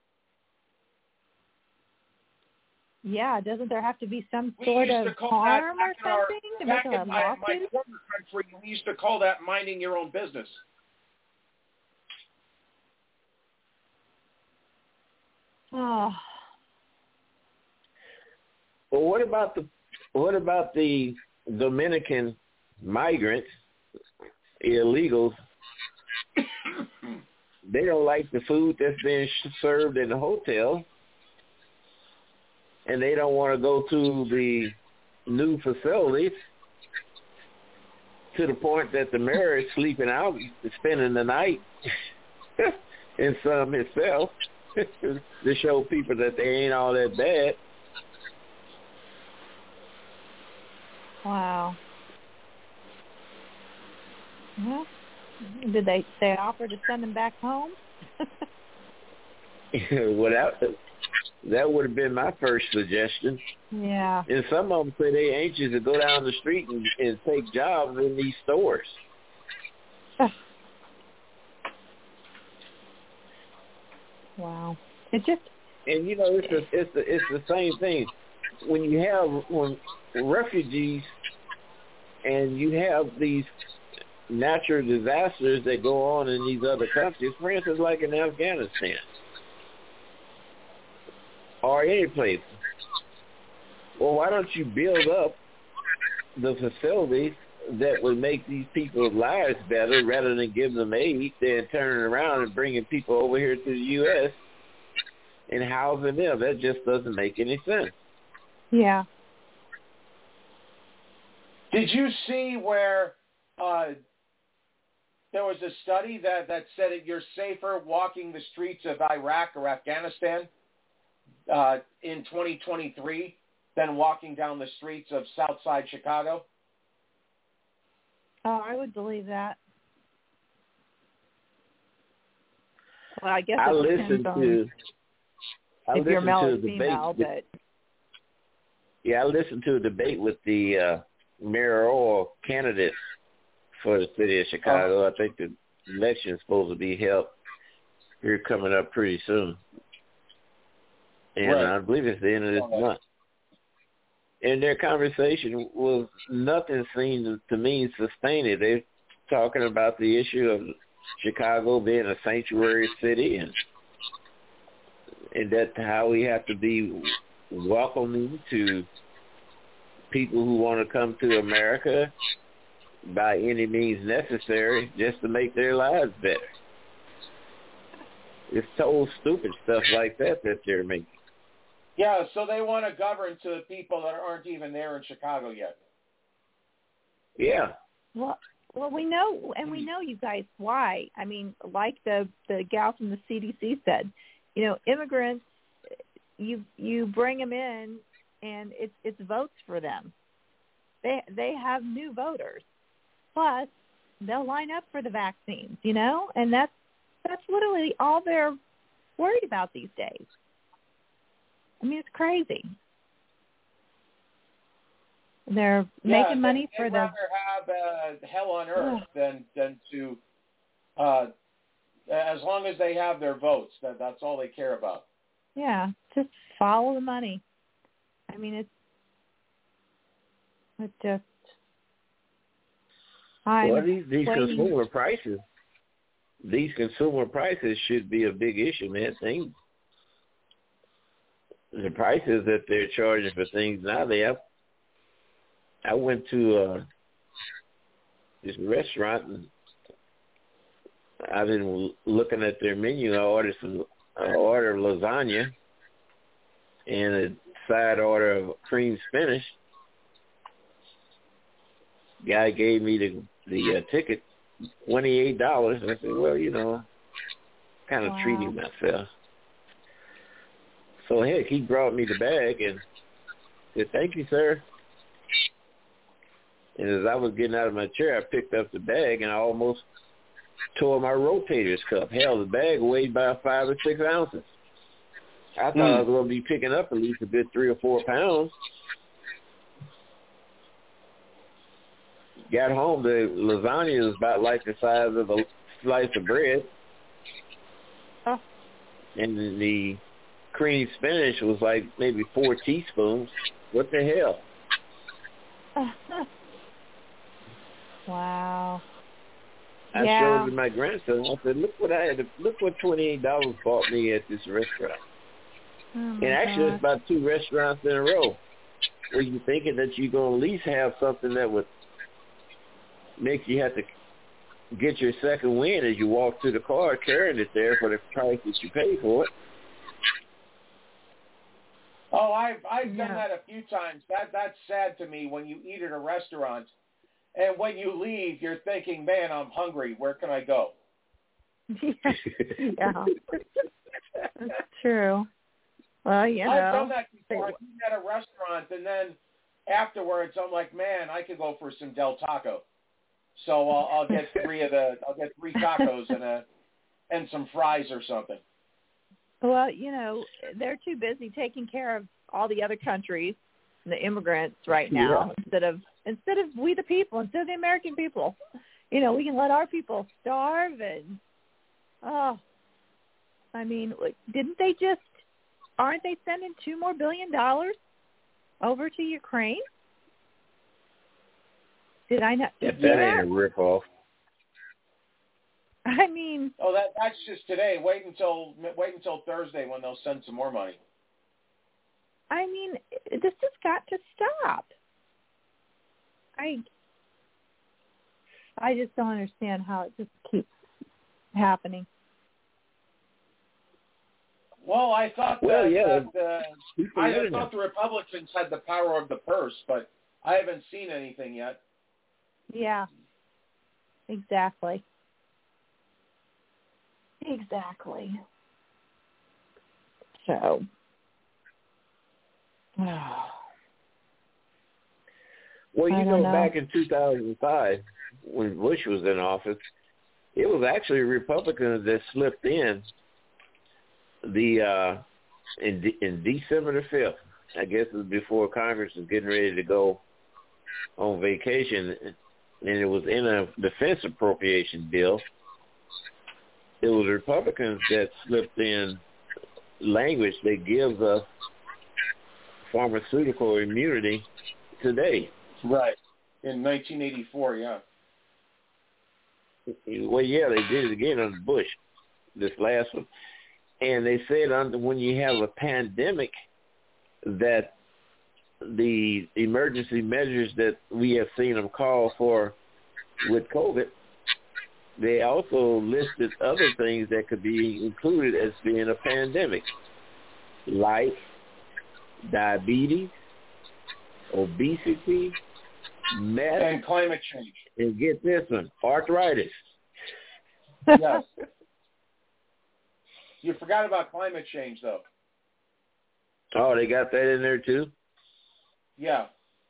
Yeah, doesn't there have to be some We sort used of to call harm that or back in our- something to back make a in my, my lawsuit? former country, we used to call that minding your own business. Oh. Well, what about the what about the Dominican migrants, illegals? They don't like the food that's being served in the hotel, and they don't want to go to the new facilities, to the point that the mayor is sleeping out, spending the night in some himself to show people that they ain't all that bad. Wow. Well, did they they offer to send them back home? Well, that, that would have been my first suggestion. Yeah. And some of them say they anxious to go down the street and, and take jobs in these stores. Wow. It just and you know it's the, it's the it's the same thing when you have when refugees and you have these natural disasters that go on in these other countries, for instance, like in Afghanistan or any place. Well, why don't you build up the facilities that would make these people's lives better rather than giving them aid, then turning around and bringing people over here to the U S and housing them? That just doesn't make any sense. Yeah. Did you see where uh, there was a study that, that said that you're safer walking the streets of Iraq or Afghanistan uh, in twenty twenty-three than walking down the streets of Southside Chicago? Oh, I would believe that. Well, I guess I it listened depends on to I if you're listened male to or a debate. female, with- but Yeah, I listened to a debate with the uh, mayoral candidate for the city of Chicago. I think the election is supposed to be held here coming up pretty soon. And Right. I believe it's the end of this month. And their conversation was nothing seemed to me sustained. They're talking about the issue of Chicago being a sanctuary city and and that how we have to be welcoming to people who want to come to America by any means necessary just to make their lives better. It's total stupid stuff like that that they're making. Yeah, so they want to govern to people that aren't even there in Chicago yet. Yeah. well, well, we know, and we know you guys why. I mean, like the the gal from the C D C said, you know, immigrants, you you bring them in, and it's it's votes for them. They they have new voters, plus they'll line up for the vaccines, you know, and that's that's literally all they're worried about these days. I mean, it's crazy. they're yeah, making money they, for they'd the. rather have uh, hell on earth than than to, uh, as long as they have their votes. That that's all they care about. Yeah, just follow the money. I mean, it's it just. I'm well, these these waiting. consumer prices, these consumer prices should be a big issue, man. Things, the prices that they're charging for things now, they have. I went to uh, this restaurant and I've been looking at their menu. I ordered some, I ordered lasagna and a side order of cream spinach. Guy gave me the the uh, ticket, twenty-eight dollars. I said, well, you know, kind of wow. treating myself. So heck, he brought me the bag and said, thank you, sir. And as I was getting out of my chair, I picked up the bag and I almost tore my rotator's cuff. Hell, the bag weighed about five or six ounces. I thought mm. I was going to be picking up at least a good three or four pounds. Got home, the lasagna was about like the size of a slice of bread. Oh. And the cream spinach was like maybe four teaspoons. What the hell? Wow. I yeah. showed it to my grandson. I said, look what I had to, look what twenty-eight dollars bought me at this restaurant. Oh and actually God. It's about two restaurants in a row where you're thinking that you're going to at least have something that would make you have to get your second win as you walk to the car carrying it there for the price that you pay for it. Oh, I've I've yeah. done that a few times. That that's sad to me when you eat at a restaurant, and when you leave, you're thinking, "Man, I'm hungry. Where can I go?" yeah, yeah. That's true. Well, you know, I've done that before. I've eaten at a restaurant, and then afterwards, I'm like, "Man, I could go for some Del Taco." So I'll, I'll get three of the I'll get three tacos and a and some fries or something. Well, you know, they're too busy taking care of all the other countries and the immigrants right now yeah. instead of instead of we the people, instead of the American people. You know, we can let our people starve and oh, I mean, didn't they just aren't they sending two more billion dollars over to Ukraine? Did I not? If yeah. that ain't a ripoff. I mean, oh, that that's just today. Wait until wait until Thursday when they'll send some more money. I mean, this has got to stop. I I just don't understand how it just keeps happening. Well, I thought well, that, yeah, that uh, I thought the Republicans had the power of the purse, but I haven't seen anything yet. Yeah, exactly. Exactly. So, well, you I know, know, back in two thousand five, when Bush was in office, it was actually Republicans that slipped in the uh, in de- in December the fifth. I guess it was before Congress was getting ready to go on vacation, and it was in a defense appropriation bill. It was Republicans that slipped in language that gives us pharmaceutical immunity today. Right. In nineteen eighty-four, yeah. Well, yeah, they did it again under Bush, this last one. And they said under, when you have a pandemic that the emergency measures that we have seen them call for with COVID, they also listed other things that could be included as being a pandemic, like diabetes, obesity, meth, and climate change. And get this one, arthritis. Yes. You forgot about climate change, though. Oh, they got that in there, too? Yeah.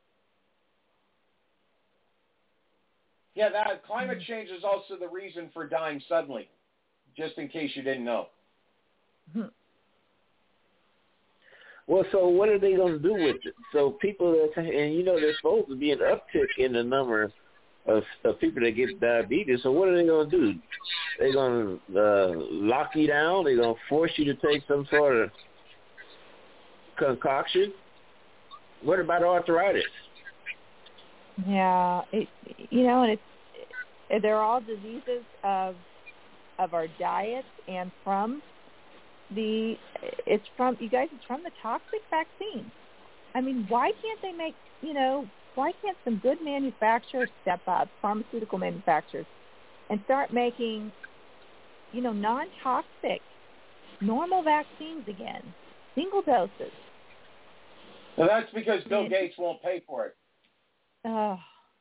Yeah, that climate change is also the reason for dying suddenly, just in case you didn't know. Well, so what are they going to do with it? So people that, and you know, there's supposed to be an uptick in the number of, of people that get diabetes. So what are they going to do? They're going to uh, lock you down? They're going to force you to take some sort of concoction? What about arthritis? Yeah, it, you know, and it's they're all diseases of of our diets and from the it's from you guys. It's from the toxic vaccine. I mean, why can't they make you know? Why can't some good manufacturers step up, pharmaceutical manufacturers, and start making you know non-toxic, normal vaccines again, single doses? Well, that's because Bill Gates won't pay for it. Oh,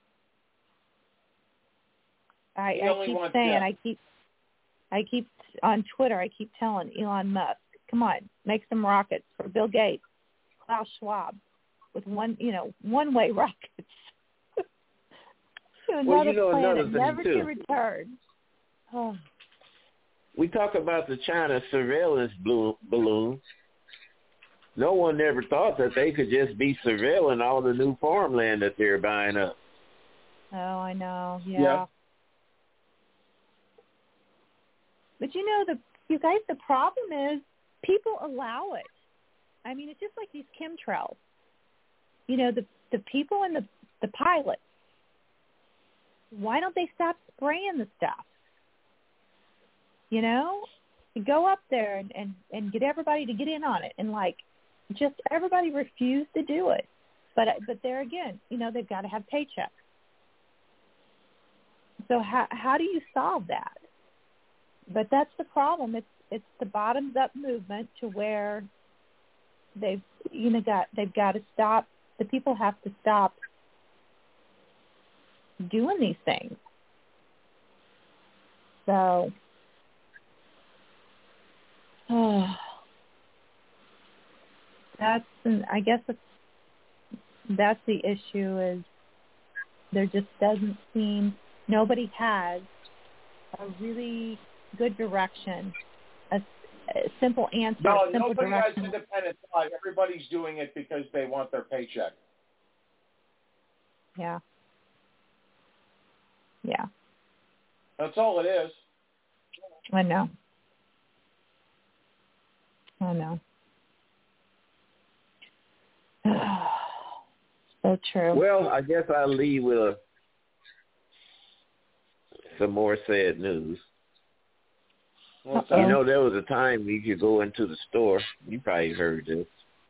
I, He I only keep wants saying, death. I keep, I keep on Twitter, I keep telling Elon Musk, come on, make some rockets for Bill Gates, Klaus Schwab, with one, you know, one-way rockets. to another Well, you know, planet, another thing, never too. to return. Oh. We talk about the China surveillance blue, balloon. No one ever thought that they could just be surveilling all the new farmland that they're buying up. Oh, I know. Yeah. Yeah. But you know, the you guys, the problem is people allow it. I mean, it's just like these chemtrails. You know, the the people and the the pilots. Why don't they stop spraying the stuff? You know, you go up there and, and, and get everybody to get in on it, and like, just everybody refused to do it. But but there again, you know, they've got to have paychecks. So how how do you solve that? But that's the problem. It's it's the bottoms up movement to where they've you know got they've got to stop. The people have to stop doing these things. So, oh, that's I guess it's, that's the issue is there just doesn't seem nobody has a really good direction, a, a simple answer, No, a simple nobody direction. has independent thought. Everybody's doing it because they want their paycheck. Yeah. Yeah. That's all it is. I know. I know. So true. Well, I guess I'll leave with a, some more sad news. What's You that? know, there was a time you could go into the store. You probably heard this.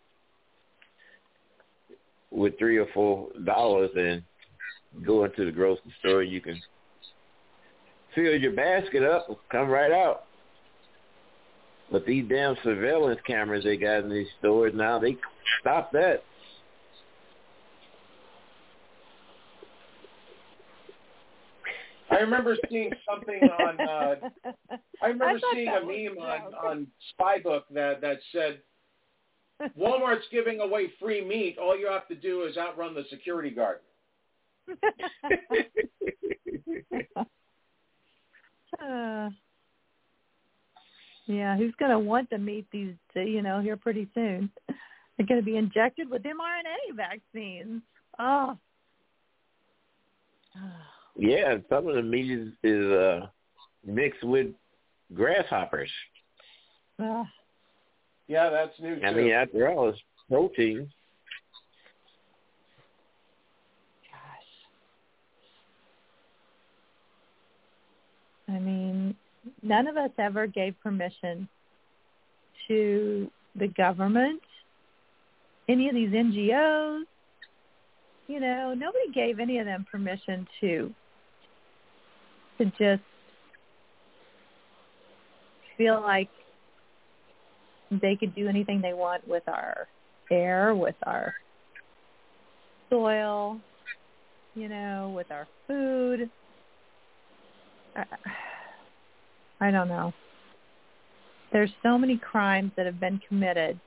With three or four dollars and go into the grocery store, you can fill your basket up and come right out. But these damn surveillance cameras they got in these stores now, they stop that. I remember seeing something on. Uh, I remember I thought seeing that a was meme a on, joke. on Spybook that that said, "Walmart's giving away free meat. All you have to do is outrun the security guard." uh, yeah, who's going to want to meet these, you know, here pretty soon? They're going to be injected with M R N A vaccines. Oh. Yeah, some of the meat is, is uh, mixed with grasshoppers. Uh, Yeah, that's new too. I mean, after all, it's protein. I mean, none of us ever gave permission to the government, any of these N G Os. You know, nobody gave any of them permission to to just feel like they could do anything they want with our air, with our soil, you know, with our food. I, I don't know. There's so many crimes that have been committed.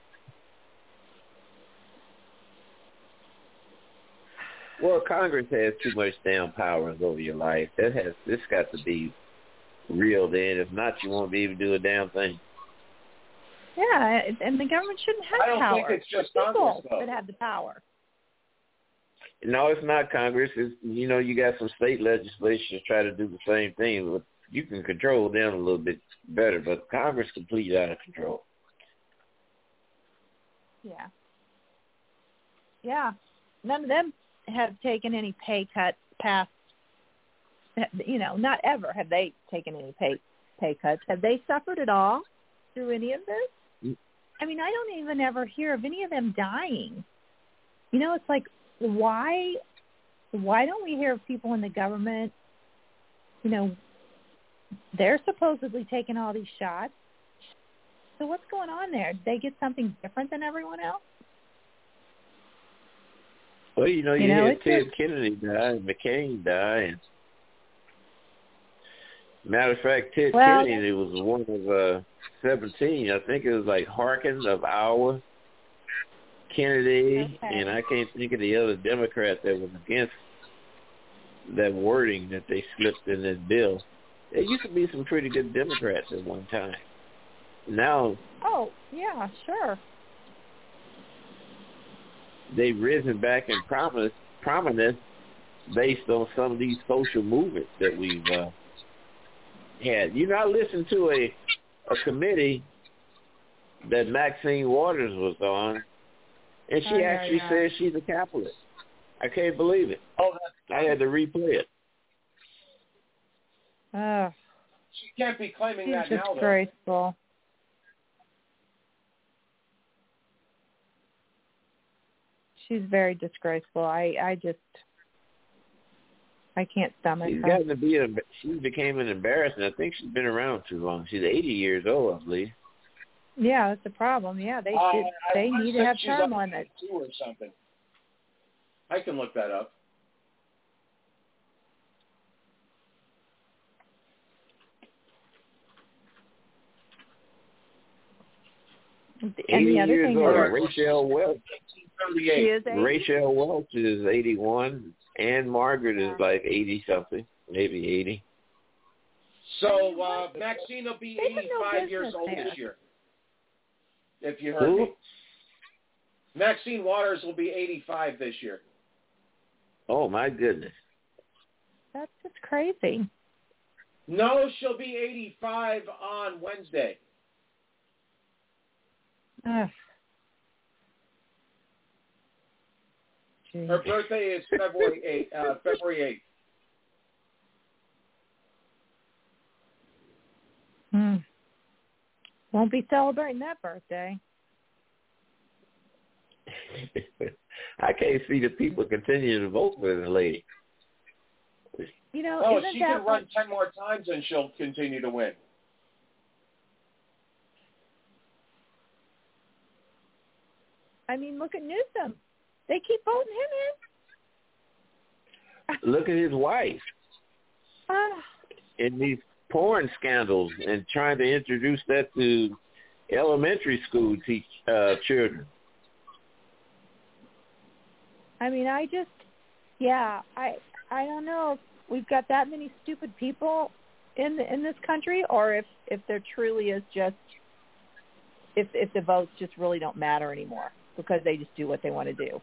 Well, Congress has too much damn power over your life. That has this got to be real. Then, if not, you won't be able to do a damn thing. Yeah, and the government shouldn't have I don't power. think it's just the people Congress, though. that have the power. No, it's not Congress. It's, you know, you got some state legislatures try to do the same thing, but you can control them a little bit better. But Congress is completely out of control. Yeah. Yeah. None of them have taken any pay cuts past, you know, not ever have they taken any pay pay cuts. Have they suffered at all through any of this? I mean, I don't even ever hear of any of them dying. You know, it's like, why why don't we hear of people in the government, you know, they're supposedly taking all these shots. So what's going on there? Did they get something different than everyone else? Well, you know, you, you know, had Ted just... Kennedy die and McCain die. And matter of fact, Ted well, Kennedy was one of uh, seventeen. I think it was like Harkin of Iowa, Kennedy, okay. and I can't think of the other Democrat that was against that wording that they slipped in this bill. There used to be some pretty good Democrats at one time. Now, oh, yeah, sure. They've risen back in prominence, prominence based on some of these social movements that we've uh, had. You know, I listened to a, a committee that Maxine Waters was on, and she oh, actually yeah. says she's a capitalist. I can't believe it. Oh, that's I had to replay it. Uh, she can't be claiming she's that now, though. disgraceful. She's very disgraceful. I, I just, I can't stomach She's her. gotten to be, a, she became an embarrassment. I think she's been around too long. She's eighty years old, I believe. Yeah, that's the problem. Yeah, they uh, did, they I need to have she's term up limits. to two or something. I can look that up. And eighty the other years thing old. is, Rachel Welch. she is eighty. Rachel Welch is eighty-one. Ann Margaret is yeah. like eighty-something, maybe eighty. So uh, Maxine will be they eighty-five no years old there. this year. If you heard Who? me. Maxine Waters will be eighty-five this year. Oh, my goodness. That's just crazy. No, she'll be eighty-five on Wednesday. Ugh. Her birthday is February eighth. Uh, February eighth. Hmm. Won't be celebrating that birthday. I can't see the people continue to vote for the lady. You know, oh, isn't she that can run ten more times and she'll continue to win. I mean, look at Newsom. They keep voting him in. Look at his wife Ah. in these porn scandals and trying to introduce that to elementary school teach uh, children. I mean, I just, yeah, I, I don't know if we've got that many stupid people in the, in this country, or if, if there truly is just, if if the votes just really don't matter anymore because they just do what they want to do.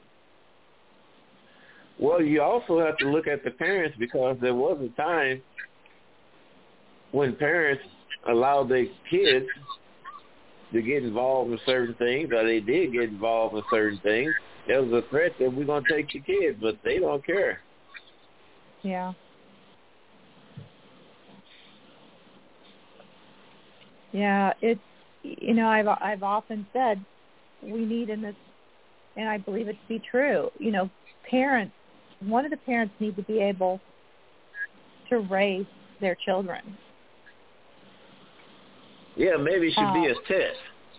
Well, you also have to look at the parents, because there was a time when parents allowed their kids to get involved in certain things, or they did get involved in certain things. There was a threat that we're going to take your kids, but they don't care. Yeah. Yeah, it's, you know, I've I've often said we need in this, and I believe it to be true, you know, parents, one of the parents need to be able to raise their children. Yeah, maybe it should uh, be a test.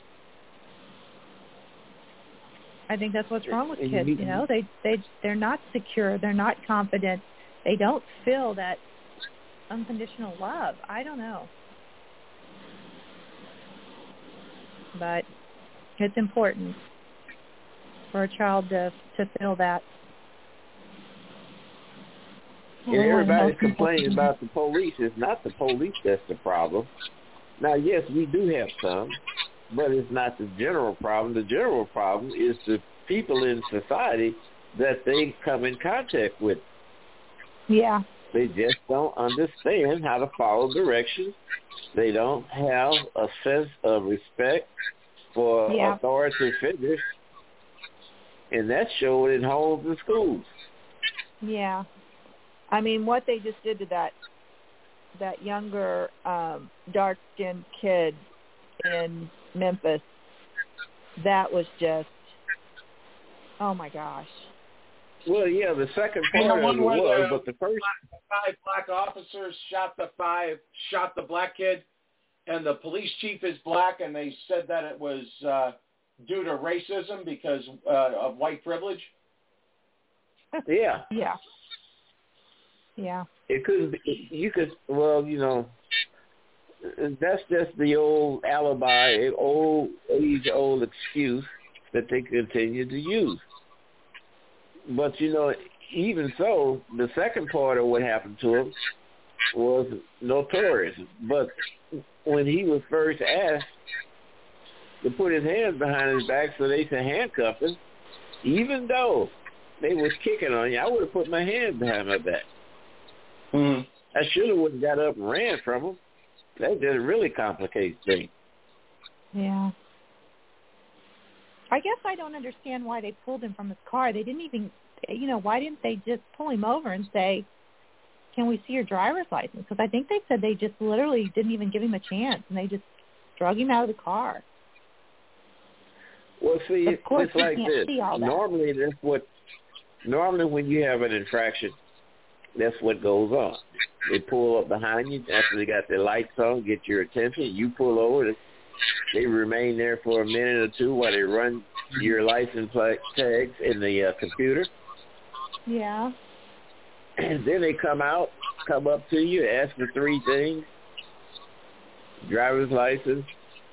I think that's what's wrong with kids, you know. They, they, they're not secure. They're not confident. They don't feel that unconditional love. I don't know. But it's important for a child to, to feel that. Yeah, everybody's complaining about the police. It's not the police that's the problem. Now, yes, we do have some, but it's not the general problem. The general problem is the people in society that they come in contact with. Yeah. They just don't understand how to follow directions. They don't have a sense of respect for yeah. authoritative figures, and that's shown in homes and schools. Yeah. I mean, what they just did to that that younger um, dark-skinned kid in Memphis, that was just, oh my gosh. Well, yeah, the second And part the of one it where was, the but the first five black officers shot the five, shot the black kid, and the police chief is black, and they said that it was uh, due to racism because uh, of white privilege. Yeah. Yeah. Yeah. It could be, you could, well, you know, that's just the old alibi, old age-old excuse that they continue to use. But, you know, even so, the second part of what happened to him was notorious. But when he was first asked to put his hands behind his back so they could handcuff him, even though they was kicking on you, I would have put my hand behind my back. Mm-hmm. I should have would have got up and ran from him. That just really complicates things. Yeah. I guess I don't understand why they pulled him from his car. They didn't even, you know, why didn't they just pull him over and say, can we see your driver's license? Because I think they said they just literally didn't even give him a chance, and they just drug him out of the car. Well, see, of course it's like can't this. See all that. Normally, that's what. Normally, when you have an infraction, that's what goes on. They pull up behind you after they got their lights on, get your attention. You pull over. They remain there for a minute or two while they run your license plate tags in the uh, computer. Yeah. And then they come out, come up to you, ask for three things: driver's license,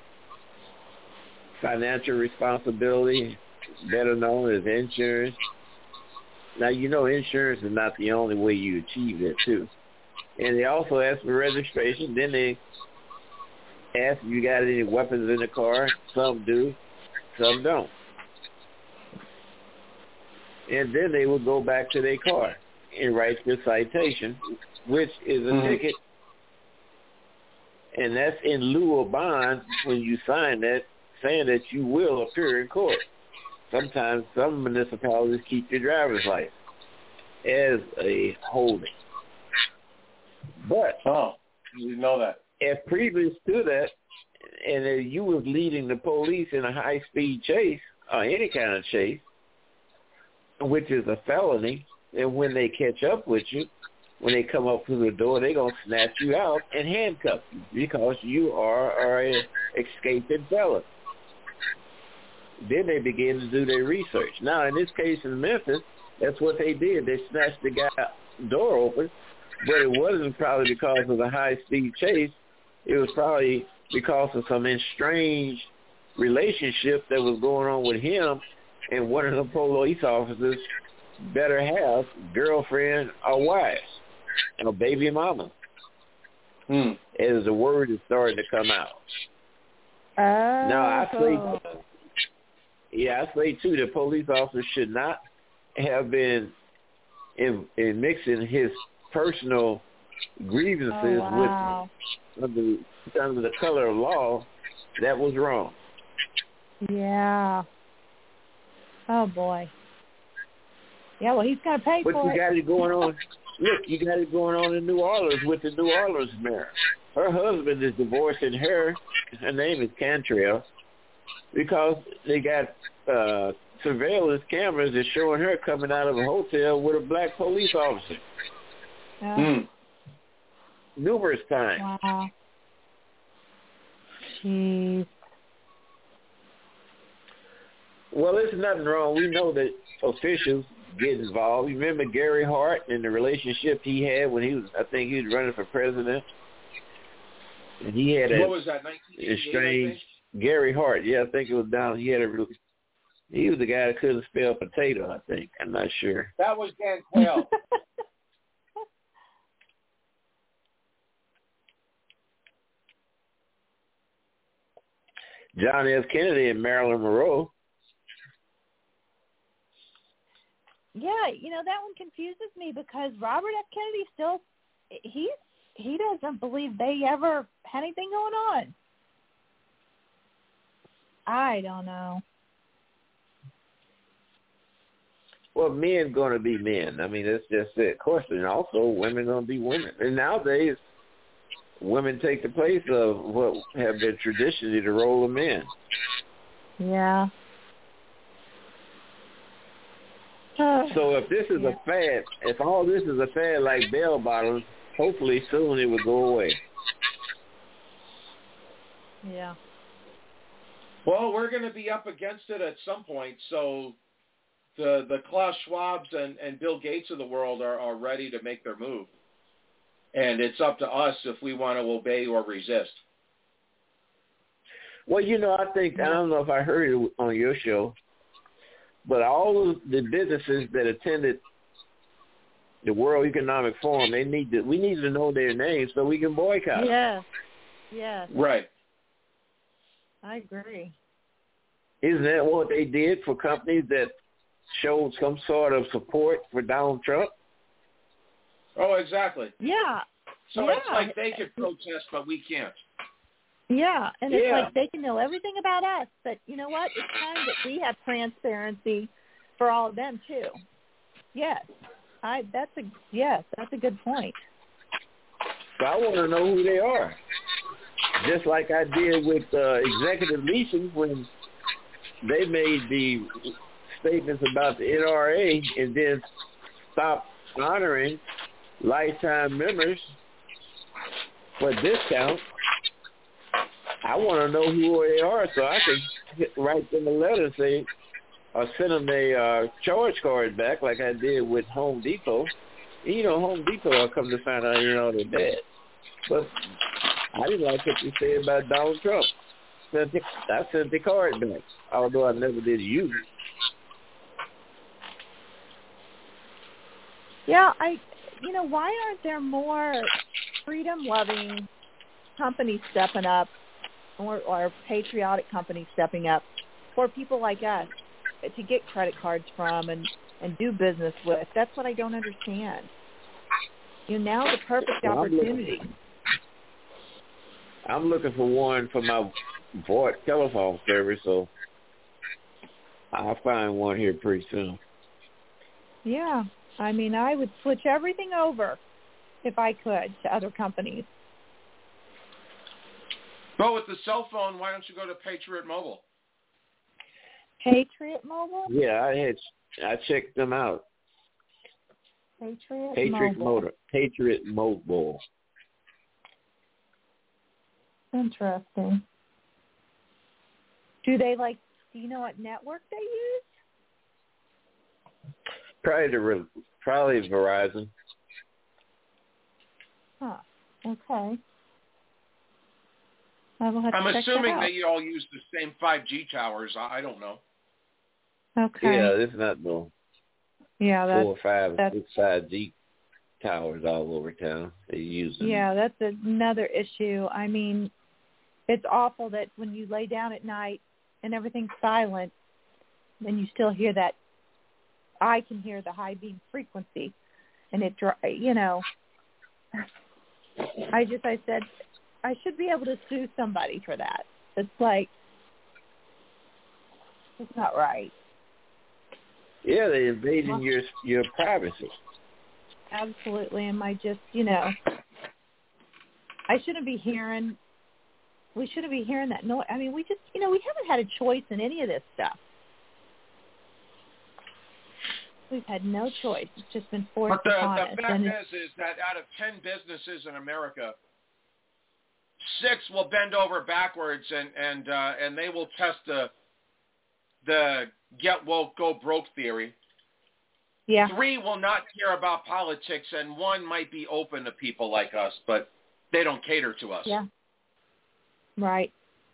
financial responsibility, better known as insurance. Now, you know insurance is not the only way you achieve that, too. And they also ask for registration. Then they ask if you got any weapons in the car. Some do, some don't. And then they will go back to their car and write the citation, which is a mm-hmm. ticket. And that's in lieu of bond when you sign that, saying that you will appear in court. Sometimes some municipalities keep your driver's license as a holding. But oh, you know that. If previous to that, and if you was leading the police in a high-speed chase or any kind of chase, which is a felony, and when they catch up with you, when they come up through the door, they're going to snatch you out and handcuff you because you are, are an escaping felon. Then they begin to do their research. Now, in this case in Memphis, that's what they did. They snatched the guy's door open, but it wasn't probably because of the high-speed chase. It was probably because of some estranged relationship that was going on with him and one of the police officers' better half, girlfriend or wife, or baby mama, hmm. as the word is starting to come out. Oh. Now, I say... Yeah, I say, too, that police officers should not have been in, in mixing his personal grievances oh, wow. with under, under the color of law. That was wrong. Yeah. Oh, boy. Yeah, well, he's got to pay but for you it. But you got it going on. Look, you got it going on in New Orleans with the New Orleans mayor. Her husband is divorcing her. Her name is Cantrell. Because they got uh, surveillance cameras that's showing her coming out of a hotel with a black police officer. Yeah. Mm. Numerous times. Wow. Jeez. Well, there's nothing wrong. We know that officials get involved. You remember Gary Hart and the relationship he had when he was, I think he was running for president? And he had a what was that, nineteen eighty-eight, strange... Gary Hart, yeah, I think it was down. He had a really, he was the guy that couldn't spell potato, I think. I'm not sure. That was Dan Quayle. John F. Kennedy and Marilyn Monroe. Yeah, you know, that one confuses me because Robert F. Kennedy still, he, he doesn't believe they ever had anything going on. I don't know. Well, men going to be men. I mean, that's just it. Of course, and also women going to be women. And nowadays, women take the place of what have been traditionally the role of men. Yeah. So if this is yeah. a fad, if all this is a fad like bell bottoms, hopefully soon it will go away. Yeah. Well, we're going to be up against it at some point, so the the Klaus Schwabs and, and Bill Gates of the world are, are ready to make their move. And it's up to us if we want to obey or resist. Well, you know, I think, I don't know if I heard it on your show, but all of the businesses that attended the World Economic Forum, they need to, we need to know their names so we can boycott. Yes. Yes. Right. I agree. Isn't that what they did for companies that showed some sort of support for Donald Trump? Oh, exactly. Yeah. So yeah. it's like they could protest, but we can't. Yeah, and it's yeah. like they can know everything about us, but you know what? It's time that we have transparency for all of them too. Yes, I. That's a yes. That's a good point. So I want to know who they are, just like I did with uh, Executive Leasing when they made the statements about the N R A and then stopped honoring lifetime members for discount. I want to know who they are so I can write them a letter and say, or send them a uh, charge card back like I did with Home Depot. And, you know, Home Depot, I'll come to find out, you know, they're bad. But I didn't like what you said about Donald Trump. I sent the card back, although I never did use it. Yeah, I, you know, why aren't there more freedom-loving companies stepping up or, or patriotic companies stepping up for people like us to get credit cards from and, and do business with? That's what I don't understand. You know, now's the perfect well, opportunity. I'm looking, I'm looking for one for my VoIP telephone service, so I'll find one here pretty soon. Yeah. I mean, I would switch everything over if I could to other companies. Well, with the cell phone, why don't you go to Patriot Mobile? Patriot Mobile? Yeah, I had I checked them out. Patriot, Patriot Mobile. Motor. Patriot Mobile. Interesting. Do they like? Do you know what network they use? Probably the probably Verizon. Huh. Okay. I will have I'm to check assuming that out. that you all use the same five G towers. I, I don't know. Okay. Yeah, it's not no yeah, that's, four, five, that's, six five G towers all over town. They use them. Yeah, that's another issue. I mean, it's awful that when you lay down at night and everything's silent, then you still hear that. I can hear the high beam frequency, and it, you know, I just, I said, I should be able to sue somebody for that. It's like, it's not right. Yeah, they're invading well, your your privacy. Absolutely, and I just, you know, I shouldn't be hearing, we shouldn't be hearing that noise. I mean, we just, you know, we haven't had a choice in any of this stuff. We've had no choice. It's just been forced but the, upon the us. But the fact is, is that out of ten businesses in America, six will bend over backwards and and uh, and they will test the the get woke, go broke theory. Yeah. Three will not care about politics, and one might be open to people like us, but they don't cater to us. Yeah. Right.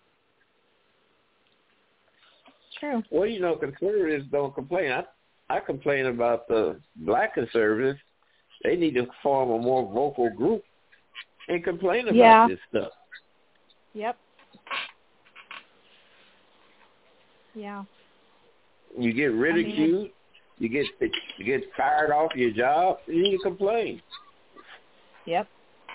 True. Well, you know, conservatives don't complain. I I complain about the black conservatives. They need to form a more vocal group and complain about yeah. this stuff. Yep. Yeah. You get ridiculed. I mean, you get you get fired off your job, and you complain. Yep.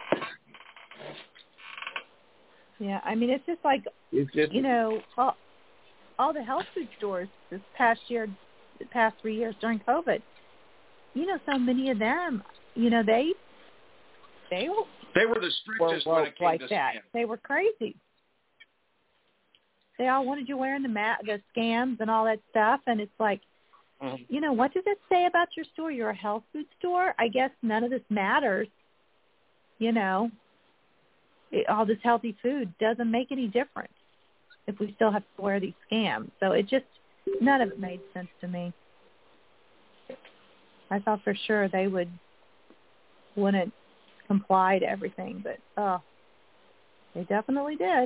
Yeah, I mean, it's just like, it's just, you know, all, all the health food stores this past year, the past three years during COVID, you know, so many of them, you know, they they they were the strictest were when it came like to that. scams. They were crazy. They all wanted you wearing the mat, the scams and all that stuff, and it's like, mm-hmm. you know, what does it say about your store? You're a health food store. I guess none of this matters. You know, it, all this healthy food doesn't make any difference if we still have to wear these scams. So it just, none of it made sense to me. I thought for sure they would, wouldn't comply to everything, but oh, they definitely did.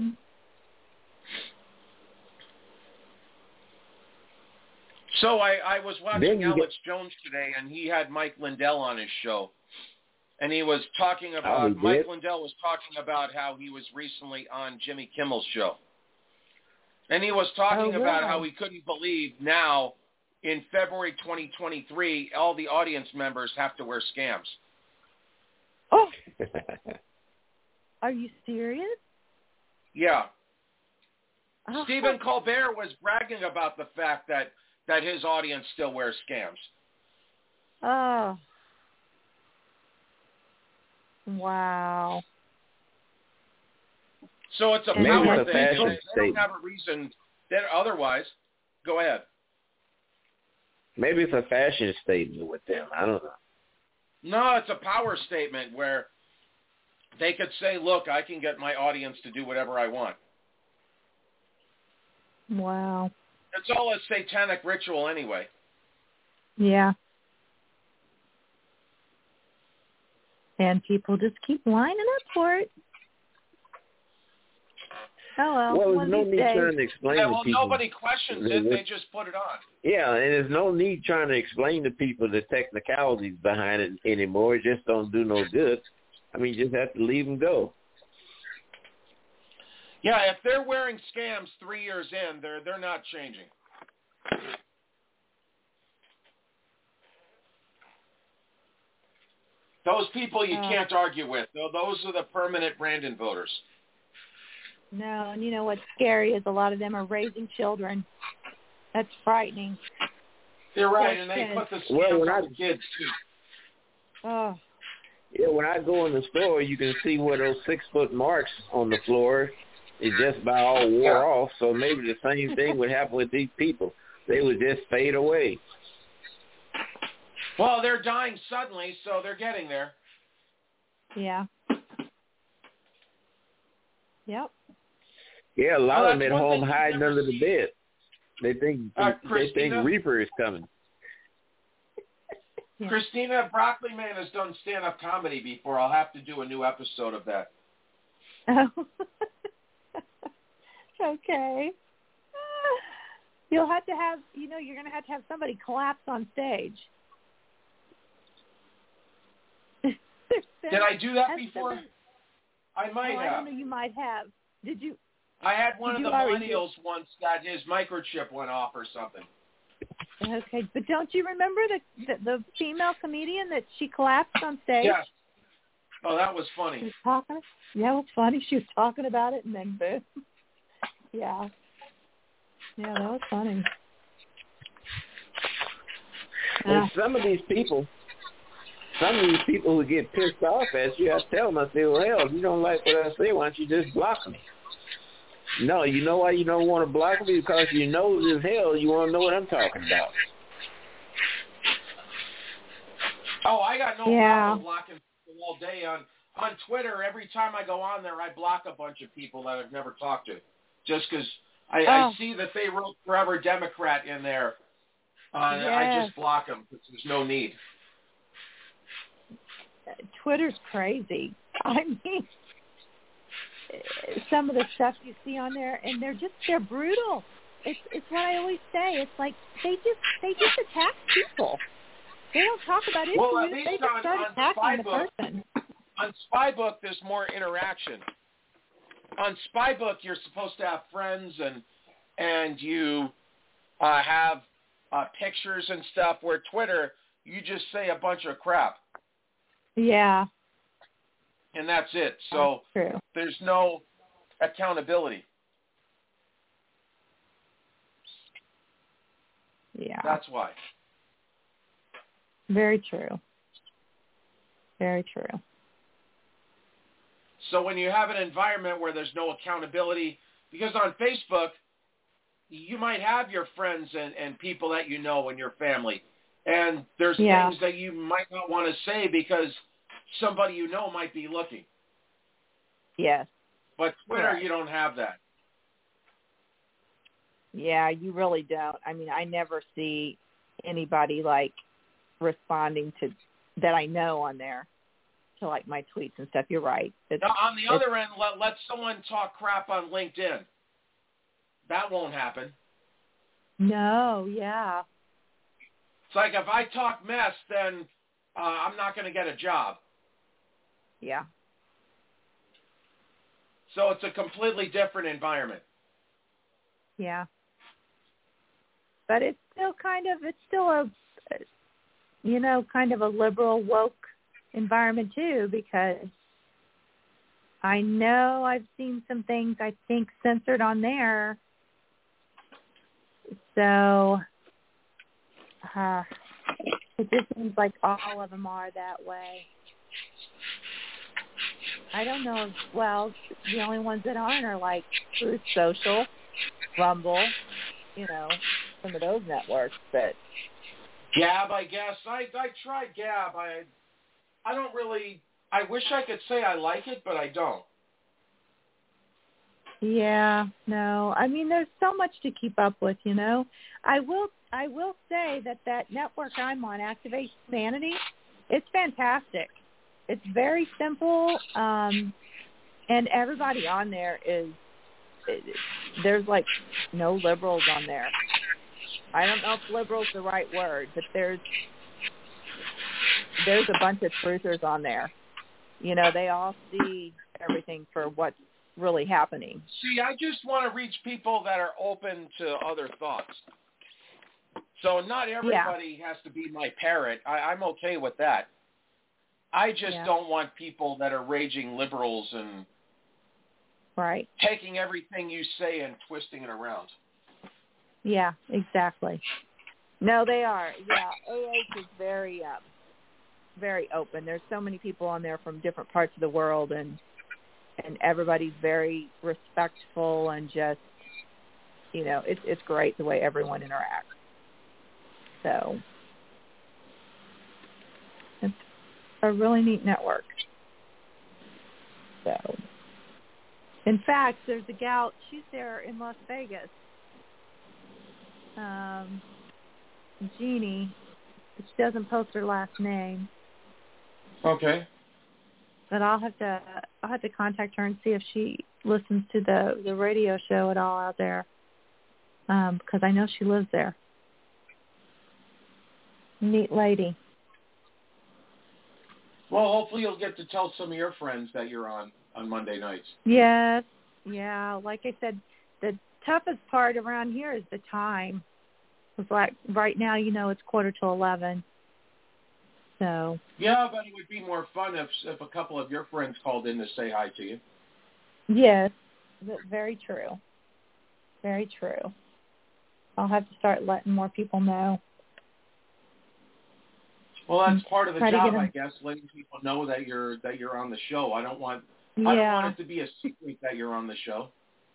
So I, I was watching Alex get... Jones today, and he had Mike Lindell on his show. And he was talking about, oh, Mike did? Lindell was talking about how he was recently on Jimmy Kimmel's show. And he was talking oh, about really? how he couldn't believe now, in February twenty twenty-three, all the audience members have to wear scams. Oh. Are you serious? Yeah. Oh. Stephen Colbert was bragging about the fact that, that his audience still wears scams. Oh. Wow. So it's a Maybe power it's a thing. They, fashion they don't have a reason that otherwise. Go ahead. Maybe it's a fashion statement with them. I don't know. No, it's a power statement where they could say, look, I can get my audience to do whatever I want. Wow. It's all a satanic ritual anyway. Yeah. And people just keep lining up for it. Oh, well. Well, there's no need days. trying to explain yeah, to well, people. nobody questions it. They just put it on. Yeah, and there's no need trying to explain to people the technicalities behind it anymore. It just don't do no good. I mean, you just have to leave them go. Yeah, if they're wearing scams three years in, they're they're not changing. Those people you Oh. can't argue with. Those are the permanent Brandon voters. No, and you know what's scary is a lot of them are raising children. That's frightening. You're right, Yes, and they yes. put the Well, scams when on I- the kids, too. Oh. Yeah, when I go in the store, you can see where those six-foot marks on the floor is just about all wore Yeah. off. So maybe the same thing would happen with these people. They would just fade away. Well, they're dying suddenly, so they're getting there. Yeah. Yep. Yeah, a lot Well, of them that's at one home thing you've hiding never under the seen. bed. They think Uh, they Christina? think Reaper is coming. Yeah. Christina Broccoli Man has done stand-up comedy before. I'll have to do a new episode of that. Oh. Okay. You'll have to have, you know, you're going to have to have somebody collapse on stage. Did I do that That's before? been- I might oh, I have. don't know. You might have. Did you? I had one Did of you the already do- millennials once that his microchip went off or something. Okay, but don't you remember the the, the female comedian that she collapsed on stage? Yes. Oh, that was She funny. was talking. Yeah, it was funny. She was talking about it, and then boom. Yeah. Yeah, that was funny. And Ah. some of these people, some of these people who get pissed off at you, I tell them, I say, well, hell, if you don't like what I say, why don't you just block me? No, you know why you don't want to block me? Because you know as hell you want to know what I'm talking about. Oh, I got no Yeah. problem blocking people all day on on Twitter. Every time I go on there, I block a bunch of people that I've never talked to, just because I, Oh. I see that they wrote "Forever Democrat" in there. Uh, I Yes. just block them because there's no need. Twitter's crazy. I mean, some of the stuff you see on there, and they're just they're brutal. It's it's what I always say. It's like they just they just attack people. They don't talk about issues. Well, at they least just on, start on attacking the Spybook, person. on Spybook, there's more interaction. On Spybook, you're supposed to have friends, and and you uh, have uh, pictures and stuff, where Twitter, you just say a bunch of crap. Yeah. And that's it. So that's true. There's no accountability. Yeah. That's why. Very true. Very true. So when you have an environment where there's no accountability, because on Facebook, you might have your friends and, and people that you know and your family, and there's yeah. things that you might not want to say because somebody you know might be looking. Yes. But Twitter, right. you don't have that. Yeah, you really don't. I mean, I never see anybody like responding to that I know on there to like my tweets and stuff. You're right. It's, now, on the other end, let, let someone talk crap on LinkedIn. That won't happen. No, yeah. It's like if I talk mess, then uh, I'm not going to get a job. Yeah. So it's a completely different environment. Yeah. But it's still kind of, it's still a, you know, kind of a liberal, woke environment too, because I know I've seen some things I think censored on there. So uh, it just seems like all of them are that way. I don't know. Well, the only ones that aren't are like Truth Social, Rumble, you know, some of those networks. But Gab, I guess. I I tried Gab. I I don't really. I wish I could say I like it, but I don't. Yeah, no. I mean, there's so much to keep up with, you know. I will I will say that that network I'm on, Activate Humanity, it's fantastic. It's very simple, um, and everybody on there is, there's like no liberals on there. I don't know if liberal's the right word, but there's there's a bunch of truthers on there. You know, they all see everything for what's really happening. See, I just want to reach people that are open to other thoughts. So not everybody yeah. has to be my parrot. I, I'm okay with that. I just yeah. don't want people that are raging liberals and right. taking everything you say and twisting it around. Yeah, exactly. No, they are. Yeah, A H is very, uh, very open. There's so many people on there from different parts of the world, and and everybody's very respectful and just, you know, it's it's great the way everyone interacts. So it's a really neat network. So, in fact, there's a gal, she's there in Las Vegas, um, Jeannie, but she doesn't post her last name. Okay. But I'll have to I'll have to contact her and see if she listens to the, the radio show at all out there, um, because I know she lives there. Neat lady. Well, hopefully you'll get to tell some of your friends that you're on on Monday nights. Yes. Yeah. Like I said, the toughest part around here is the time. It's like right now, you know, it's quarter to eleven. So. Yeah, but it would be more fun if if a couple of your friends called in to say hi to you. Yes. Very true. Very true. I'll have to start letting more people know. Well, that's part of the Try job, I guess, letting people know that you're that you're on the show. I don't want yeah. I don't want it to be a secret that you're on the show.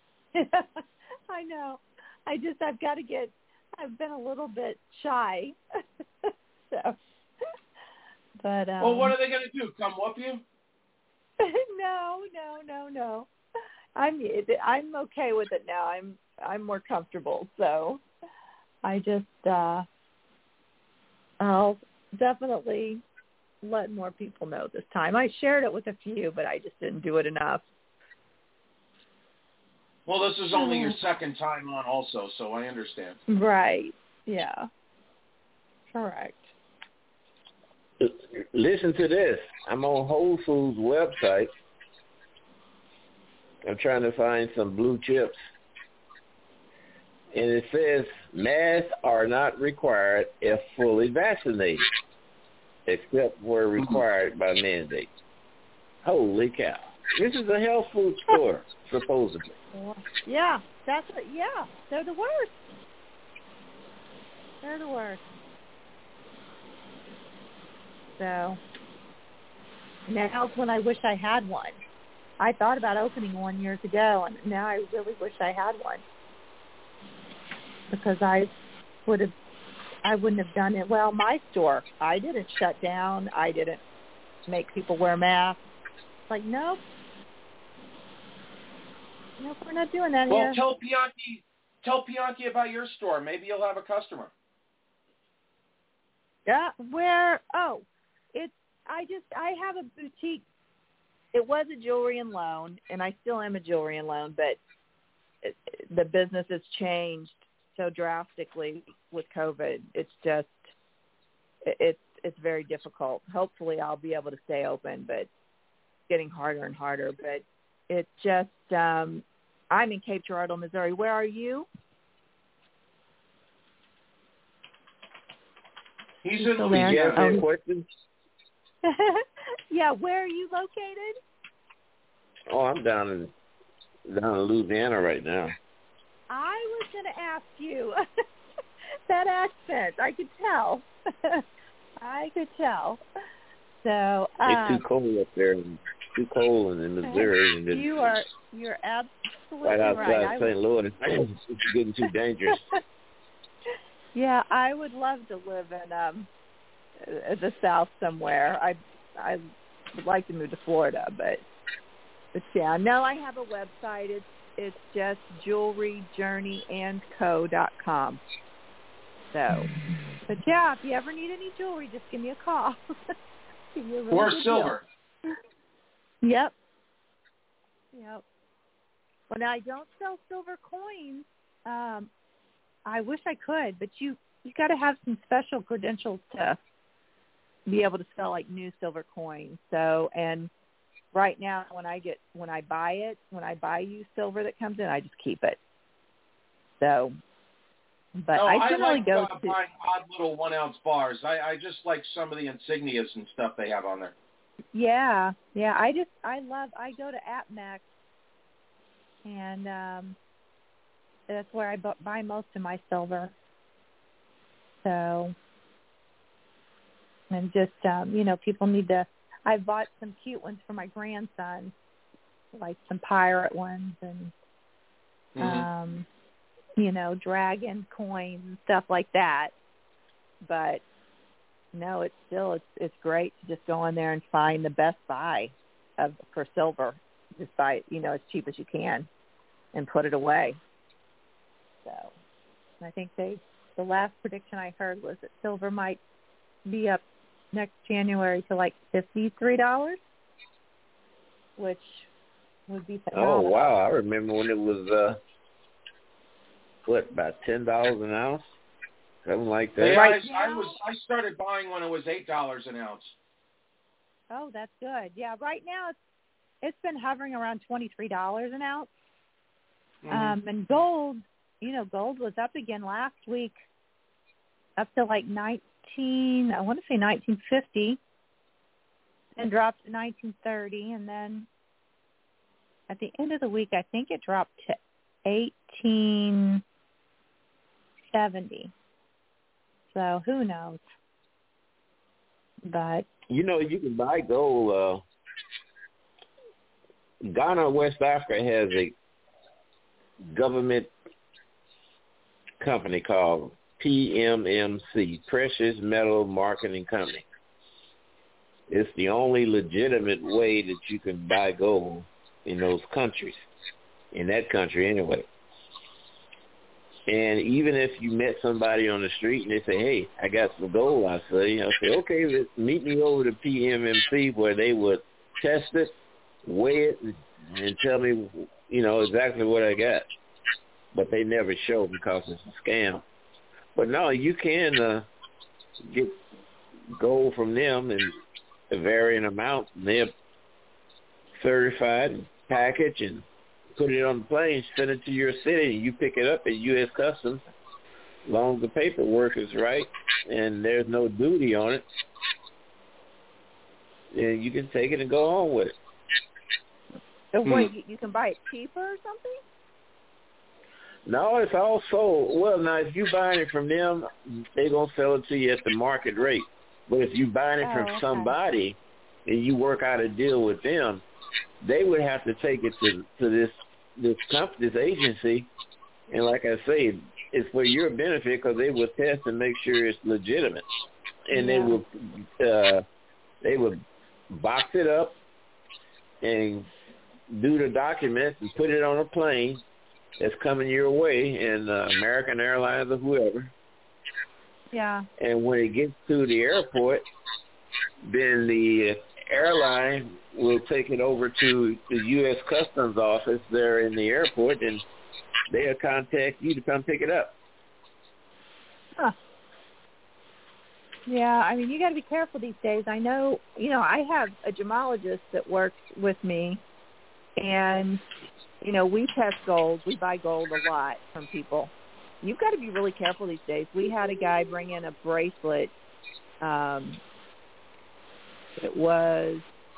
I know. I just I've got to get. I've been a little bit shy. So, but um, well, what are they going to do? Come whoop you? no, no, no, no. I'm I'm okay with it now. I'm I'm more comfortable. So, I just uh, I'll definitely let more people know this time. I shared it with a few, but I just didn't do it enough. Well, this is only your second time on also, so I understand. Right. Yeah. Correct. Listen to this. I'm on Whole Foods website. I'm trying to find some blue chips. And it says masks are not required if fully vaccinated, except where required by mandate. Holy cow. This is a health food store, supposedly. Yeah, that's what, yeah, they're the worst. They're the worst. So, now's when I wish I had one. I thought about opening one years ago, and now I really wish I had one. Because I would have, I wouldn't have done it. Well, my store, I didn't shut down. I didn't make people wear masks. Like, nope. Nope, we're not doing that well, here. Well, tell Pianki, tell Pianki about your store. Maybe you'll have a customer. Yeah, where, oh, it's, I just, I have a boutique. It was a jewelry and loan, and I still am a jewelry and loan, but it, the business has changed so drastically with COVID. It's just, it, it's, it's very difficult. Hopefully I'll be able to stay open, but it's getting harder and harder. But it's just, um, I'm in Cape Girardeau, Missouri. Where are you? He's in Louisiana. Oh. Questions? Yeah, where are you located? Oh, I'm down in down in Louisiana right now. I was going to ask you that accent. I could tell. I could tell. So um, it's too cold up there. Too cold in Missouri. And you are you're absolutely right outside right. Saint Louis. It's getting too dangerous. Yeah, I would love to live in um the South somewhere. I I would like to move to Florida, but but yeah, no, I have a website. It's it's just jewelry journey and co dot com. So, but yeah, if you ever need any jewelry, just give me a call. Give you a really or good silver. deal. Yep. Yep. Well, now I don't sell silver coins. Um, I wish I could, but you you got to have some special credentials to be able to sell like new silver coins. So, and right now, when I get when I buy it, when I buy used silver that comes in, I just keep it. So, but no, I I generally like go uh, to buying odd little one ounce bars. I, I just like some of the insignias and stuff they have on there. yeah, yeah. I just I love I go to APMEX, and um, that's where I bu- buy most of my silver. So, and just um, you know, people need to. I bought some cute ones for my grandson, like some pirate ones and, mm-hmm. um, you know, dragon coins and stuff like that. But no, it's still it's it's great to just go in there and find the best buy of for silver. Just buy it, you know, as cheap as you can, and put it away. So, I think they the last prediction I heard was that silver might be up next January to like fifty-three dollars, which would be phenomenal. Oh, wow. I remember when it was, uh, what, about ten dollars an ounce? Something like that. Yeah, right I, I now, was I started buying when it was eight dollars an ounce. Oh, that's good. Yeah, right now it's it's been hovering around twenty-three dollars an ounce. Mm-hmm. Um, and gold, you know, gold was up again last week, up to like nineteen. I want to say nineteen fifty, and dropped to nineteen thirty, and then at the end of the week, I think it dropped to eighteen seventy. So who knows? But you know, you can buy gold. Uh, Ghana, West Africa has a government company called P M M C, Precious Metal Marketing Company. It's the only legitimate way that you can buy gold in those countries, in that country anyway. And even if you met somebody on the street and they say, hey, I got some gold, I say, I say, okay, let's meet me over to P M M C where they would test it, weigh it, and, and tell me, you know, exactly what I got. But they never show because it's a scam. But no, you can uh, get gold from them in a varying amount. They're certified and packaged and put it on the plane, send it to your city, and you pick it up at U S Customs. As long as the paperwork is right and there's no duty on it, then you can take it and go on with it. So Hmm. what, you, you can buy it cheaper or something? No, it's all sold. Well, now, if you buying it from them, they're going to sell it to you at the market rate. But if you buying it Oh, from okay. somebody and you work out a deal with them, they would have to take it to to this this company, this agency, and like I say, it's for your benefit because they will test and make sure it's legitimate, and Yeah. they will uh, they would box it up and do the documents and put it on a plane that's coming your way, and uh, American Airlines or whoever. Yeah. And when it gets to the airport, then the airline will take it over to the U S Customs office there in the airport, and they'll contact you to come pick it up. Huh. Yeah, I mean, you got to be careful these days. I know, you know, I have a gemologist that works with me, and, you know, we test gold. We buy gold a lot from people. You've got to be really careful these days. We had a guy bring in a bracelet. Um, it was,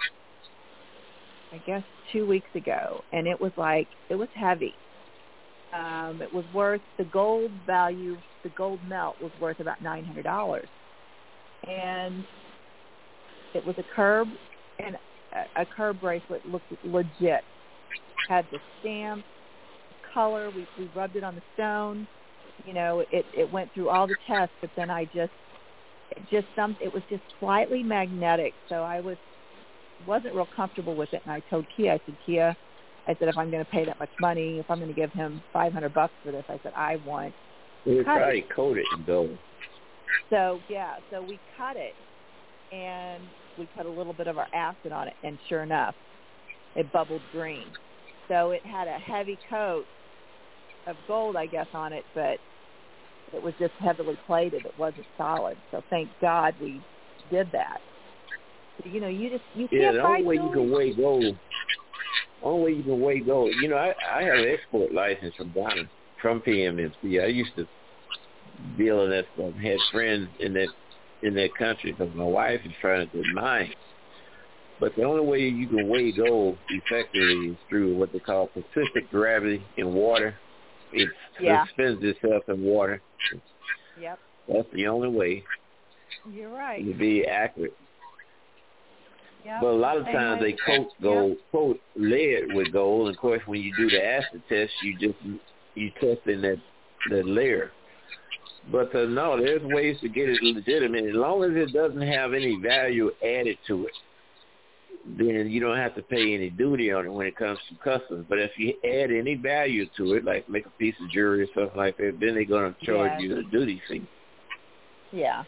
I guess, two weeks ago, and it was like, it was heavy. Um, it was worth, the gold value, the gold melt was worth about nine hundred dollars. And it was a curb, and a, a curb bracelet looked legit. Had the stamp, color, we, we rubbed it on the stone. You know, it, it went through all the tests, but then I just, it just some, it was just slightly magnetic. So I was, wasn't real comfortable with it. And I told Kia, I said, Kia, I said, if I'm going to pay that much money, if I'm going to give him five hundred bucks for this, I said, I want They would cut probably it. coat it in gold. So, yeah, so we cut it, and we put a little bit of our acid on it, and sure enough, it bubbled green. So it had a heavy coat of gold, I guess, on it, but it was just heavily plated. It wasn't solid. So thank God we did that. So, you know, you just, you Yeah, can't the buy only way you jewelry. can weigh gold, only way you can weigh gold. You know, I, I have an export license from Ghana, from P M M C. I used to deal in that stuff. Had friends in that in that country because my wife is trying to do mine. But the only way you can weigh gold effectively is through what they call specific gravity in water. It Yeah. suspends itself in water. Yep, That's the only way you're right. to be accurate. Yep. But a lot of Same times way they with- coat gold, coat lead with gold. And of course, when you do the acid test, you just you test in that that layer. But uh, no, there's ways to get it legitimate as long as it doesn't have any value added to it. Then you don't have to pay any duty on it when it comes to customs. But if you add any value to it, like make a piece of jewelry or something like that, then they're going to charge Yeah. you a duty fee. Yeah.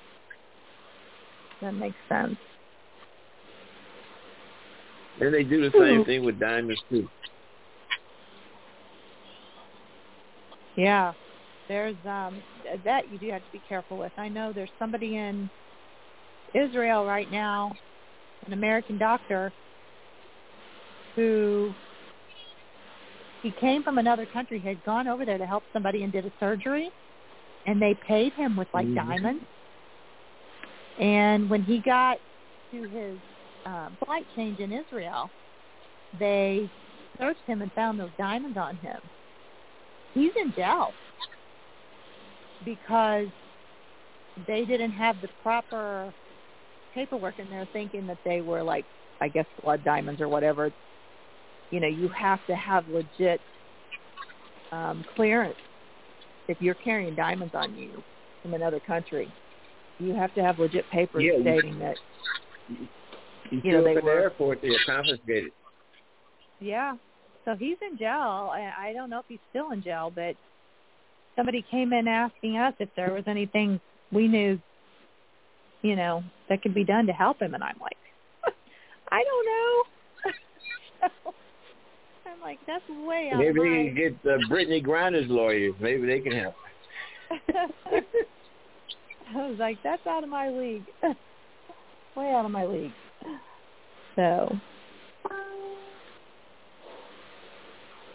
That makes sense. And they do the same Ooh. thing with diamonds too. Yeah. There's um that you do have to be careful with. I know there's somebody in Israel right now, an American doctor, who he came from another country, had gone over there to help somebody and did a surgery, and they paid him with like Mhm. diamonds. And when he got to his uh, flight change in Israel, they searched him and found those diamonds on him. He's in jail because they didn't have the proper paperwork, and they're thinking that they were like, I guess, blood diamonds or whatever. You know, you have to have legit um, clearance if you're carrying diamonds on you from another country. You have to have legit papers Yeah, you- stating that. You, You know, show they up at the were- airport, they're confiscated. Yeah. So he's in jail. I, I don't know if he's still in jail, but somebody came in asking us if there was anything we knew, you know, that could be done to help him. And I'm like, I don't know. So I'm like, that's way out Maybe of they my... can get uh, Brittany Griner's lawyers. Maybe they can help. I was like, that's out of my league. Way out of my league. So,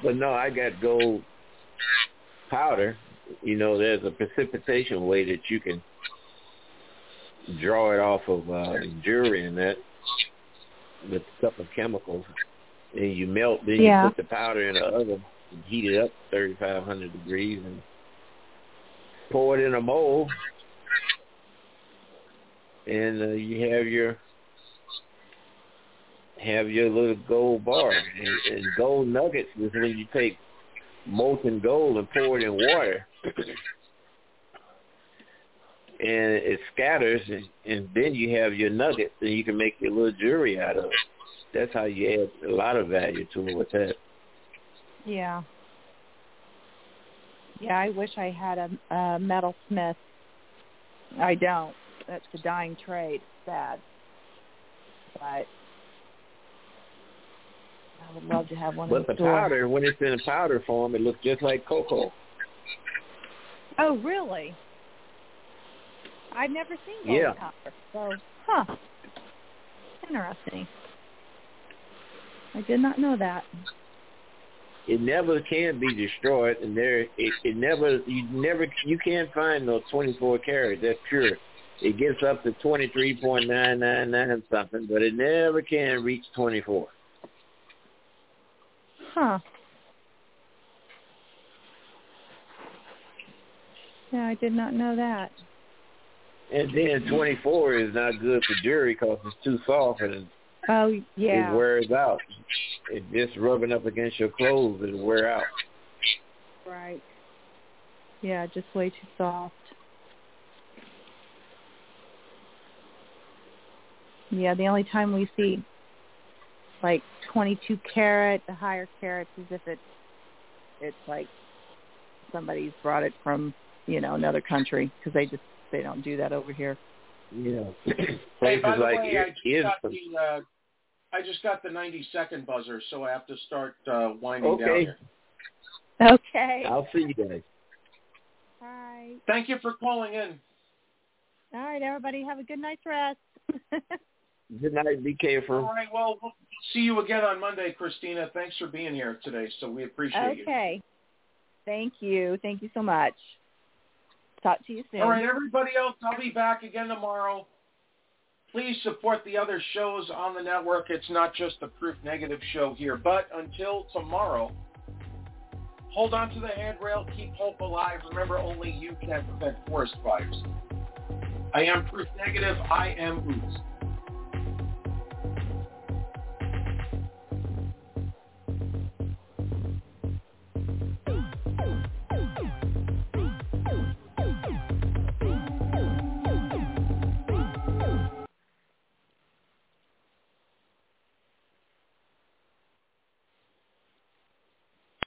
But no, I got gold powder. You know, there's a precipitation way that you can draw it off of uh, jewelry and that with a couple of chemicals. And you melt, then yeah. you put the powder in the oven and heat it up thirty-five hundred degrees and pour it in a mold. And uh, you have your have your little gold bar. And, and gold nuggets is when you take molten gold and pour it in water. And it scatters, and, and then you have your nuggets, and you can make your little jewelry out of it. That's how you add a lot of value to it with that. Yeah. Yeah, I wish I had a, a metalsmith. I don't. That's a dying trade. Sad. But I would love to have one but in the the store. powder, when it's in powder form, it looks just like cocoa. Oh, really? I've never seen gold Yeah. powder. So, huh. Interesting. I did not know that. It never can be destroyed, and there it, it never you never you can't find no twenty-four karat that's pure. It gets up to twenty-three point nine nine nine something, but it never can reach twenty-four. Huh. Yeah, I did not know that. And then twenty-four is not good for jewelry because it's too soft and Oh, yeah. it wears out. It just rubbing up against your clothes, it'll wear out. Right. Yeah, just way too soft. Yeah, the only time we see like twenty-two karat, the higher carats, is if it's it's like somebody's brought it from, you know, another country, because they just they don't do that over here. Yeah. Hey, by the like way, I just, is, got the, uh, I just got the ninety second buzzer, so I have to start uh, winding okay. down here. Okay. I'll see you guys. All right. Thank you for calling in. All right, everybody, have a good night's rest. Good night. Be careful. All right. Well, we'll see you again on Monday, Christina. Thanks for being here today. So we appreciate you. Okay. Thank you. Thank you so much. Talk to you soon. All right, everybody else, I'll be back again tomorrow. Please support the other shows on the network. It's not just the Proof Negative show here. But until tomorrow, hold on to the handrail. Keep hope alive. Remember, only you can prevent forest fires. I am Proof Negative. I am Ooze.